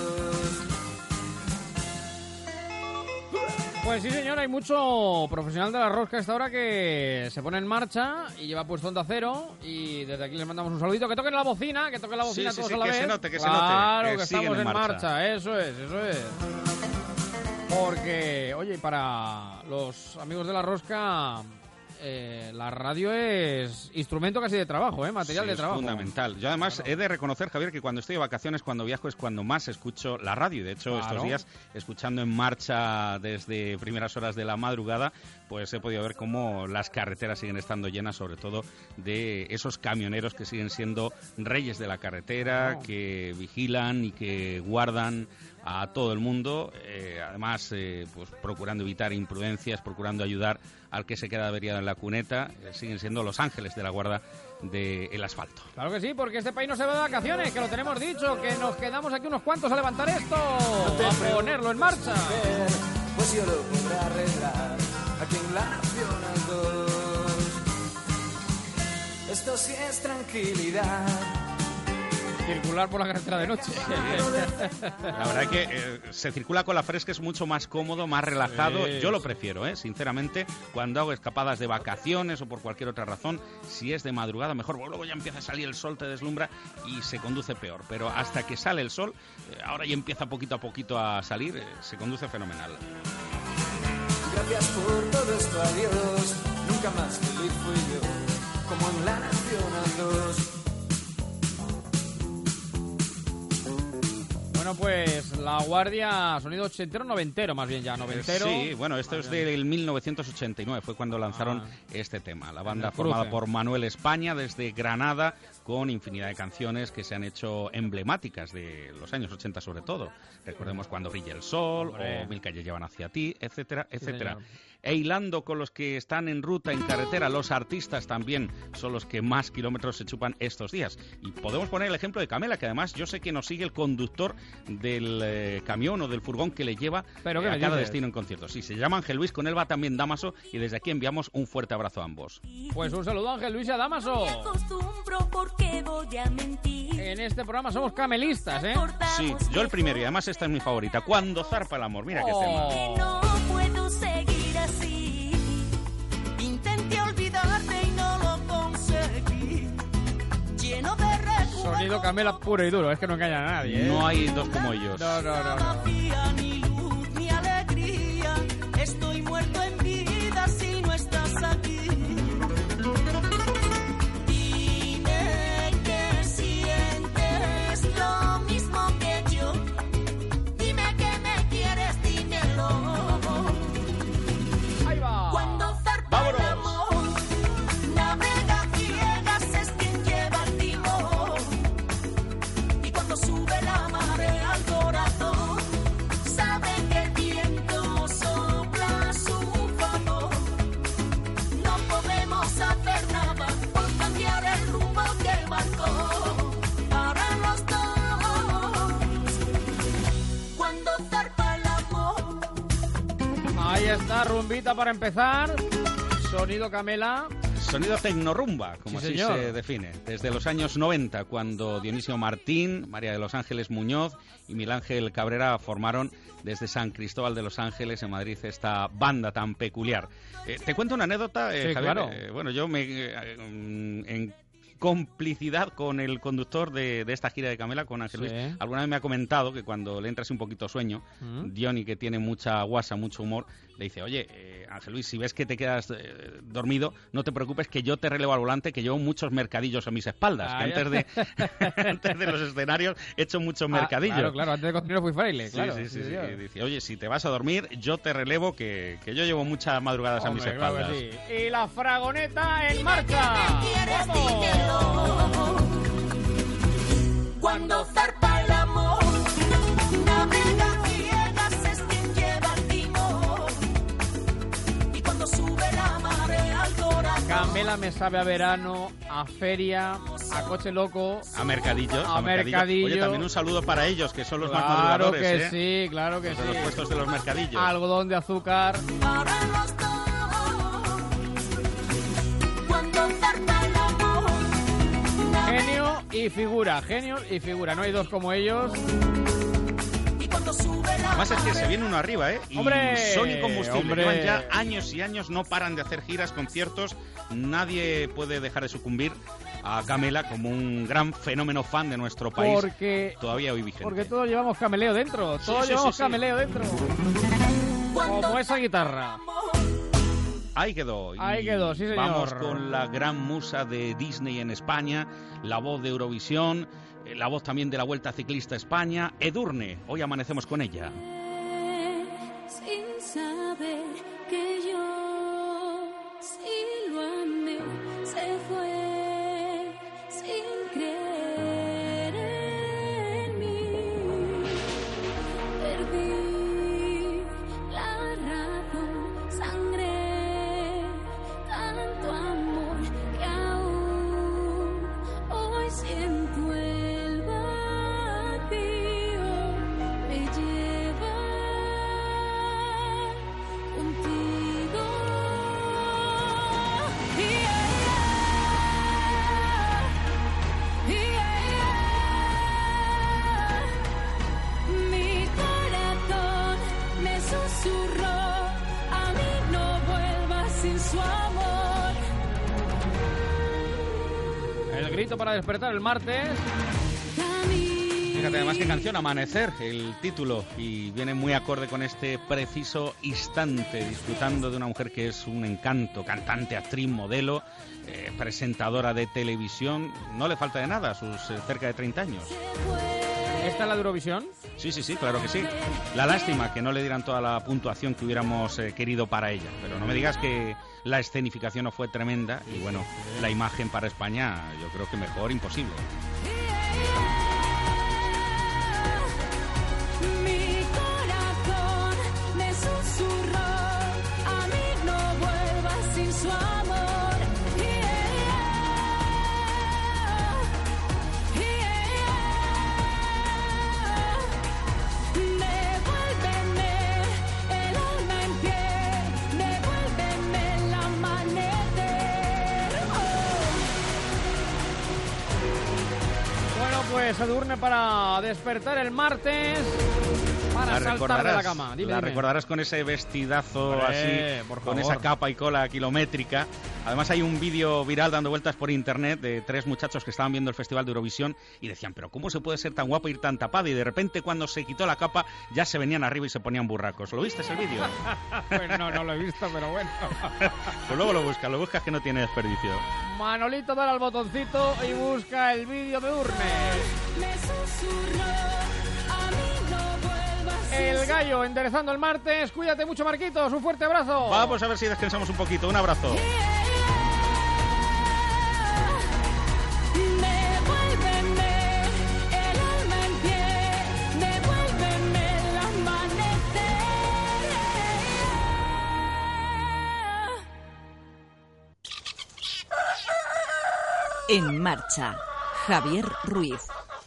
Pues sí, señor, hay mucho profesional de la rosca a esta hora que se pone en marcha y lleva puesto Onda Cero, y desde aquí les mandamos un saludito. Que toquen la bocina todos a la vez. Que se note, claro, que estamos en marcha. Eso es. Porque, oye, para los amigos de la rosca, la radio es instrumento casi de trabajo, material de trabajo. Es fundamental. Yo además he de reconocer, Javier, que cuando estoy de vacaciones, cuando viajo, es cuando más escucho la radio. Y de hecho, estos días, escuchando En Marcha desde primeras horas de la madrugada, pues he podido ver cómo las carreteras siguen estando llenas, sobre todo de esos camioneros que siguen siendo reyes de la carretera, que vigilan y que guardan a todo el mundo, además pues procurando evitar imprudencias, procurando ayudar al que se queda averiado en la cuneta. Siguen siendo los ángeles de la guarda del asfalto. Claro que sí, porque este país no se va de vacaciones, que lo tenemos dicho, que nos quedamos aquí unos cuantos a levantar esto, a ponerlo en marcha. Pues yo lo podré arreglar aquí en la Nacional 2. Esto sí es tranquilidad. Circular por la carretera de noche. La verdad es que se circula con la fresca, es mucho más cómodo, más relajado. Yo lo prefiero, sinceramente, cuando hago escapadas de vacaciones o por cualquier otra razón. Si es de madrugada, mejor, porque luego ya empieza a salir el sol, te deslumbra y se conduce peor. Pero hasta que sale el sol, ahora ya empieza poquito a poquito a salir, se conduce fenomenal. Gracias por todo esto, adiós. Nunca más feliz fui yo, como en la Nacional 2. Bueno, pues La Guardia, sonido ochentero, noventero, más bien ya, noventero. Sí, bueno, esto es del 1989, fue cuando lanzaron este tema. La banda formada por Manuel España desde Granada, con infinidad de canciones que se han hecho emblemáticas de los años 80 sobre todo. Recordemos Cuando brilla el sol, o Mil calles llevan hacia ti, etcétera, etcétera. e hilando con los que están en ruta, en carretera, los artistas también son los que más kilómetros se chupan estos días. Y podemos poner el ejemplo de Camela, que además yo sé que nos sigue el conductor del camión o del furgón que le lleva a cada destino en concierto. Sí, se llama Ángel Luis, con él va también Dámaso, y desde aquí enviamos un fuerte abrazo a ambos. Pues un saludo a Ángel Luis y a Dámaso. En este programa somos camelistas, ¿eh? Sí, yo el primero, y además esta es mi favorita. Cuando zarpa el amor, mira qué tema. No puedo seguir así. Intenté olvidarte y no lo conseguí. Lleno de recuerdos. Sonido Camela puro y duro, es que no engañan a nadie, ¿eh? No hay dos como ellos. No. Ni luz ni alegría. Estoy muerto en vida si no estás aquí. Dime que sientes lo mismo que yo. Dime que me quieres, dímelo. Ahí va. Cuando zarpa el amor, navega ciegas es quien lleva el timón. Y cuando sube la marea al corazón, sabe que el viento sopla a su favor. No podemos hacer nada por cambiar el rumbo que marcó para los dos. Cuando zarpa el amor. Ahí está, rumbita para empezar. Sonido Camela. Sonido tecnorumba, como Sí, así señor. se define. Desde los años 90, cuando Dionisio Martín, María de los Ángeles Muñoz y Miguel Ángel Cabrera formaron desde San Cristóbal de los Ángeles, en Madrid, esta banda tan peculiar. Te cuento una anécdota, Sí, Javier. claro. Bueno, yo en complicidad con el conductor de esta gira de Camela, con Ángel Sí. Luis, alguna vez me ha comentado que cuando le entra así un poquito sueño, Diony, que tiene mucha guasa, mucho humor, le dice, oye, Ángel Luis, si ves que te quedas dormido, no te preocupes, que yo te relevo al volante, que llevo muchos mercadillos a mis espaldas, que antes de los escenarios he hecho muchos mercadillos. Claro, antes de continuar fui fraile, claro. Sí. Y dice, oye, si te vas a dormir, yo te relevo, que yo llevo muchas madrugadas a mis espaldas. Claro que sí. Y la fragoneta en marcha. ¡Vamos! Cuando zarpa el amor, navega ciegas es quien lleva el timón. Y cuando sube la marea al corazón, Camela me sabe a verano, a feria, a coche loco, a mercadillos. a mercadillo. Oye, también un saludo para ellos, que son los más Claro madrugadores. que ¿eh? sí, claro que Los sí. de los puestos de los mercadillos. Algodón de azúcar. para los dos. Cuando zarpa el amor, Genio y figura. No hay dos como ellos. y cuando sube la Además es que se viene uno arriba, ¿eh? Y ¡Hombre! son incombustibles. ¡Hombre! Llevan ya años y años, no paran de hacer giras, conciertos. Nadie puede dejar de sucumbir a Camela como un gran fenómeno fan de nuestro país. Porque todavía hoy vigente. Porque todos llevamos cameleo dentro. Todos Sí, llevamos sí. cameleo dentro. Como esa guitarra. Ahí quedó. Ahí quedó, sí, señor. Vamos con la gran musa de Disney en España, la voz de Eurovisión, la voz también de la Vuelta Ciclista España, Edurne. Hoy amanecemos con ella. sin saber que yo sí lo amé, se fue sin creer en mí. Perdí la razón, sangré tanto amor que aún hoy siento el vacío. Me lleva contigo. Mi corazón me susurró, a mí no vuelvas sin su amor. El grito para despertar el martes. Fíjate, además qué canción, Amanecer, el título, y viene muy acorde con este preciso instante, disfrutando de una mujer que es un encanto, cantante, actriz, modelo, presentadora de televisión. No le falta de nada a sus cerca de 30 años. ¿Esta es la de Eurovisión? Sí, claro que sí. La lástima que no le dieran toda la puntuación que hubiéramos querido para ella. Pero no me digas que la escenificación no fue tremenda y bueno, la imagen para España yo creo que mejor imposible. Mi corazón me susurró, a mí pues Edurne para despertar el martes, para saltar de la cama. Dime. Recordarás con ese vestidazo así, con esa capa y cola kilométrica. Además hay un vídeo viral dando vueltas por internet de 3 muchachos que estaban viendo el Festival de Eurovisión y decían, pero ¿cómo se puede ser tan guapo e ir tan tapado? Y de repente cuando se quitó la capa ya se venían arriba y se ponían burracos. ¿Lo viste ese vídeo? Pues no lo he visto, pero bueno. Pues luego lo buscas que no tiene desperdicio. Manolito, dale al botoncito y busca el vídeo de Urne. El gallo enderezando el martes. Cuídate mucho, Marquitos. Un fuerte abrazo. Vamos a ver si descansamos un poquito. Un abrazo. En marcha, Javier Ruiz.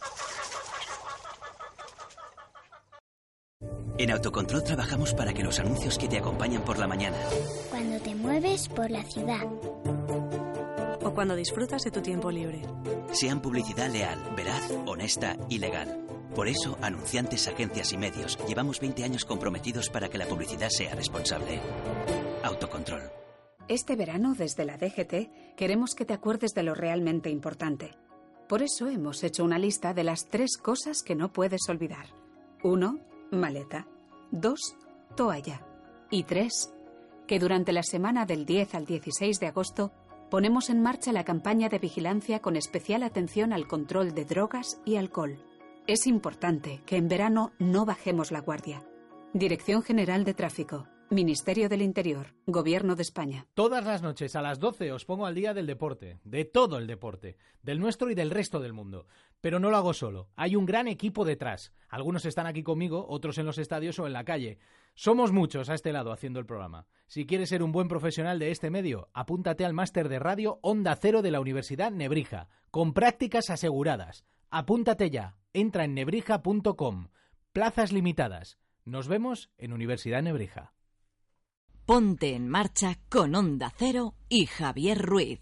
En Autocontrol trabajamos para que los anuncios que te acompañan por la mañana, cuando te mueves por la ciudad, o cuando disfrutas de tu tiempo libre, sean publicidad leal, veraz, honesta y legal. Por eso, anunciantes, agencias y medios, llevamos 20 años comprometidos para que la publicidad sea responsable. Autocontrol. Este verano, desde la DGT, queremos que te acuerdes de lo realmente importante. Por eso hemos hecho una lista de las 3 cosas que no puedes olvidar. 1. Maleta. 2. Toalla. Y 3. Que durante la semana del 10 al 16 de agosto ponemos en marcha la campaña de vigilancia con especial atención al control de drogas y alcohol. Es importante que en verano no bajemos la guardia. Dirección General de Tráfico. Ministerio del Interior, Gobierno de España. Todas las noches a las 12 os pongo al día del deporte, de todo el deporte, del nuestro y del resto del mundo. Pero no lo hago solo, hay un gran equipo detrás. Algunos están aquí conmigo, otros en los estadios o en la calle. Somos muchos a este lado haciendo el programa. Si quieres ser un buen profesional de este medio, apúntate al máster de radio Onda Cero de la Universidad Nebrija, con prácticas aseguradas. Apúntate ya, entra en nebrija.com. Plazas limitadas. Nos vemos en Universidad Nebrija. Ponte en marcha con Onda Cero y Javier Ruiz.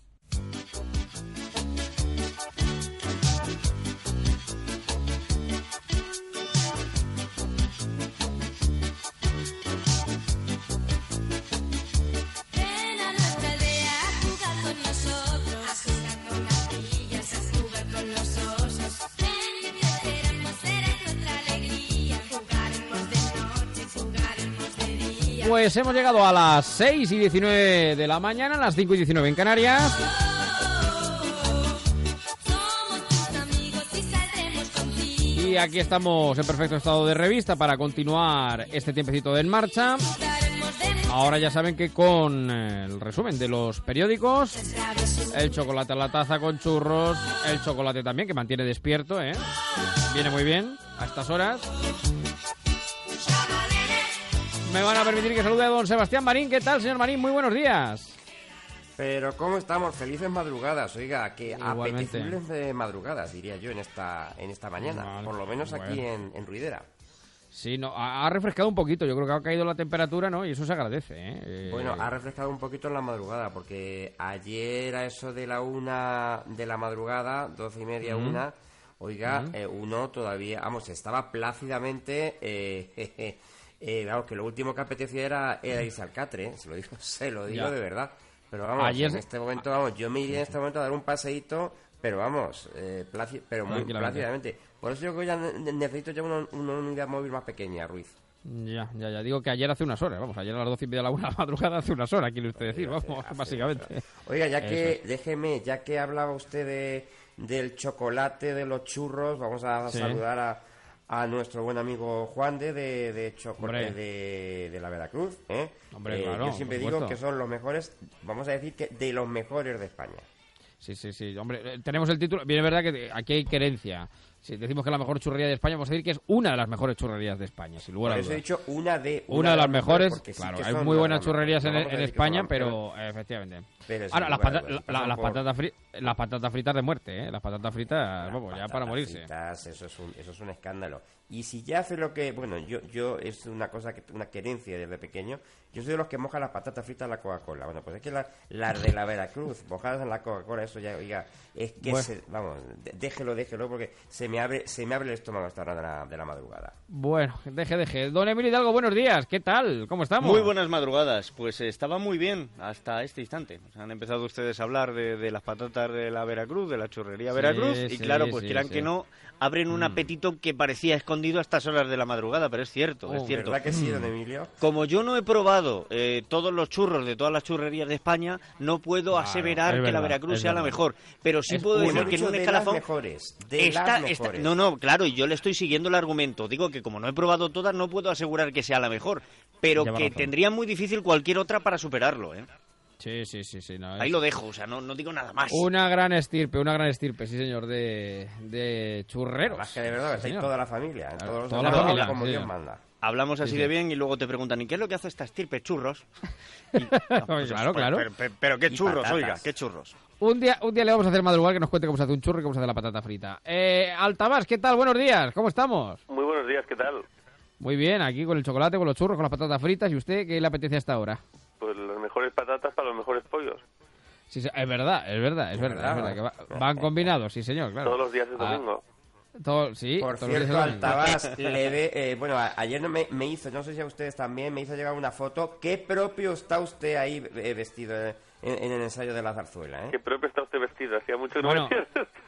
Pues hemos llegado a las 6 y 19 de la mañana, las 5 y 19 en Canarias. Y aquí estamos en perfecto estado de revista para continuar este tiempecito de En Marcha. Ahora ya saben que con el resumen de los periódicos, el chocolate a la taza con churros, el chocolate también que mantiene despierto, viene muy bien a estas horas. Me van a permitir que salude a don Sebastián Marín. ¿Qué tal, señor Marín? Muy buenos días. Pero ¿cómo estamos? Felices madrugadas. Oiga, que apetecibles de madrugadas, diría yo, en esta mañana. Por lo menos aquí en Ruidera. Sí, no, ha refrescado un poquito. Yo creo que ha caído la temperatura, ¿no? Y eso se agradece, Bueno, ha refrescado un poquito en la madrugada, porque ayer a eso de la 1 de la madrugada, 12:30, 1, oiga, uno todavía, vamos, estaba plácidamente... vamos, que lo último que apetecía era irse al catre, se lo digo de verdad. Pero vamos, ayer... en este momento, yo me iría en este momento a dar un paseíto, pero vamos, muy plácidamente. Por eso yo creo que ya necesito ya una unidad móvil más pequeña, Ruiz. Ya, digo que ayer hace unas horas, ayer a las 12:30 de la 1 de la madrugada hace unas horas, quiere usted decir, básicamente. Oiga, ya que hablaba usted del chocolate, de los churros, vamos a saludar a nuestro buen amigo Juan de Chocolate de la Veracruz. Hombre, claro, yo siempre digo que son los mejores, vamos a decir que de los mejores de España. Sí, hombre, tenemos el título, bien es verdad que aquí hay querencia. Si decimos que es la mejor churrería de España, vamos a decir que es una de las mejores churrerías de España, sin lugar a dudas. Por eso he dicho una de las mejores, claro, hay muy buenas churrerías en España, pero efectivamente. Ahora, las patatas fritas de muerte, las patatas fritas, ya para morirse. Eso es un escándalo. Y si ya hace lo que... Bueno, yo es una cosa, una querencia desde pequeño. Yo soy de los que mojan las patatas fritas en la Coca-Cola. Bueno, pues es que las de la Veracruz, mojadas en la Coca-Cola, eso ya, oiga, es que, déjelo, porque se me me abre el estómago a esta hora de la madrugada. Bueno, deje. Don Emilio Hidalgo, buenos días. ¿Qué tal? ¿Cómo estamos? Muy buenas madrugadas. Pues estaba muy bien hasta este instante. Han empezado ustedes a hablar de las patatas de la Veracruz, de la churrería Veracruz. Y claro, pues quieran que no, abren un apetito que parecía escondido a estas horas de la madrugada. Pero es cierto, es cierto. ¿Verdad que sí, don Emilio? Como yo no he probado todos los churros de todas las churrerías de España, no puedo aseverar que la Veracruz sea la mejor. Pero sí puedo decir que en un escalafón... No, claro, y yo le estoy siguiendo el argumento. Digo que como no he probado todas, no puedo asegurar que sea la mejor, pero que tendría muy difícil cualquier otra para superarlo, ¿eh? Sí. No, ahí lo dejo, o sea, no digo nada más. Una gran estirpe, sí señor, de churreros. Más que de verdad, estáis toda la familia, toda la familia, como Dios manda. Hablamos así de bien y luego te preguntan, ¿y qué es lo que hace esta estirpe? Churros. Claro. Pero qué churros, oiga, qué churros. Un día le vamos a hacer madrugar que nos cuente cómo se hace un churro y cómo se hace la patata frita. Altabás, ¿qué tal? Buenos días, ¿cómo estamos? Muy buenos días, ¿qué tal? Muy bien, aquí con el chocolate, con los churros, con las patatas fritas. ¿Y usted qué le apetece hasta ahora? Pues las mejores patatas para los mejores pollos. Sí, es verdad, que van combinados, sí señor, claro. Todos los días es domingo. Sí, por cierto, Altabás le ve, ayer me hizo, no sé si a ustedes también, me hizo llegar una foto. Qué propio está usted ahí vestido en el ensayo de la zarzuela, ¿eh? Qué propio está usted vestido, hacía mucho que no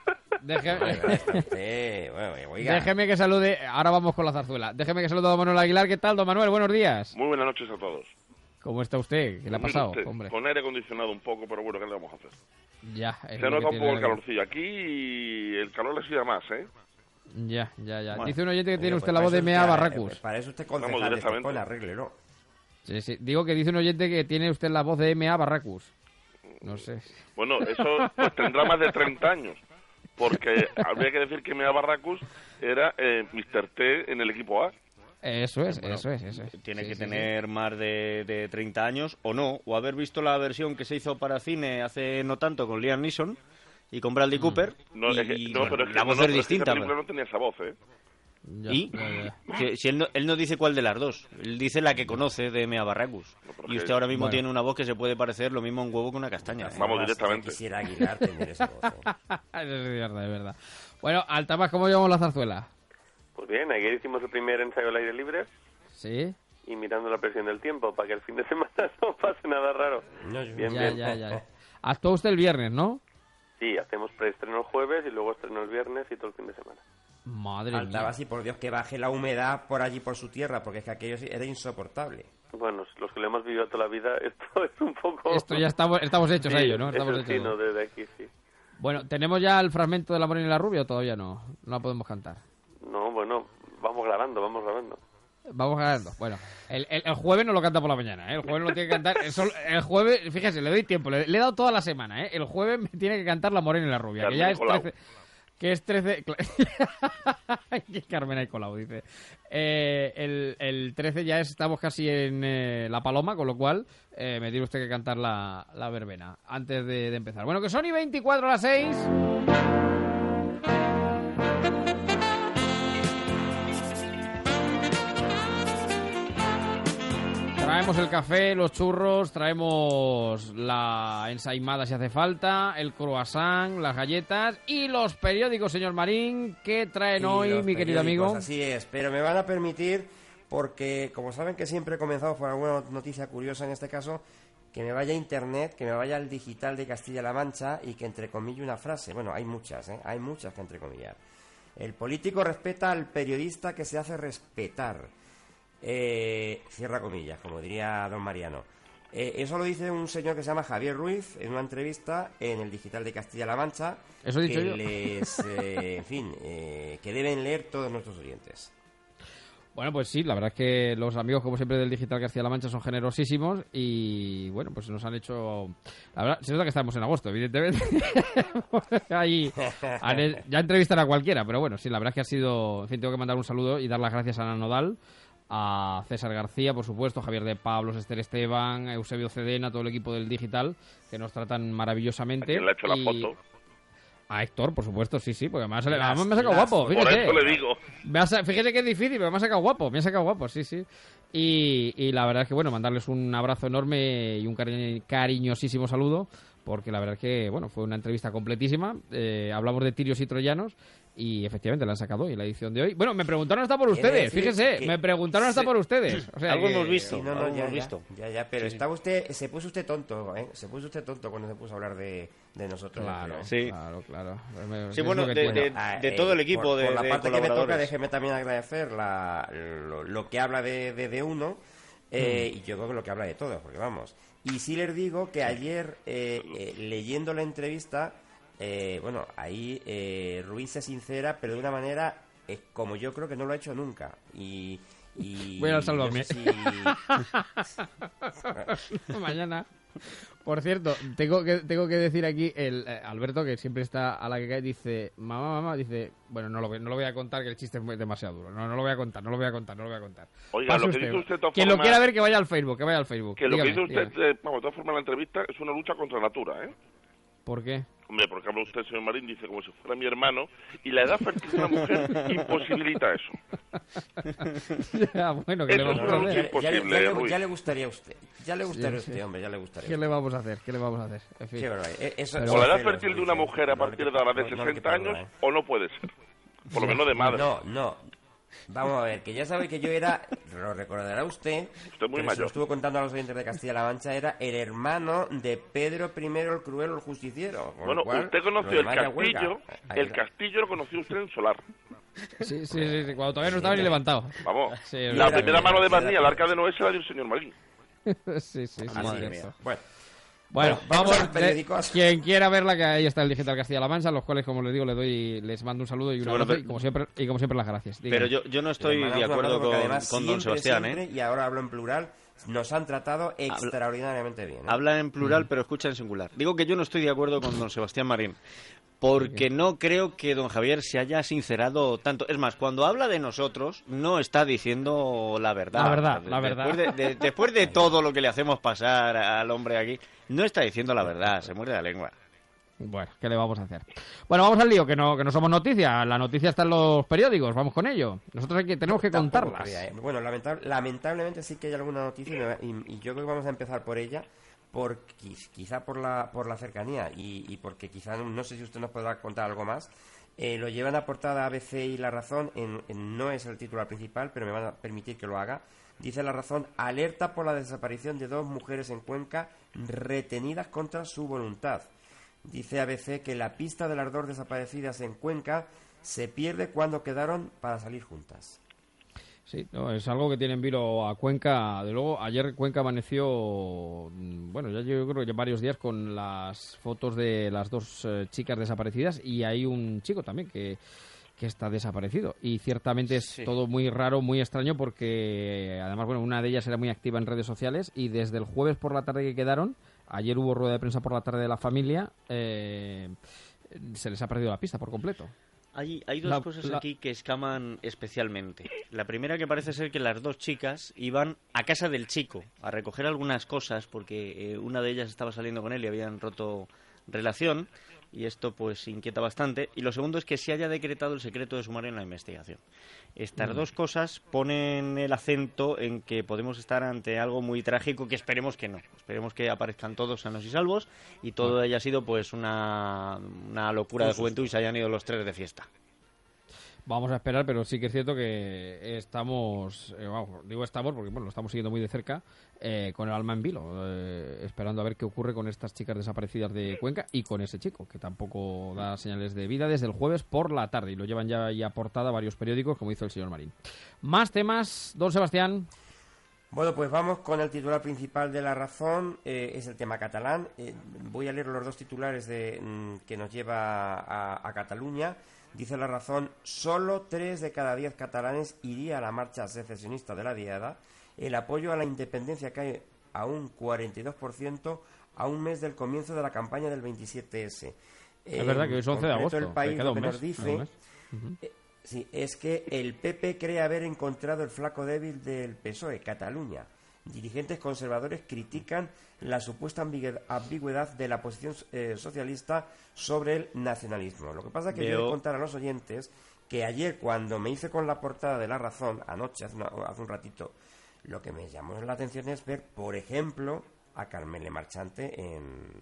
Déjeme que salude, ahora vamos con la zarzuela. Déjeme que salude a don Manuel Aguilar. ¿Qué tal, don Manuel? Buenos días. Muy buenas noches a todos. ¿Cómo está usted? ¿Qué le ha pasado, hombre? Con aire acondicionado un poco, pero bueno, ¿qué le vamos a hacer? Ya. Se nota un poco el calorcillo. Aquí el calor le sigue más, ¿eh? Ya. Bueno, dice un oyente que tiene usted la voz de Mea Barracus. Para eso usted concejal de Estepona, arréglelo. Sí. Digo que dice un oyente que tiene usted la voz de Mea Barracus. No sé. Bueno, eso pues tendrá más de 30 años. Porque habría que decir que Mea Barracus era Mr. T en el equipo A. Eso es. Tiene que tener más de 30 años, o no, o haber visto la versión que se hizo para cine hace no tanto con Liam Neeson y con Bradley Cooper. Pero la voz es distinta. Esa película no tenía esa voz, ¿eh? Si él no dice cuál de las dos, él dice la que conoce de Mea Barracus. Y usted ahora mismo tiene una voz que se puede parecer lo mismo a un huevo que una castaña. Vamos directamente. Quisiera Aguilar tener esa voz. Eso es verdad. Bueno, Altabás, ¿cómo llevamos la zarzuela? Pues bien, ayer hicimos el primer ensayo al aire libre. Sí. Y mirando la presión del tiempo, para que el fin de semana no pase nada raro. Bien. Actuó usted el viernes, ¿no? Sí, hacemos preestreno el jueves y luego estreno el viernes y todo el fin de semana. Madre mía. Faltaba así, por Dios, que baje la humedad por allí, por su tierra, porque es que aquello era insoportable. Bueno, los que lo hemos vivido toda la vida, esto es un poco... Esto ya estamos hechos a ello, ¿no? Estamos hechos. No, desde aquí, sí. Bueno, ¿tenemos ya el fragmento de La Morena y la Rubia o todavía no? No la podemos cantar. No, bueno, vamos grabando. Vamos ganando. Bueno, el jueves no lo canta por la mañana, ¿eh? El jueves no tiene que cantar. El jueves, fíjese, le doy tiempo. Le he dado toda la semana, ¿eh? El jueves me tiene que cantar La Morena y la Rubia, que ya es 13. Que es 13... Carmen Colau, dice. El 13 ya estamos casi en La Paloma, con lo cual me tiene usted que cantar la verbena antes de empezar. Bueno, que son y 24 a las 6. Traemos el café, los churros, traemos la ensaimada si hace falta, el croissant, las galletas y los periódicos, señor Marín. ¿Qué traen hoy, mi querido amigo? Así es, pero me van a permitir, porque como saben que siempre he comenzado por alguna noticia curiosa en este caso, que me vaya a Internet, que me vaya al digital de Castilla-La Mancha y que entrecomille una frase. Bueno, hay muchas que entrecomillar. El político respeta al periodista que se hace respetar. Cierra comillas, como diría don Mariano. Eso lo dice un señor que se llama Javier Ruiz en una entrevista en el digital de Castilla-La Mancha. Eso he dicho yo. Que deben leer todos nuestros oyentes. Bueno, pues sí, la verdad es que los amigos, como siempre, del digital Castilla-La Mancha son generosísimos y, bueno, pues nos han hecho... La verdad, se nota que estamos en agosto, evidentemente. Ahí, ya entrevistan a cualquiera, pero bueno, sí, la verdad es que ha sido... En fin, tengo que mandar un saludo y dar las gracias a Ana Nodal, a César García, por supuesto, Javier de Pablos, Esther Esteban, Eusebio Cedena, todo el equipo del digital, que nos tratan maravillosamente. ¿A quién le ha hecho la foto? A Héctor, por supuesto, sí, porque además me ha sacado guapo, fíjese. Por eso le digo. Fíjese que es difícil, pero me ha sacado guapo, sí. Y la verdad es que, bueno, mandarles un abrazo enorme y un cariñosísimo saludo, porque la verdad es que, bueno, fue una entrevista completísima. Hablamos de tirios y troyanos y efectivamente la han sacado hoy en la edición de hoy. Bueno, me preguntaron hasta por ustedes, fíjese, me preguntaron hasta por ustedes. O sea, algo hemos visto, sí, algo hemos visto. Ya, pero estaba usted, se puso usted tonto, se puso usted tonto cuando se puso a hablar de nosotros. Claro, sí. Claro. Sí, bueno, de todo el equipo por la parte que me toca, colaboradores. déjeme también agradecer lo que habla de uno, y yo creo que lo que habla de todos, porque vamos. Y sí les digo que ayer, leyendo la entrevista, bueno, ahí Ruiz se sincera, pero de una manera como yo creo que no lo ha hecho nunca. Y voy a salvarme. No sé si... Mañana. Por cierto, tengo que decir aquí, Alberto, que siempre está a la que cae, dice, mamá, dice, bueno, no lo voy a contar, que el chiste es demasiado duro. No lo voy a contar. Oiga, pase lo que usted. dice usted de todas Quien formas, lo quiera ver, que vaya al Facebook. Que lo que dice usted, vamos, de todas formas, la entrevista es una lucha contra natura, ¿eh? ¿Por qué? Hombre, porque habla usted, señor Marín, dice como si fuera mi hermano, y la edad fértil de una mujer imposibilita eso. Ya, bueno, ¿qué le vamos a hacer? Ya le gustaría a usted. Ya le gustaría a usted, hombre, ya le gustaría. ¿Qué le vamos a hacer? En fin. O la edad fértil de una mujer a partir de ahora de 60 años, o no puede ser. Por lo menos de madre. No. Vamos a ver, que ya sabe que yo era, lo recordará usted, muy mayor. Se lo estuvo contando a los oyentes de Castilla-La Mancha, era el hermano de Pedro I el Cruel, el Justiciero. Bueno, usted conoció el castillo, el castillo lo conoció usted en Solar. Sí, cuando todavía no estaba ni levantado. Vamos, sí, la primera mano de Barney al Arca de Noé se la dio el señor Marín. Sí, madre mía. Bueno, vamos al periódico. Quien quiera verla, que ahí está el Digital Castilla-La Mancha, los cuales, como les digo, les mando un saludo y un abrazo, y como siempre las gracias. Pero yo no estoy de acuerdo con don Sebastián, ¿eh? Y ahora hablo en plural. Nos han tratado extraordinariamente bien. Habla en plural, pero escucha en singular. Digo que yo no estoy de acuerdo con don Sebastián Marín, porque no creo que don Javier se haya sincerado tanto. Es más, cuando habla de nosotros, no está diciendo la verdad. La verdad. Después de todo lo que le hacemos pasar al hombre aquí, no está diciendo la verdad, se muerde la lengua. Bueno, ¿qué le vamos a hacer? Bueno, vamos al lío, que no somos noticia. La noticia está en los periódicos, vamos con ello. Nosotros tenemos que contarlas. Bueno, lamentablemente sí que hay alguna noticia y yo creo que vamos a empezar por ella, quizá por la cercanía y porque quizá, no sé si usted nos podrá contar algo más. Lo llevan a portada ABC y La Razón, no es el titular principal, pero me van a permitir que lo haga. Dice La Razón: alerta por la desaparición de 2 mujeres en Cuenca retenidas contra su voluntad. Dice ABC que la pista de las 2 desaparecidas en Cuenca se pierde cuando quedaron para salir juntas. Sí, no, es algo que tiene en vilo a Cuenca. De luego, ayer Cuenca amaneció, bueno, ya yo creo que varios días con las fotos de las 2 chicas desaparecidas, y hay un chico también que está desaparecido. Y ciertamente es todo muy raro, muy extraño, porque además, bueno, una de ellas era muy activa en redes sociales, y desde el jueves por la tarde que quedaron, ayer hubo rueda de prensa por la tarde de la familia, se les ha perdido la pista por completo. Hay 2 cosas aquí que escaman especialmente. La primera, que parece ser que las 2 chicas iban a casa del chico a recoger algunas cosas, porque una de ellas estaba saliendo con él y habían roto relación, y esto pues inquieta bastante. Y lo segundo es que se haya decretado el secreto de sumario en la investigación. Estas 2 cosas ponen el acento en que podemos estar ante algo muy trágico, que esperemos que no. Esperemos que aparezcan todos sanos y salvos y todo haya sido pues una locura de juventud y se hayan ido los 3 de fiesta. Vamos a esperar, pero sí que es cierto que estamos, digo estamos porque bueno, lo estamos siguiendo muy de cerca, con el alma en vilo, esperando a ver qué ocurre con estas chicas desaparecidas de Cuenca y con ese chico, que tampoco da señales de vida desde el jueves por la tarde, y lo llevan ya portada varios periódicos, como hizo el señor Marín. Más temas, don Sebastián. Bueno, pues vamos con el titular principal de La Razón, es el tema catalán. Voy a leer los 2 titulares que nos lleva a Cataluña. Dice La Razón: solo 3 de cada 10 catalanes iría a la marcha secesionista de la Diada. El apoyo a la independencia cae a un 42% a un mes del comienzo de la campaña del 27S. Es verdad que hoy es 11 de agosto. El País lo que nos dice es que el PP cree haber encontrado el flaco débil del PSOE, Cataluña. Dirigentes conservadores critican la supuesta ambigüedad de la posición socialista sobre el nacionalismo. Lo que pasa es que quiero contar a los oyentes que ayer, cuando me hice con la portada de La Razón, anoche, hace un ratito, lo que me llamó la atención es ver, por ejemplo, a Carmele Marchante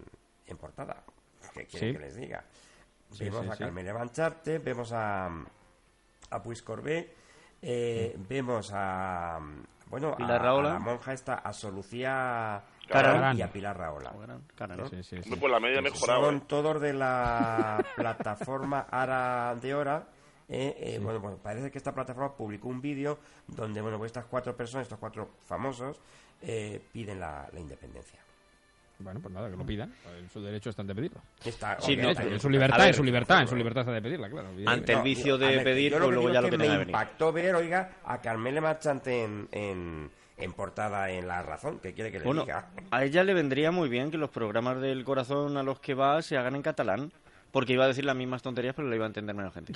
en portada. ¿Qué quieren que les diga? Vemos a Carmele Bancharte, vemos a Puig Corbé, vemos a Pilar Rahola, a la monja esta, a Solucía Carán y a Pilar Rahola. ¿no? Pues la media ha mejorado. Son todos de la plataforma Ara de Hora. Bueno, parece que esta plataforma publicó un vídeo donde estas 4 personas, estos 4 famosos, piden la independencia. Bueno, pues nada, que lo pidan. En su derecho están de pedirlo. En su libertad está de pedirla, claro. Ante el vicio de pedir, pues luego ya lo que tenga que venir. Me impactó ver, a Carmele Marchante en portada en La Razón. ¿Qué quiere que le diga? A ella le vendría muy bien que los programas del corazón a los que va se hagan en catalán. Porque iba a decir las mismas tonterías, pero lo iba a entender menos gente.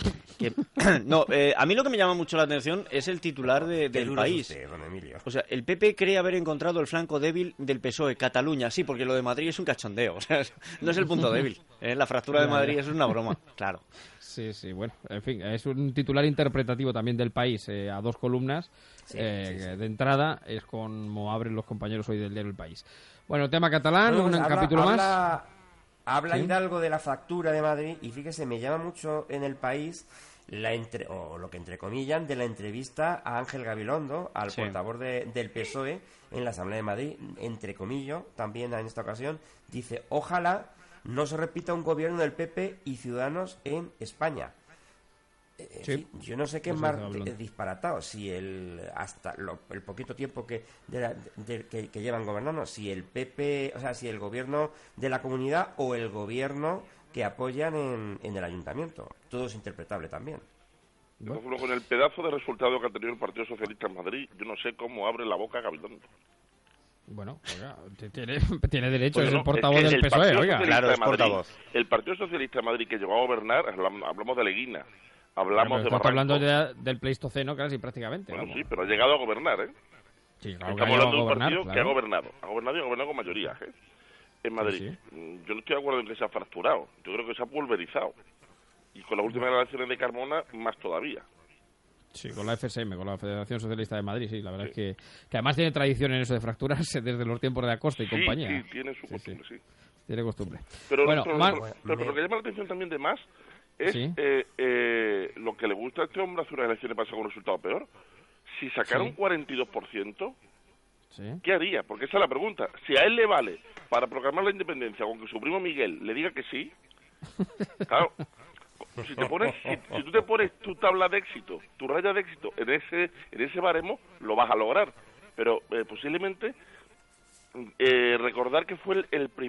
A mí lo que me llama mucho la atención es el titular del País. Usted, don Emilio. O sea, el PP cree haber encontrado el flanco débil del PSOE, Cataluña. Sí, porque lo de Madrid es un cachondeo. O sea, no es el punto débil. La fractura de Madrid es una broma, claro. Sí, bueno, en fin, es un titular interpretativo también del País, a 2 columnas. De entrada es como abren los compañeros hoy del diario El País. Bueno, tema catalán, un capítulo más. Habla Hidalgo de la fractura de Madrid y fíjese, me llama mucho en El País lo que entrecomillan de la entrevista a Ángel Gabilondo, al portavoz del PSOE en la Asamblea de Madrid, entrecomillo, también en esta ocasión, dice: ojalá no se repita un gobierno del PP y Ciudadanos en España. Yo no sé qué es más disparatado, si hasta el poquito tiempo que llevan gobernando, si el PP, o sea, si el gobierno de la comunidad o el gobierno que apoyan en el ayuntamiento. Todo es interpretable también. Por ejemplo, con el pedazo de resultado que ha tenido el Partido Socialista en Madrid, yo no sé cómo abre la boca Gabilondo. Bueno, oiga, tiene derecho, es el portavoz del PSOE, oiga. Claro, es portavoz. El Partido Socialista de Madrid que llegó a gobernar, hablamos de Leguina, hablamos de Barranco. Barranco. Hablando del Pleistoceno casi prácticamente. Bueno, sí, pero ha llegado a gobernar, Sí, claro, estamos hablando de un partido que ha gobernado y ha gobernado con mayoría, en Madrid. Sí. Yo no estoy de acuerdo en que se ha fracturado, yo creo que se ha pulverizado. Y con las últimas elecciones de Carmona, más todavía. Sí, con la FSM, con la Federación Socialista de Madrid, sí, la verdad es que además tiene tradición en eso de fracturarse desde los tiempos de Acosta y compañía. Sí, tiene su costumbre, sí. Tiene costumbre. Pero, bueno, pero lo que llama la atención también de más es lo que le gusta a este hombre hace unas elecciones pasadas con un resultado peor. Si sacara un 42%, ¿qué haría? Porque esa es la pregunta. Si a él le vale para proclamar la independencia con que su primo Miguel le diga que sí, claro, si tú te pones tu tabla de éxito, tu raya de éxito en ese baremo, lo vas a lograr. Pero posiblemente recordar que fue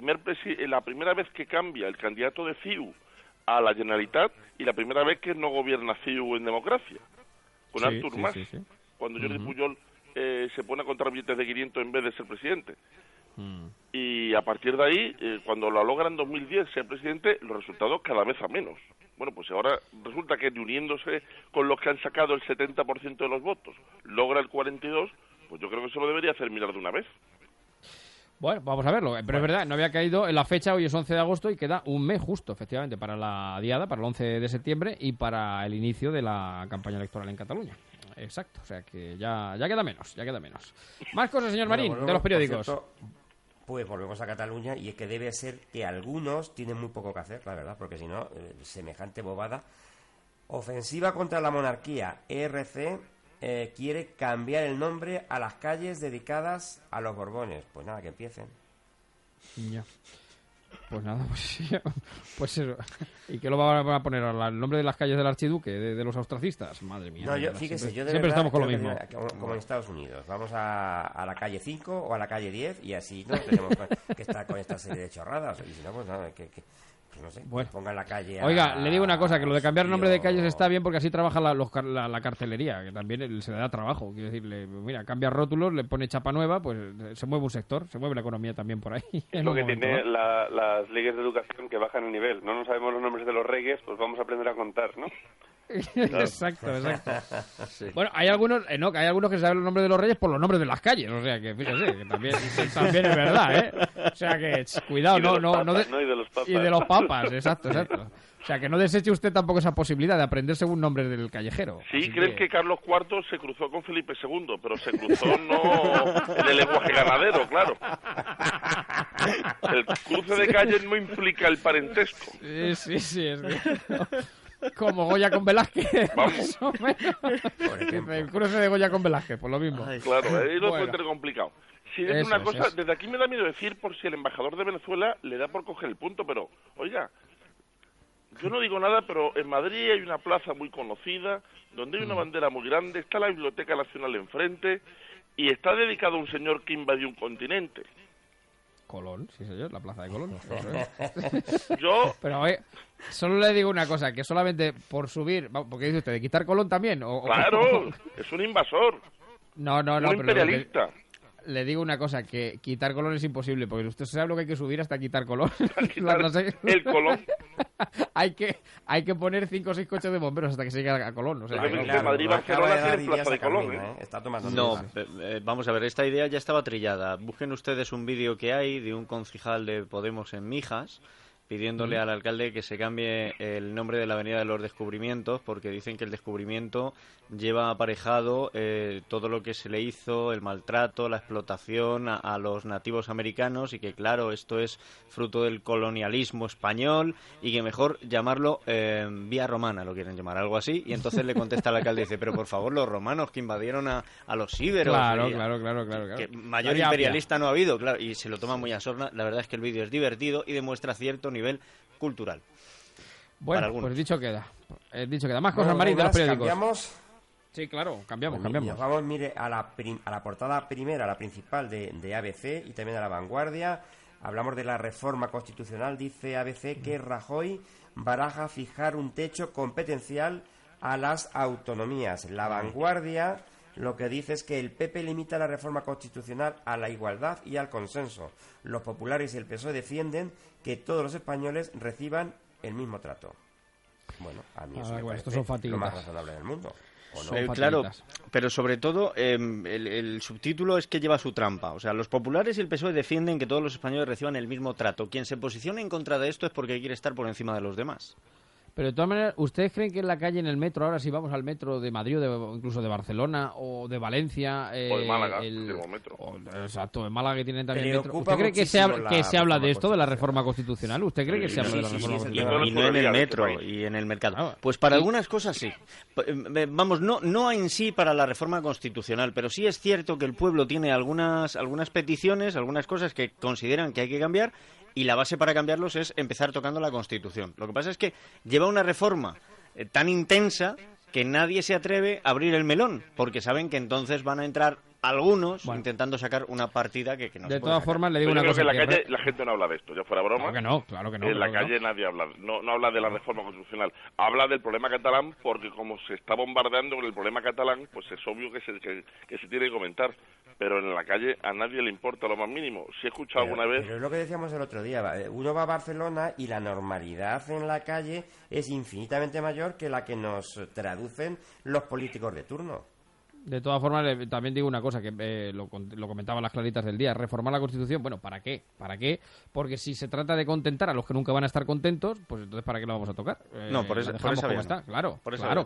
la primera vez que cambia el candidato de CiU a la Generalitat y la primera vez que no gobierna CiU en democracia, con Artur Mas, cuando Jordi Pujol se pone a contar billetes de 500 en vez de ser presidente. Y a partir de ahí, cuando lo logra en 2010 ser presidente, los resultados cada vez a menos. Bueno, pues ahora resulta que uniéndose con los que han sacado el 70% de los votos, logra el 42%, pues yo creo que se lo debería hacer mirar de una vez. Bueno, vamos a verlo. Pero es verdad, no había caído en la fecha, hoy es 11 de agosto y queda un mes justo, efectivamente, para la diada, para el 11 de septiembre y para el inicio de la campaña electoral en Cataluña. Exacto, o sea que ya queda menos, Más cosas, señor Marín, de los periódicos. Cierto, pues volvemos a Cataluña y es que debe ser que algunos tienen muy poco que hacer, la verdad, porque si no, semejante bobada. Ofensiva contra la monarquía. ERC quiere cambiar el nombre a las calles dedicadas a los Borbones. Pues nada, que empiecen. Ya. Pues nada, pues eso. ¿Y qué lo van a poner? ¿El nombre de las calles del archiduque, de los austracistas? Madre mía. No, fíjese, siempre estamos con lo mismo. Como en Estados Unidos. Vamos a la calle 5 o a la calle 10 y así no tenemos que estar con esta serie de chorradas. Y si no, pues nada, no sé, bueno. Pongan la calle Oiga, le digo una cosa, que lo de cambiar nombre de calles está bien porque así trabaja la cartelería, que también se le da trabajo. Quiero decirle, mira, cambia rótulos, le pone chapa nueva, pues se mueve un sector, se mueve la economía también por ahí. Es lo que tiene las leyes de educación que bajan el nivel. No sabemos los nombres de los reyes, pues vamos a aprender a contar, ¿no? Exacto. Sí. Bueno, hay algunos que saben los nombres de los reyes por los nombres de las calles, o sea que fíjese, que también es verdad, ¿eh? O sea que cuidado, y de los papas, exacto. O sea que no deseche usted tampoco esa posibilidad de aprender según nombres del callejero. Sí, creen que Carlos IV se cruzó con Felipe II, pero se cruzó no en el lenguaje ganadero, claro. El cruce de calles no implica el parentesco. Sí, es que... Como Goya con Velázquez. Vamos. El cruce de Goya con Velázquez, por lo mismo. Claro, ahí lo puede tener complicado. Sí, es una cosa, desde aquí me da miedo decir por si el embajador de Venezuela le da por coger el punto, pero, oiga, yo no digo nada, pero en Madrid hay una plaza muy conocida, donde hay una bandera muy grande, está la Biblioteca Nacional enfrente, y está dedicado a un señor que invadió un continente. Colón, sí señor, la plaza de Colón. Pero solo le digo una cosa, que solamente por subir, porque dice usted, ¿de quitar Colón también? Claro, es un invasor. No, un imperialista. Le digo una cosa, que quitar Colón es imposible, porque usted sabe lo que hay que subir hasta quitar Colón. El Colón. hay que poner 5 o 6 coches de bomberos hasta que se llegue a Colón. O sea, Madrid, Barcelona tiene plaza de Colón, ¿eh? Está tomando vamos a ver, esta idea ya estaba trillada. Busquen ustedes un vídeo que hay de un concejal de Podemos en Mijas, pidiéndole al alcalde que se cambie el nombre de la Avenida de los Descubrimientos, porque dicen que el descubrimiento lleva aparejado todo lo que se le hizo, el maltrato, la explotación a los nativos americanos, y que claro, esto es fruto del colonialismo español y que mejor llamarlo vía romana, lo quieren llamar, algo así. Y entonces le contesta al alcalde y dice, pero por favor, los romanos que invadieron a los íberos. Claro. Que mayor imperialista no ha habido, claro, y se lo toma muy a sorna. La verdad es que el vídeo es divertido y demuestra cierto nivel cultural. Bueno, pues dicho queda. Más cosas, Marín, de los periódicos. ¿Cambiamos? Sí, claro, cambiamos. Nos vamos, mire, a la portada primera, la principal de ABC y también a La Vanguardia. Hablamos de la reforma constitucional. Dice ABC que Rajoy baraja fijar un techo competencial a las autonomías. La Vanguardia lo que dice es que el PP limita la reforma constitucional a la igualdad y al consenso. Los populares y el PSOE defienden que todos los españoles reciban el mismo trato. Bueno, a mí eso me parece lo más razonable del mundo. Claro, pero sobre todo el subtítulo es que lleva su trampa. O sea, los populares y el PSOE defienden que todos los españoles reciban el mismo trato. Quien se posiciona en contra de esto es porque quiere estar por encima de los demás. Pero de todas maneras, ¿ustedes creen que en la calle, en el metro, ahora si vamos al metro de Madrid o incluso de Barcelona o de Valencia... o de Málaga, tenemos metro. Exacto, en Málaga que tienen también metro. ¿Usted cree que se habla de esto, de la reforma constitucional? ¿Usted cree que se habla de la reforma constitucional? Y no en el metro y en el mercado. Pues para algunas cosas sí. Vamos, no en sí para la reforma constitucional, pero sí es cierto que el pueblo tiene algunas peticiones, algunas cosas que consideran que hay que cambiar, y la base para cambiarlos es empezar tocando la Constitución. Lo que pasa es que lleva una reforma tan intensa que nadie se atreve a abrir el melón, porque saben que entonces van a entrar algunos intentando sacar una partida que no se puede. De todas formas, le digo una cosa. En la calle la gente no habla de esto, ya fuera broma. Claro que no. En la calle nadie habla, no habla de la reforma constitucional. Habla del problema catalán, porque como se está bombardeando con el problema catalán, pues es obvio que se tiene que comentar. Pero en la calle a nadie le importa lo más mínimo. Si he escuchado alguna vez... Pero es lo que decíamos el otro día. Uno va a Barcelona y la normalidad en la calle es infinitamente mayor que la que nos traducen los políticos de turno. De todas formas, también digo una cosa, que lo comentaban las claritas del día, reformar la Constitución, bueno, ¿para qué? Porque si se trata de contentar a los que nunca van a estar contentos, pues entonces ¿para qué lo vamos a tocar? No, por eso como está, claro.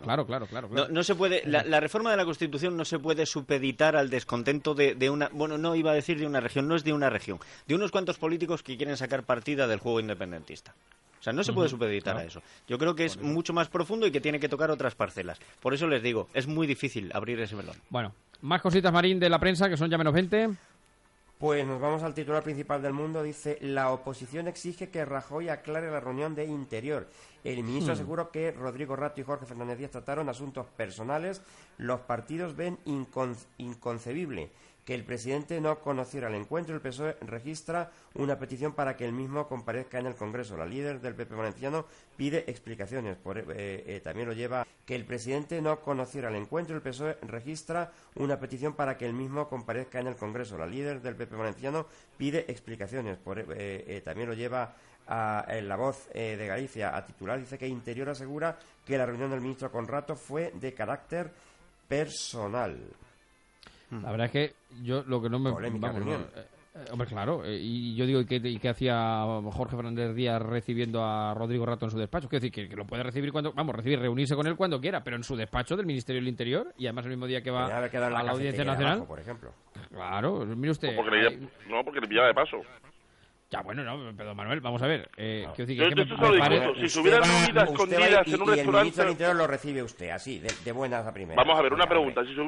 No se puede, la reforma de la Constitución no se puede supeditar al descontento de una, bueno, no iba a decir de una región, no es de una región, de unos cuantos políticos que quieren sacar partida del juego independentista. O sea, no se puede supeditar a eso. Yo creo que es mucho más profundo y que tiene que tocar otras parcelas. Por eso les digo, es muy difícil abrir ese melón. Bueno, más cositas, Marín, de la prensa, que son ya menos 20. Pues nos vamos al titular principal del Mundo. Dice, la oposición exige que Rajoy aclare la reunión de Interior. El ministro aseguró que Rodrigo Rato y Jorge Fernández Díaz trataron asuntos personales. Los partidos ven inconcebible que el presidente no conociera el encuentro, el PSOE registra una petición para que el mismo comparezca en el Congreso. La líder del PP valenciano pide explicaciones. También lo lleva que el presidente no conociera el encuentro, el PSOE registra una petición para que el mismo comparezca en el Congreso. La líder del PP valenciano pide explicaciones. También lo lleva en La Voz de Galicia a titular, dice que Interior asegura que la reunión del ministro Conrato fue de carácter personal. La verdad es que yo lo que no me... hombre, claro, y yo digo, ¿y qué hacía Jorge Fernández Díaz recibiendo a Rodrigo Rato en su despacho? Quiero decir, que lo puede recibir reunirse con él cuando quiera, pero en su despacho del Ministerio del Interior, y además el mismo día que va a la Audiencia Nacional. Abajo, por ejemplo. Claro, mire usted... porque le pillaba de paso. Ya, bueno, no, pero Manuel, vamos a ver. Quiero decir, si se hubieran reunido escondidas en un restaurante... Y el ministro del Interior lo recibe usted, así, de buenas a primeras. Vamos a ver, una pregunta. Si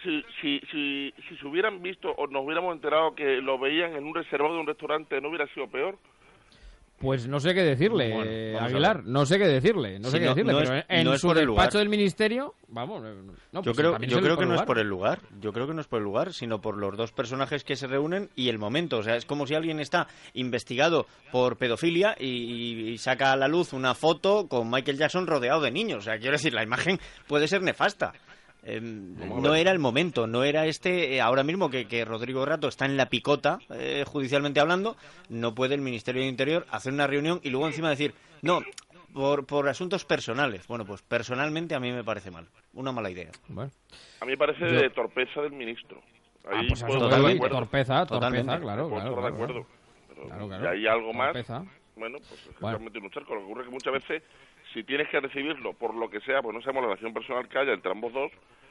se hubieran visto o nos hubiéramos enterado que lo veían en un reservado de un restaurante, ¿no hubiera sido peor? Pues no sé qué decirle, Aguilar, no sé qué decirle, pero en su despacho del ministerio, vamos, yo creo que no es por el lugar, sino por los dos personajes que se reúnen y el momento. O sea, es como si alguien está investigado por pedofilia y saca a la luz una foto con Michael Jackson rodeado de niños. O sea, quiero decir, la imagen puede ser nefasta. No era el momento, no era ahora mismo que Rodrigo Rato está en la picota, judicialmente hablando, no puede el Ministerio del Interior hacer una reunión y luego encima decir, no, por asuntos personales. Bueno, pues personalmente a mí me parece mal, una mala idea. Bueno. A mí me parece de torpeza del ministro. Ahí pues torpeza, claro. De acuerdo. Pero y hay algo más, bueno, pues es realmente un charco. Lo que ocurre es que muchas veces, si tienes que recibirlo por lo que sea, pues no sabemos la relación personal que haya entre ambos dos,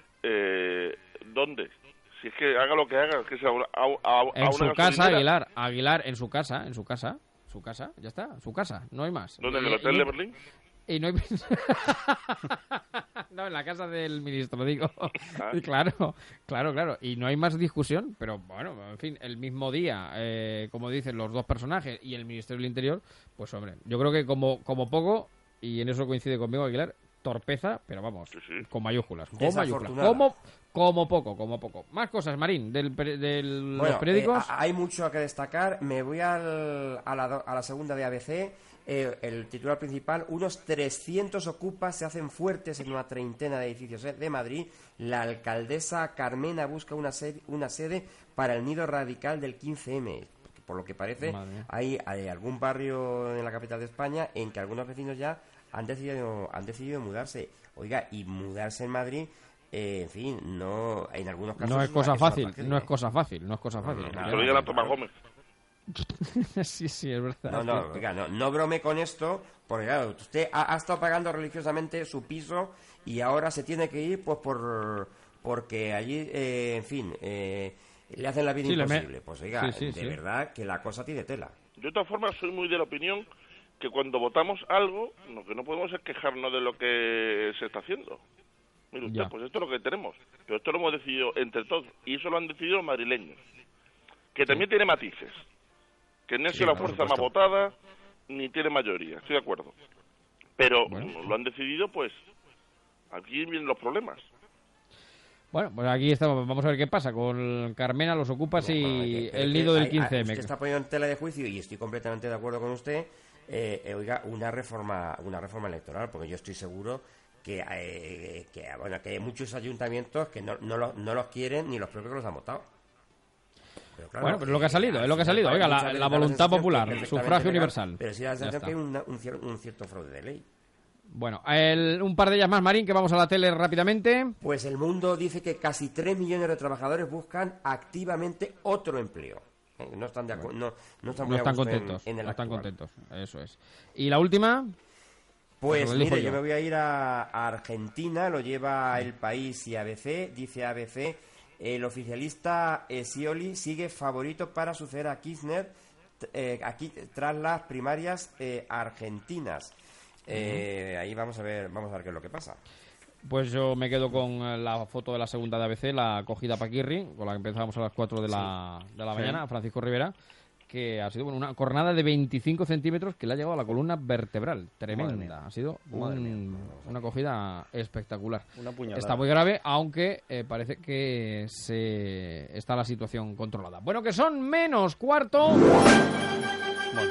¿dónde? Si es que haga lo que haga, que sea en su casa, Aguilar, en su casa, ya está, su casa, no hay más. ¿Dónde? ¿En el hotel de Berlín? Y no hay... No, en la casa del ministro, digo. Claro. Y no hay más discusión, pero bueno, en fin, el mismo día, como dicen los dos personajes y el Ministerio del Interior, pues hombre, yo creo que como poco, y en eso coincide conmigo Aguilar, torpeza, pero vamos, con mayúsculas. Como poco. Más cosas, Marín, los periódicos. Hay mucho que destacar. Me voy a la segunda de ABC. El titular principal: unos 300 ocupas se hacen fuertes en una treintena de edificios de Madrid. La alcaldesa Carmena busca una sede para el nido radical del 15M. Por lo que parece, hay algún barrio en la capital de España en que algunos vecinos ya han decidido mudarse. Oiga, y mudarse en Madrid, en fin, no, en algunos casos no es cosa fácil. Se lo digan a Tomás Gómez. Sí, es verdad. No brome con esto, porque claro, usted ha estado pagando religiosamente su piso y ahora se tiene que ir pues porque allí, en fin, le hacen la vida imposible. Pues oiga, de verdad que la cosa tiene tela. Yo de todas formas soy muy de la opinión que cuando votamos algo, lo que no podemos es quejarnos de lo que se está haciendo. Mire usted, pues esto es lo que tenemos. Pero esto lo hemos decidido entre todos. Y eso lo han decidido los madrileños. Que también tiene matices. Que no es la fuerza más votada, ni tiene mayoría. Estoy de acuerdo. Pero lo han decidido, pues aquí vienen los problemas. Bueno, pues aquí estamos. Vamos a ver qué pasa con Carmena, los ocupas y el nido del 15M. Usted está poniendo en tela de juicio, y estoy completamente de acuerdo con usted, oiga, una reforma electoral, porque yo estoy seguro que hay muchos ayuntamientos que no los quieren ni los propios que los han votado. Pero claro, bueno, pero es lo que ha salido, oiga, la voluntad popular, el sufragio universal. Pero sí da la sensación que hay un cierto fraude de ley. Bueno, un par de ellas más, Marín, que vamos a la tele rápidamente. Pues El Mundo dice que casi 3 millones de trabajadores buscan activamente otro empleo. No están contentos. No están contentos, eso es. ¿Y la última? Pues mire, yo me voy a ir a Argentina, lo lleva El País y ABC. Dice ABC, el oficialista Scioli sigue favorito para suceder a Kirchner aquí tras las primarias argentinas. Ahí vamos a ver qué es lo que pasa. Pues yo me quedo con la foto de la segunda de ABC, la acogida Paquirri, con la que empezábamos a las 4 de la mañana, Francisco Rivera, que ha sido una cornada de 25 centímetros que le ha llegado a la columna vertebral. Tremenda. Ha sido una cogida espectacular. Una puñalada. Está muy grave, aunque parece que está la situación controlada. Bueno, que son menos cuarto. Bueno.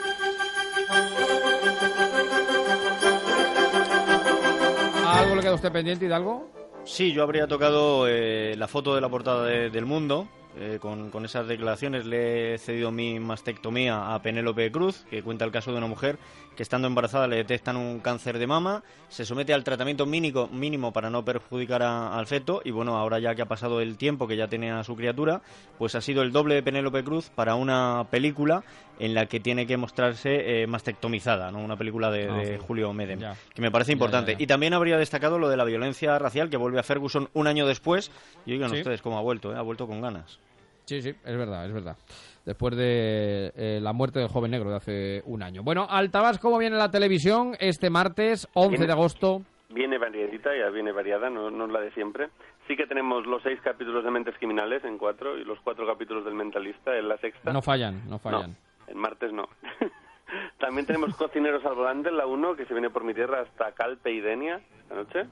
¿Algo le queda a usted pendiente, Hidalgo? Sí, yo habría tocado la foto de la portada del Mundo. Con esas declaraciones le he cedido mi mastectomía a Penélope Cruz, que cuenta el caso de una mujer que estando embarazada le detectan un cáncer de mama, se somete al tratamiento mínimo para no perjudicar al feto, y bueno, ahora ya que ha pasado el tiempo que ya tenía su criatura, pues ha sido el doble de Penélope Cruz para una película en la que tiene que mostrarse mastectomizada, ¿no? Una película de Julio Medem, que me parece importante. Y también habría destacado lo de la violencia racial, que vuelve a Ferguson un año después, y oigan ustedes cómo ha vuelto con ganas. Sí, es verdad. Después de la muerte del joven negro de hace un año. Bueno, Altabás, ¿cómo viene la televisión este martes 11 de agosto? Viene variadita, ya viene variada, no es la de siempre. Sí que tenemos los 6 capítulos de Mentes Criminales en 4 y los 4 capítulos del Mentalista en la sexta. No fallan. No, el martes no. También tenemos Cocineros al Volante en la 1, que se viene por mi tierra hasta Calpe y Denia esta noche.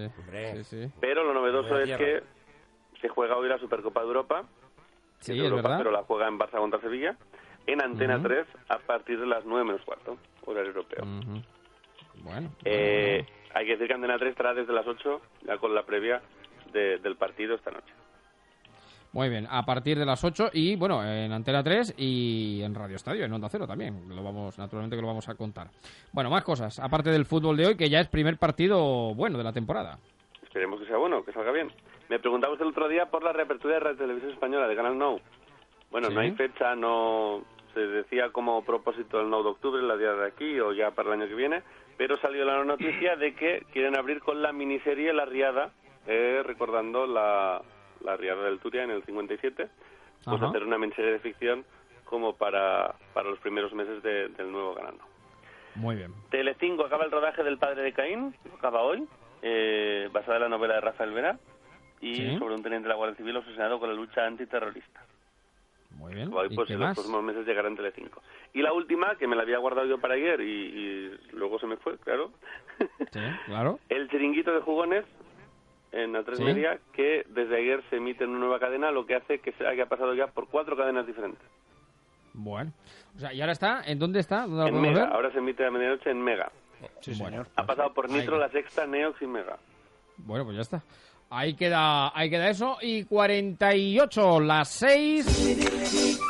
Sí. Pero lo novedoso es que se juega hoy la Supercopa de Europa. Sí, es Europa, verdad. Pero la juega en Barça contra Sevilla, en Antena 3 a partir de las 9 menos cuarto, horario europeo. Bueno. Hay que decir que Antena 3 estará desde las 8, ya con la previa del partido esta noche. Muy bien, a partir de las 8 y, bueno, en Antena 3 y en Radio Estadio, en Onda Cero también. Naturalmente que lo vamos a contar. Bueno, más cosas, aparte del fútbol de hoy, que ya es primer partido bueno de la temporada. Esperemos que sea bueno, que salga bien. Me preguntaba usted el otro día por la reapertura de Radio Televisión Española, de Canal Nou. Bueno, no hay fecha, no se decía como propósito el 9 de octubre, la día de aquí, o ya para el año que viene, pero salió la noticia de que quieren abrir con la miniserie La Riada, recordando la Riada del Turia en el 57, pues hacer una miniserie de ficción como para los primeros meses del nuevo Canal Nou. Muy bien. Telecinco acaba el rodaje del Padre de Caín, acaba hoy, basada en la novela de Rafael Vera, y sobre un teniente de la Guardia Civil obsesionado con la lucha antiterrorista. Muy bien. Hoy, pues en los próximos meses llegará en Telecinco. Y la última, que me la había guardado yo para ayer y luego se me fue, claro. Sí, claro. El Chiringuito de Jugones en A3 Media, que desde ayer se emite en una nueva cadena, lo que hace que haya pasado ya por 4 cadenas diferentes. Bueno. O sea, ¿y ahora está? ¿En dónde está? ¿Dónde en Mega. Ahora se emite a medianoche en Mega. Sí, señor. Ha pasado por Nitro, La Sexta, Neox y Mega. Bueno, pues ya está. Ahí queda eso. Y 48, las 6.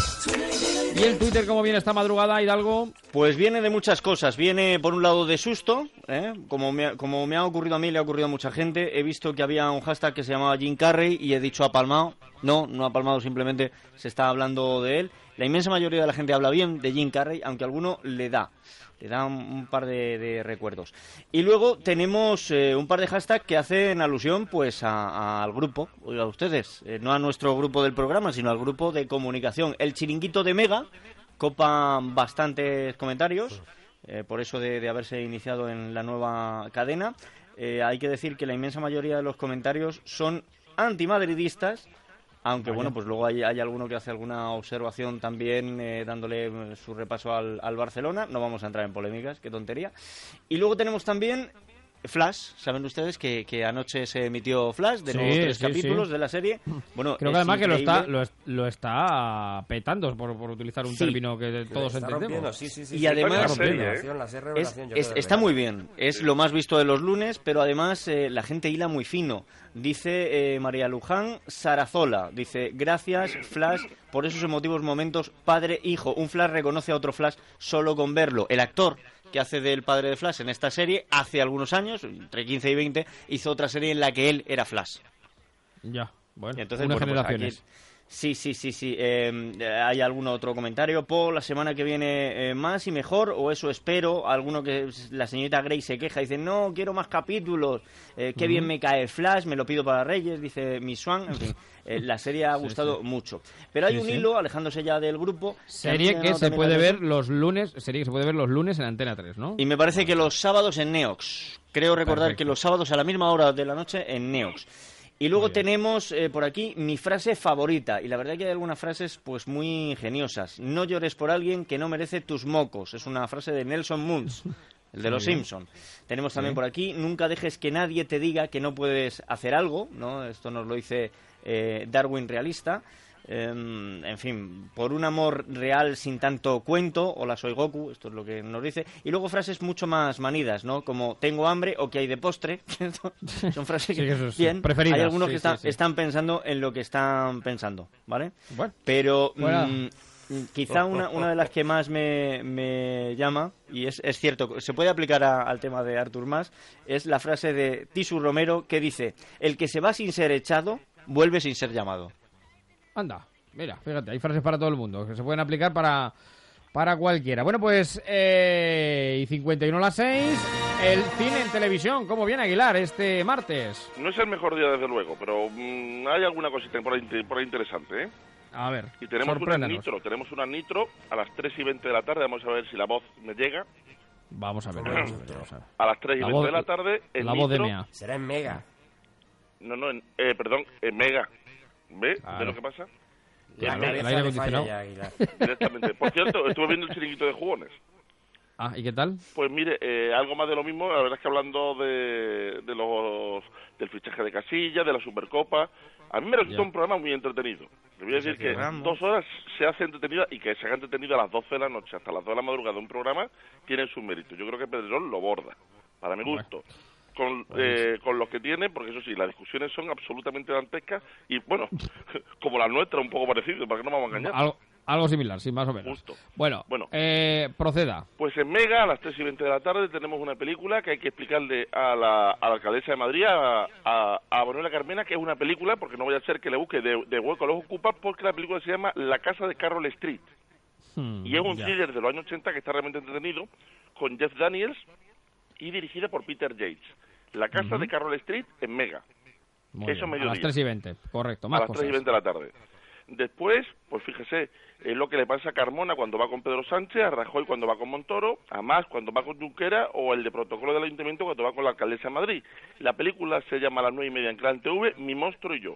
¿Y el Twitter cómo viene esta madrugada, Hidalgo? Pues viene de muchas cosas. Viene, por un lado, de susto, como me ha ocurrido a mí, le ha ocurrido a mucha gente. He visto que había un hashtag que se llamaba Jim Carrey y he dicho ha palmado. No ha palmado, simplemente se está hablando de él. La inmensa mayoría de la gente habla bien de Jim Carrey, aunque a alguno le da un par de recuerdos. Y luego tenemos un par de hashtags que hacen alusión pues al grupo, oiga ustedes, no a nuestro grupo del programa, sino al grupo de comunicación. El Chiringuito de Mega copa bastantes comentarios, por eso de haberse iniciado en la nueva cadena. Hay que decir que la inmensa mayoría de los comentarios son antimadridistas, aunque bueno, pues luego hay alguno que hace alguna observación también dándole su repaso al Barcelona. No vamos a entrar en polémicas, qué tontería. Y luego tenemos también Flash. Saben ustedes que anoche se emitió Flash de nuevos 3 capítulos de la serie. Bueno, creo que además increíble. Que lo está petando, por utilizar un término que todos entendemos. Y además está muy bien. Es lo más visto de los lunes, pero además la gente hila muy fino. Dice María Luján Sarazola, dice, gracias Flash por esos emotivos momentos padre-hijo. Un Flash reconoce a otro Flash solo con verlo. El actor que hace del padre de Flash en esta serie, hace algunos años, entre 15 y 20, hizo otra serie en la que él era Flash. Ya, bueno, entonces, unas generaciones. Sí. Hay algún otro comentario. Por la semana que viene más y mejor, o eso espero. Alguno que la señorita Grey se queja, dice, no, quiero más capítulos. Qué bien me cae Flash, me lo pido para Reyes, dice Miss Swan. En fin, la serie ha gustado mucho. Pero hay un hilo, alejándose ya del grupo. Serie que se puede ver los lunes, en Antena 3, ¿no? Y me parece que los sábados en Neox. Creo recordar que los sábados a la misma hora de la noche en Neox. Y luego tenemos por aquí mi frase favorita, y la verdad que hay algunas frases pues muy ingeniosas. No llores por alguien que no merece tus mocos. Es una frase de Nelson Muntz, el de Los Simpson. Tenemos también por aquí, nunca dejes que nadie te diga que no puedes hacer algo, ¿no? Esto nos lo dice Darwin realista. En fin, por un amor real sin tanto cuento, hola soy Goku, esto es lo que nos dice. Y luego frases mucho más manidas, ¿no? Como tengo hambre o ¿qué hay de postre? Son frases que bien, preferidas. Hay algunos que están pensando en lo que están pensando, ¿vale? Bueno. Pero quizá una de las que más me llama, y es cierto, se puede aplicar al tema de Artur Mas, es la frase de Tisu Romero que dice: el que se va sin ser echado, vuelve sin ser llamado. Anda, mira, fíjate, hay frases para todo el mundo que se pueden aplicar para cualquiera. Bueno, pues, y 51 a las 6, el cine en televisión. ¿Cómo viene, Aguilar, este martes? No es el mejor día, desde luego, pero hay alguna cosita por ahí interesante, ¿eh? A ver, y tenemos una nitro a las 3:20 de la tarde. Vamos a ver si la voz me llega. Vamos a ver. A las 3:20 de la tarde. La voz de Mea. Será en Mega. No, perdón, en Mega. ¿Ves? Claro. ¿Ves lo que pasa? Claro, el aire acondicionado. Directamente. Por cierto, estuve viendo el chiringuito de jugones. Ah, ¿y qué tal? Pues mire, algo más de lo mismo. La verdad es que hablando del fichaje de Casillas, de la Supercopa, a mí me resultó un programa muy entretenido. Le voy a decir que 2 horas se hace entretenida, y que se haga entretenido a las 12 de la noche hasta las 2 de la madrugada un programa tiene su mérito. Yo creo que Pedrerol lo borda, para mi gusto. Con los que tiene, porque eso sí, las discusiones son absolutamente dantescas y, bueno, como las nuestras, un poco parecido, para que no me vamos a engañar. Algo similar, sí, más o menos. Justo. Bueno, proceda. Pues en Mega, a las 3:20 de la tarde, tenemos una película que hay que explicarle a la alcaldesa de Madrid, a Manuela Carmena, que es una película, porque no voy a hacer que le busque de hueco a los ocupas, porque la película se llama La casa de Carol Street. Y es un thriller de los años 80 que está realmente entretenido, con Jeff Daniels y dirigida por Peter Yates. La casa de Carol Street en Mega. Eso mediodía. A las 3:20, correcto. Más a las 3:20 de la tarde. Después, pues fíjese, es lo que le pasa a Carmona cuando va con Pedro Sánchez, a Rajoy cuando va con Montoro, a Mas cuando va con Junqueras, o el de protocolo del Ayuntamiento cuando va con la alcaldesa de Madrid. La película se llama a las 9:30 en Clan TV, Mi monstruo y yo.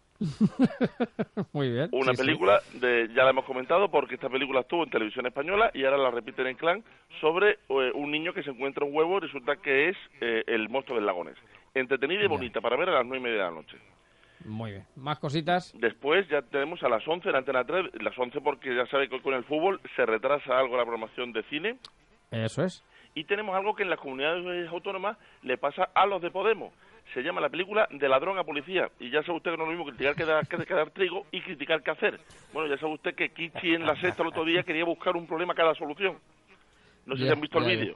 Muy bien. Una película, ya la hemos comentado, porque esta película estuvo en Televisión Española y ahora la repiten en Clan, sobre un niño que se encuentra un huevo y resulta que es el monstruo del Lagones. Entretenida y bonita para ver a las 9:30 de la noche. Muy bien. ¿Más cositas? Después ya tenemos a las 11 en Antena 3, las 11 porque ya sabe que con el fútbol se retrasa algo la programación de cine. Eso es. Y tenemos algo que en las comunidades autónomas le pasa a los de Podemos. Se llama la película De ladrón a policía. Y ya sabe usted que no es lo mismo criticar que dar trigo y criticar qué hacer. Bueno, ya sabe usted que Kichi en La Sexta el otro día quería buscar un problema a cada solución. No sé si han visto el vídeo.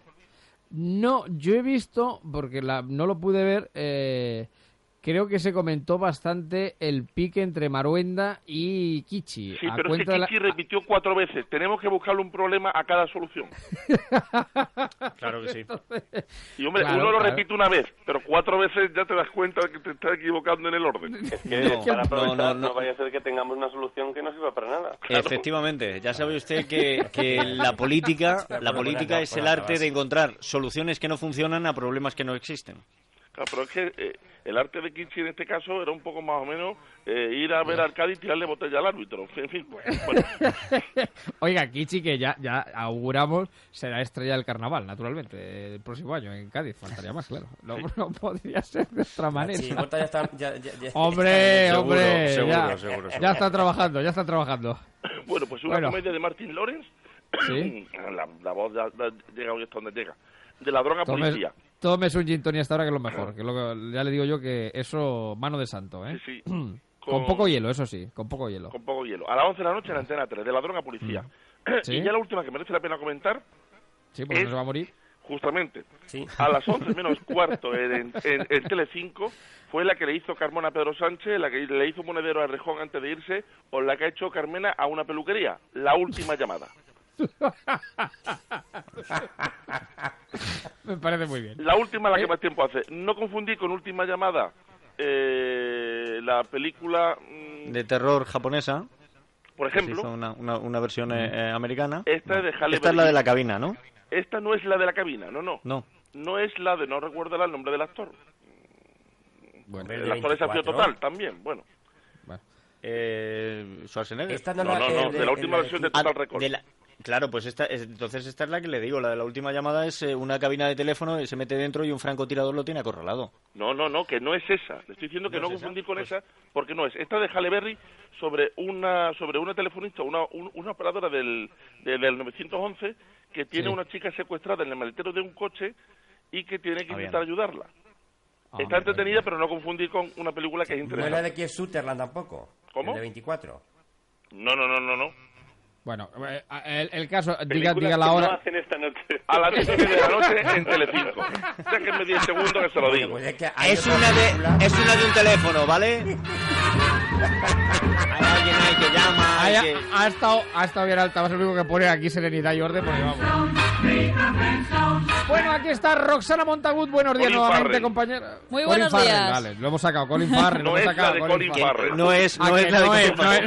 No, yo he visto, porque no lo pude ver, creo que se comentó bastante el pique entre Maruenda y Kichi. Sí, pero es que Kichi repitió 4 veces. Tenemos que buscarle un problema a cada solución. Claro que sí. Y hombre, uno lo repite una vez, pero 4 veces ya te das cuenta de que te estás equivocando en el orden. Es que para aprovechar no vaya a ser que tengamos una solución que no sirva para nada. Claro. Efectivamente, ya sabe usted que la política es el arte de encontrar soluciones que no funcionan a problemas que no existen. Claro, pero es que el arte de Kichi en este caso era un poco más o menos ir a ver al Cádiz y tirarle botella al árbitro. En fin, bueno. Oiga, Kichi, que ya auguramos, será estrella del carnaval, naturalmente, el próximo año en Cádiz. Faltaría más, claro. No podría ser de otra manera. Sí, ya está, hombre, seguro. Ya está trabajando. Bueno, pues una comedia de Martin Lawrence. Sí. La voz ya llega hoy hasta donde llega. De ladrón a policía. Tómese un gin tonic hasta ahora, que es lo mejor. Ya le digo yo que eso, mano de santo, ¿eh? Sí. Con poco hielo, eso sí, con poco hielo. Con poco hielo. A las 11 de la noche en Antena 3, de ladrón a policía. ¿Sí? Y ya la última que merece la pena comentar. Sí, porque no se va a morir. Justamente. Sí. A las 11 menos cuarto en Telecinco fue la que le hizo Carmona a Pedro Sánchez, la que le hizo Monedero a Rejón antes de irse, o la que ha hecho Carmena a una peluquería. La última llamada. Me parece muy bien. La última, la que más tiempo hace. No confundí con Última Llamada la película de terror japonesa, por ejemplo. Hizo una versión americana. Esta es de Halle Esta es la de la cabina, ¿no? Esta no es la de la cabina, no. No No es la de, no recuerdo el nombre del actor. Bueno. El actor Desafío Total también, bueno. Schwarzenegger. No, de la última versión de Total Recall. Claro, pues entonces esta es la que le digo, la de la última llamada es una cabina de teléfono y se mete dentro y un francotirador lo tiene acorralado. No, que no es esa. Le estoy diciendo que no confundir con esa, porque no es. Esta de Halle Berry sobre una telefonista, una operadora del 911 que tiene una chica secuestrada en el maletero de un coche y que tiene que intentar ayudarla. Está entretenida, pero no confundir con una película que es interesante. ¿No es la de Keith Sutherland tampoco? ¿Cómo? ¿El de 24? No. Bueno, el caso, diga la hora. No hacen esta noche. A las 10 de la noche en Telecinco. Déjenme 10 segundos que se lo digo. Pues es una de un teléfono, ¿vale? Hay alguien ahí que llama. Ha estado bien alta, va a ser lo único que pone aquí serenidad y orden, porque vamos. Bueno, aquí está Roxana Montagut. Buenos días nuevamente, compañera. Muy buenos días. Vale, lo hemos sacado. Colin Farrell. No es la de Colin Farrell. No es la de Colin Farrell.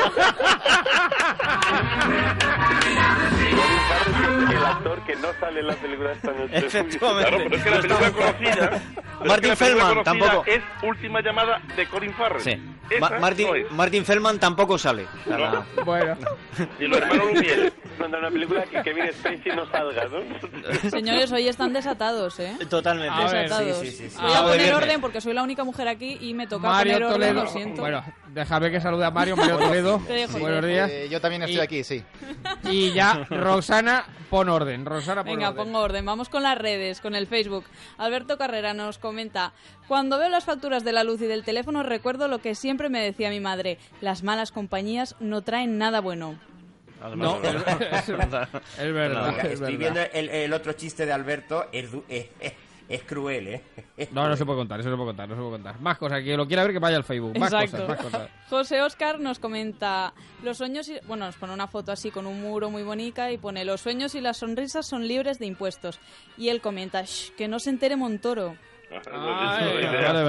El actor que no sale en la película esta noche. Efectivamente. Claro, pero es que la película conocida... Martin Feldman tampoco. Es Última Llamada de Colin Farrell. Sí. Martin Feldman tampoco sale. No. Bueno. Y los hermanos Lumière. Cuando una película que Kevin Spacey no salga, ¿no? Señores, hoy están desatados, ¿eh? Totalmente. Desatados. Sí. Voy a poner orden porque soy la única mujer aquí y me toca poner orden, lo siento. Bueno, déjame que salude a Mario Toledo. Buenos días. Yo también estoy aquí, sí. Y ya, Roxana, pon orden. Venga, pongo orden. Vamos con las redes, con el Facebook. Alberto Carrera nos comenta: cuando veo las facturas de la luz y del teléfono recuerdo lo que siempre me decía mi madre: las malas compañías no traen nada bueno. No, es verdad. Estoy viendo el otro chiste de Alberto, es cruel, ¿eh? No se puede contar, eso no se puede contar. Más cosas, que lo quiera ver que vaya al Facebook. Más cosas. José Óscar nos comenta: los sueños nos pone una foto así con un muro muy bonita y pone: los sueños y las sonrisas son libres de impuestos. Y él comenta: que no se entere Montoro. De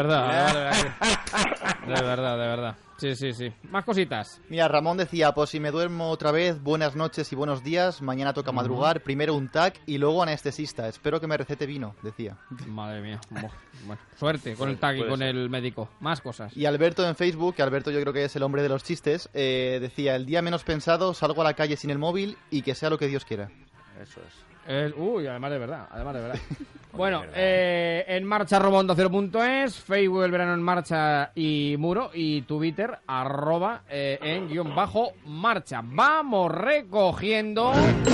verdad. Sí. Más cositas. Mira, Ramón decía, pues si me duermo otra vez, buenas noches y buenos días, mañana toca madrugar, primero un TAC y luego anestesista. Espero que me recete vino, decía. Madre mía. Bueno, suerte con el TAC y con el médico. Más cosas. Y Alberto en Facebook, que Alberto yo creo que es el hombre de los chistes, decía, el día menos pensado salgo a la calle sin el móvil y que sea lo que Dios quiera. Eso es. Además de verdad. Bueno, en marcha @ondacero.es, Facebook El Verano en Marcha y Muro, y Twitter @en_marcha. Vamos recogiendo.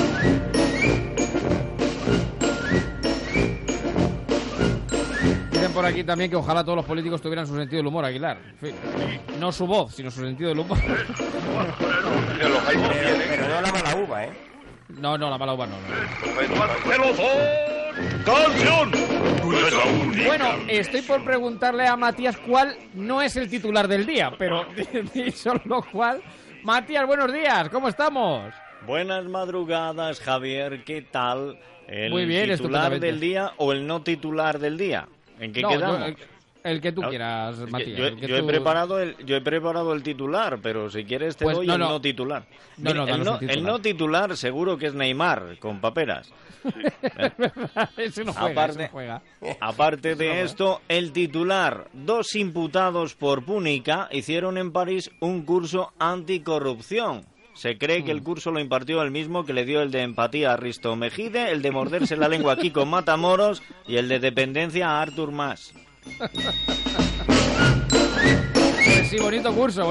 Dicen por aquí también que ojalá todos los políticos tuvieran su sentido del humor, Aguilar. En fin, no su voz, sino su sentido del humor. Pero no la mala uva, ¿eh? No, la mala uva no. ¡Canción! Bueno, estoy por preguntarle a Matías cuál no es el titular del día, pero dicho lo cual... Matías, buenos días, ¿cómo estamos? Buenas madrugadas, Javier, ¿qué tal? Muy bien, titular del día o el no titular del día? ¿En qué quedamos? El que tú quieras, Matías. Yo he preparado el titular, pero si quieres te doy el no titular. El no titular seguro que es Neymar, con paperas. Ese no juega. Aparte de esto, el titular: 2 imputados por Púnica hicieron en París un curso anticorrupción. Se cree que el curso lo impartió el mismo que le dio el de empatía a Risto Mejide, el de morderse la lengua aquí con Matamoros y el de dependencia a Artur Mas. Sí, bonito curso.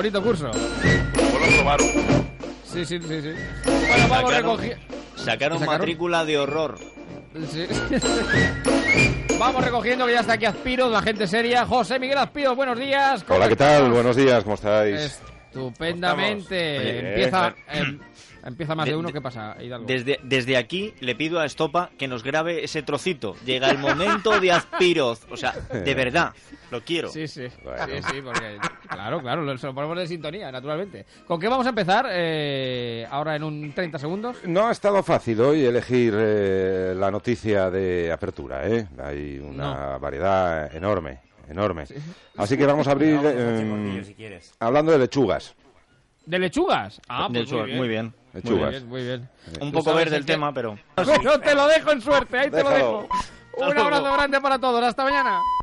Sí. Bueno, vamos recogiendo. Sacaron matrícula de horror. Sí. Vamos recogiendo, que ya está aquí Azpiroz, la gente seria. José Miguel Azpiroz, buenos días. Hola, ¿qué tal? Buenos días, ¿cómo estáis? Estupendamente. Empieza más de uno. ¿Qué pasa, Hidalgo? Desde aquí le pido a Estopa que nos grabe ese trocito. Llega el momento de Azpiroz. O sea, de verdad, lo quiero. Sí, porque... Claro, se lo ponemos de sintonía, naturalmente. ¿Con qué vamos a empezar ahora en 30 segundos? No ha estado fácil hoy elegir la noticia de apertura, ¿eh? Hay una variedad enorme. Sí. Así que vamos a abrir hablando de lechugas. ¿De lechugas? Muy bien. Lechugas. Muy bien. Un poco verde el tema, pero... Bueno, te lo dejo en suerte, ahí te lo dejo. Un abrazo grande para todos, hasta mañana.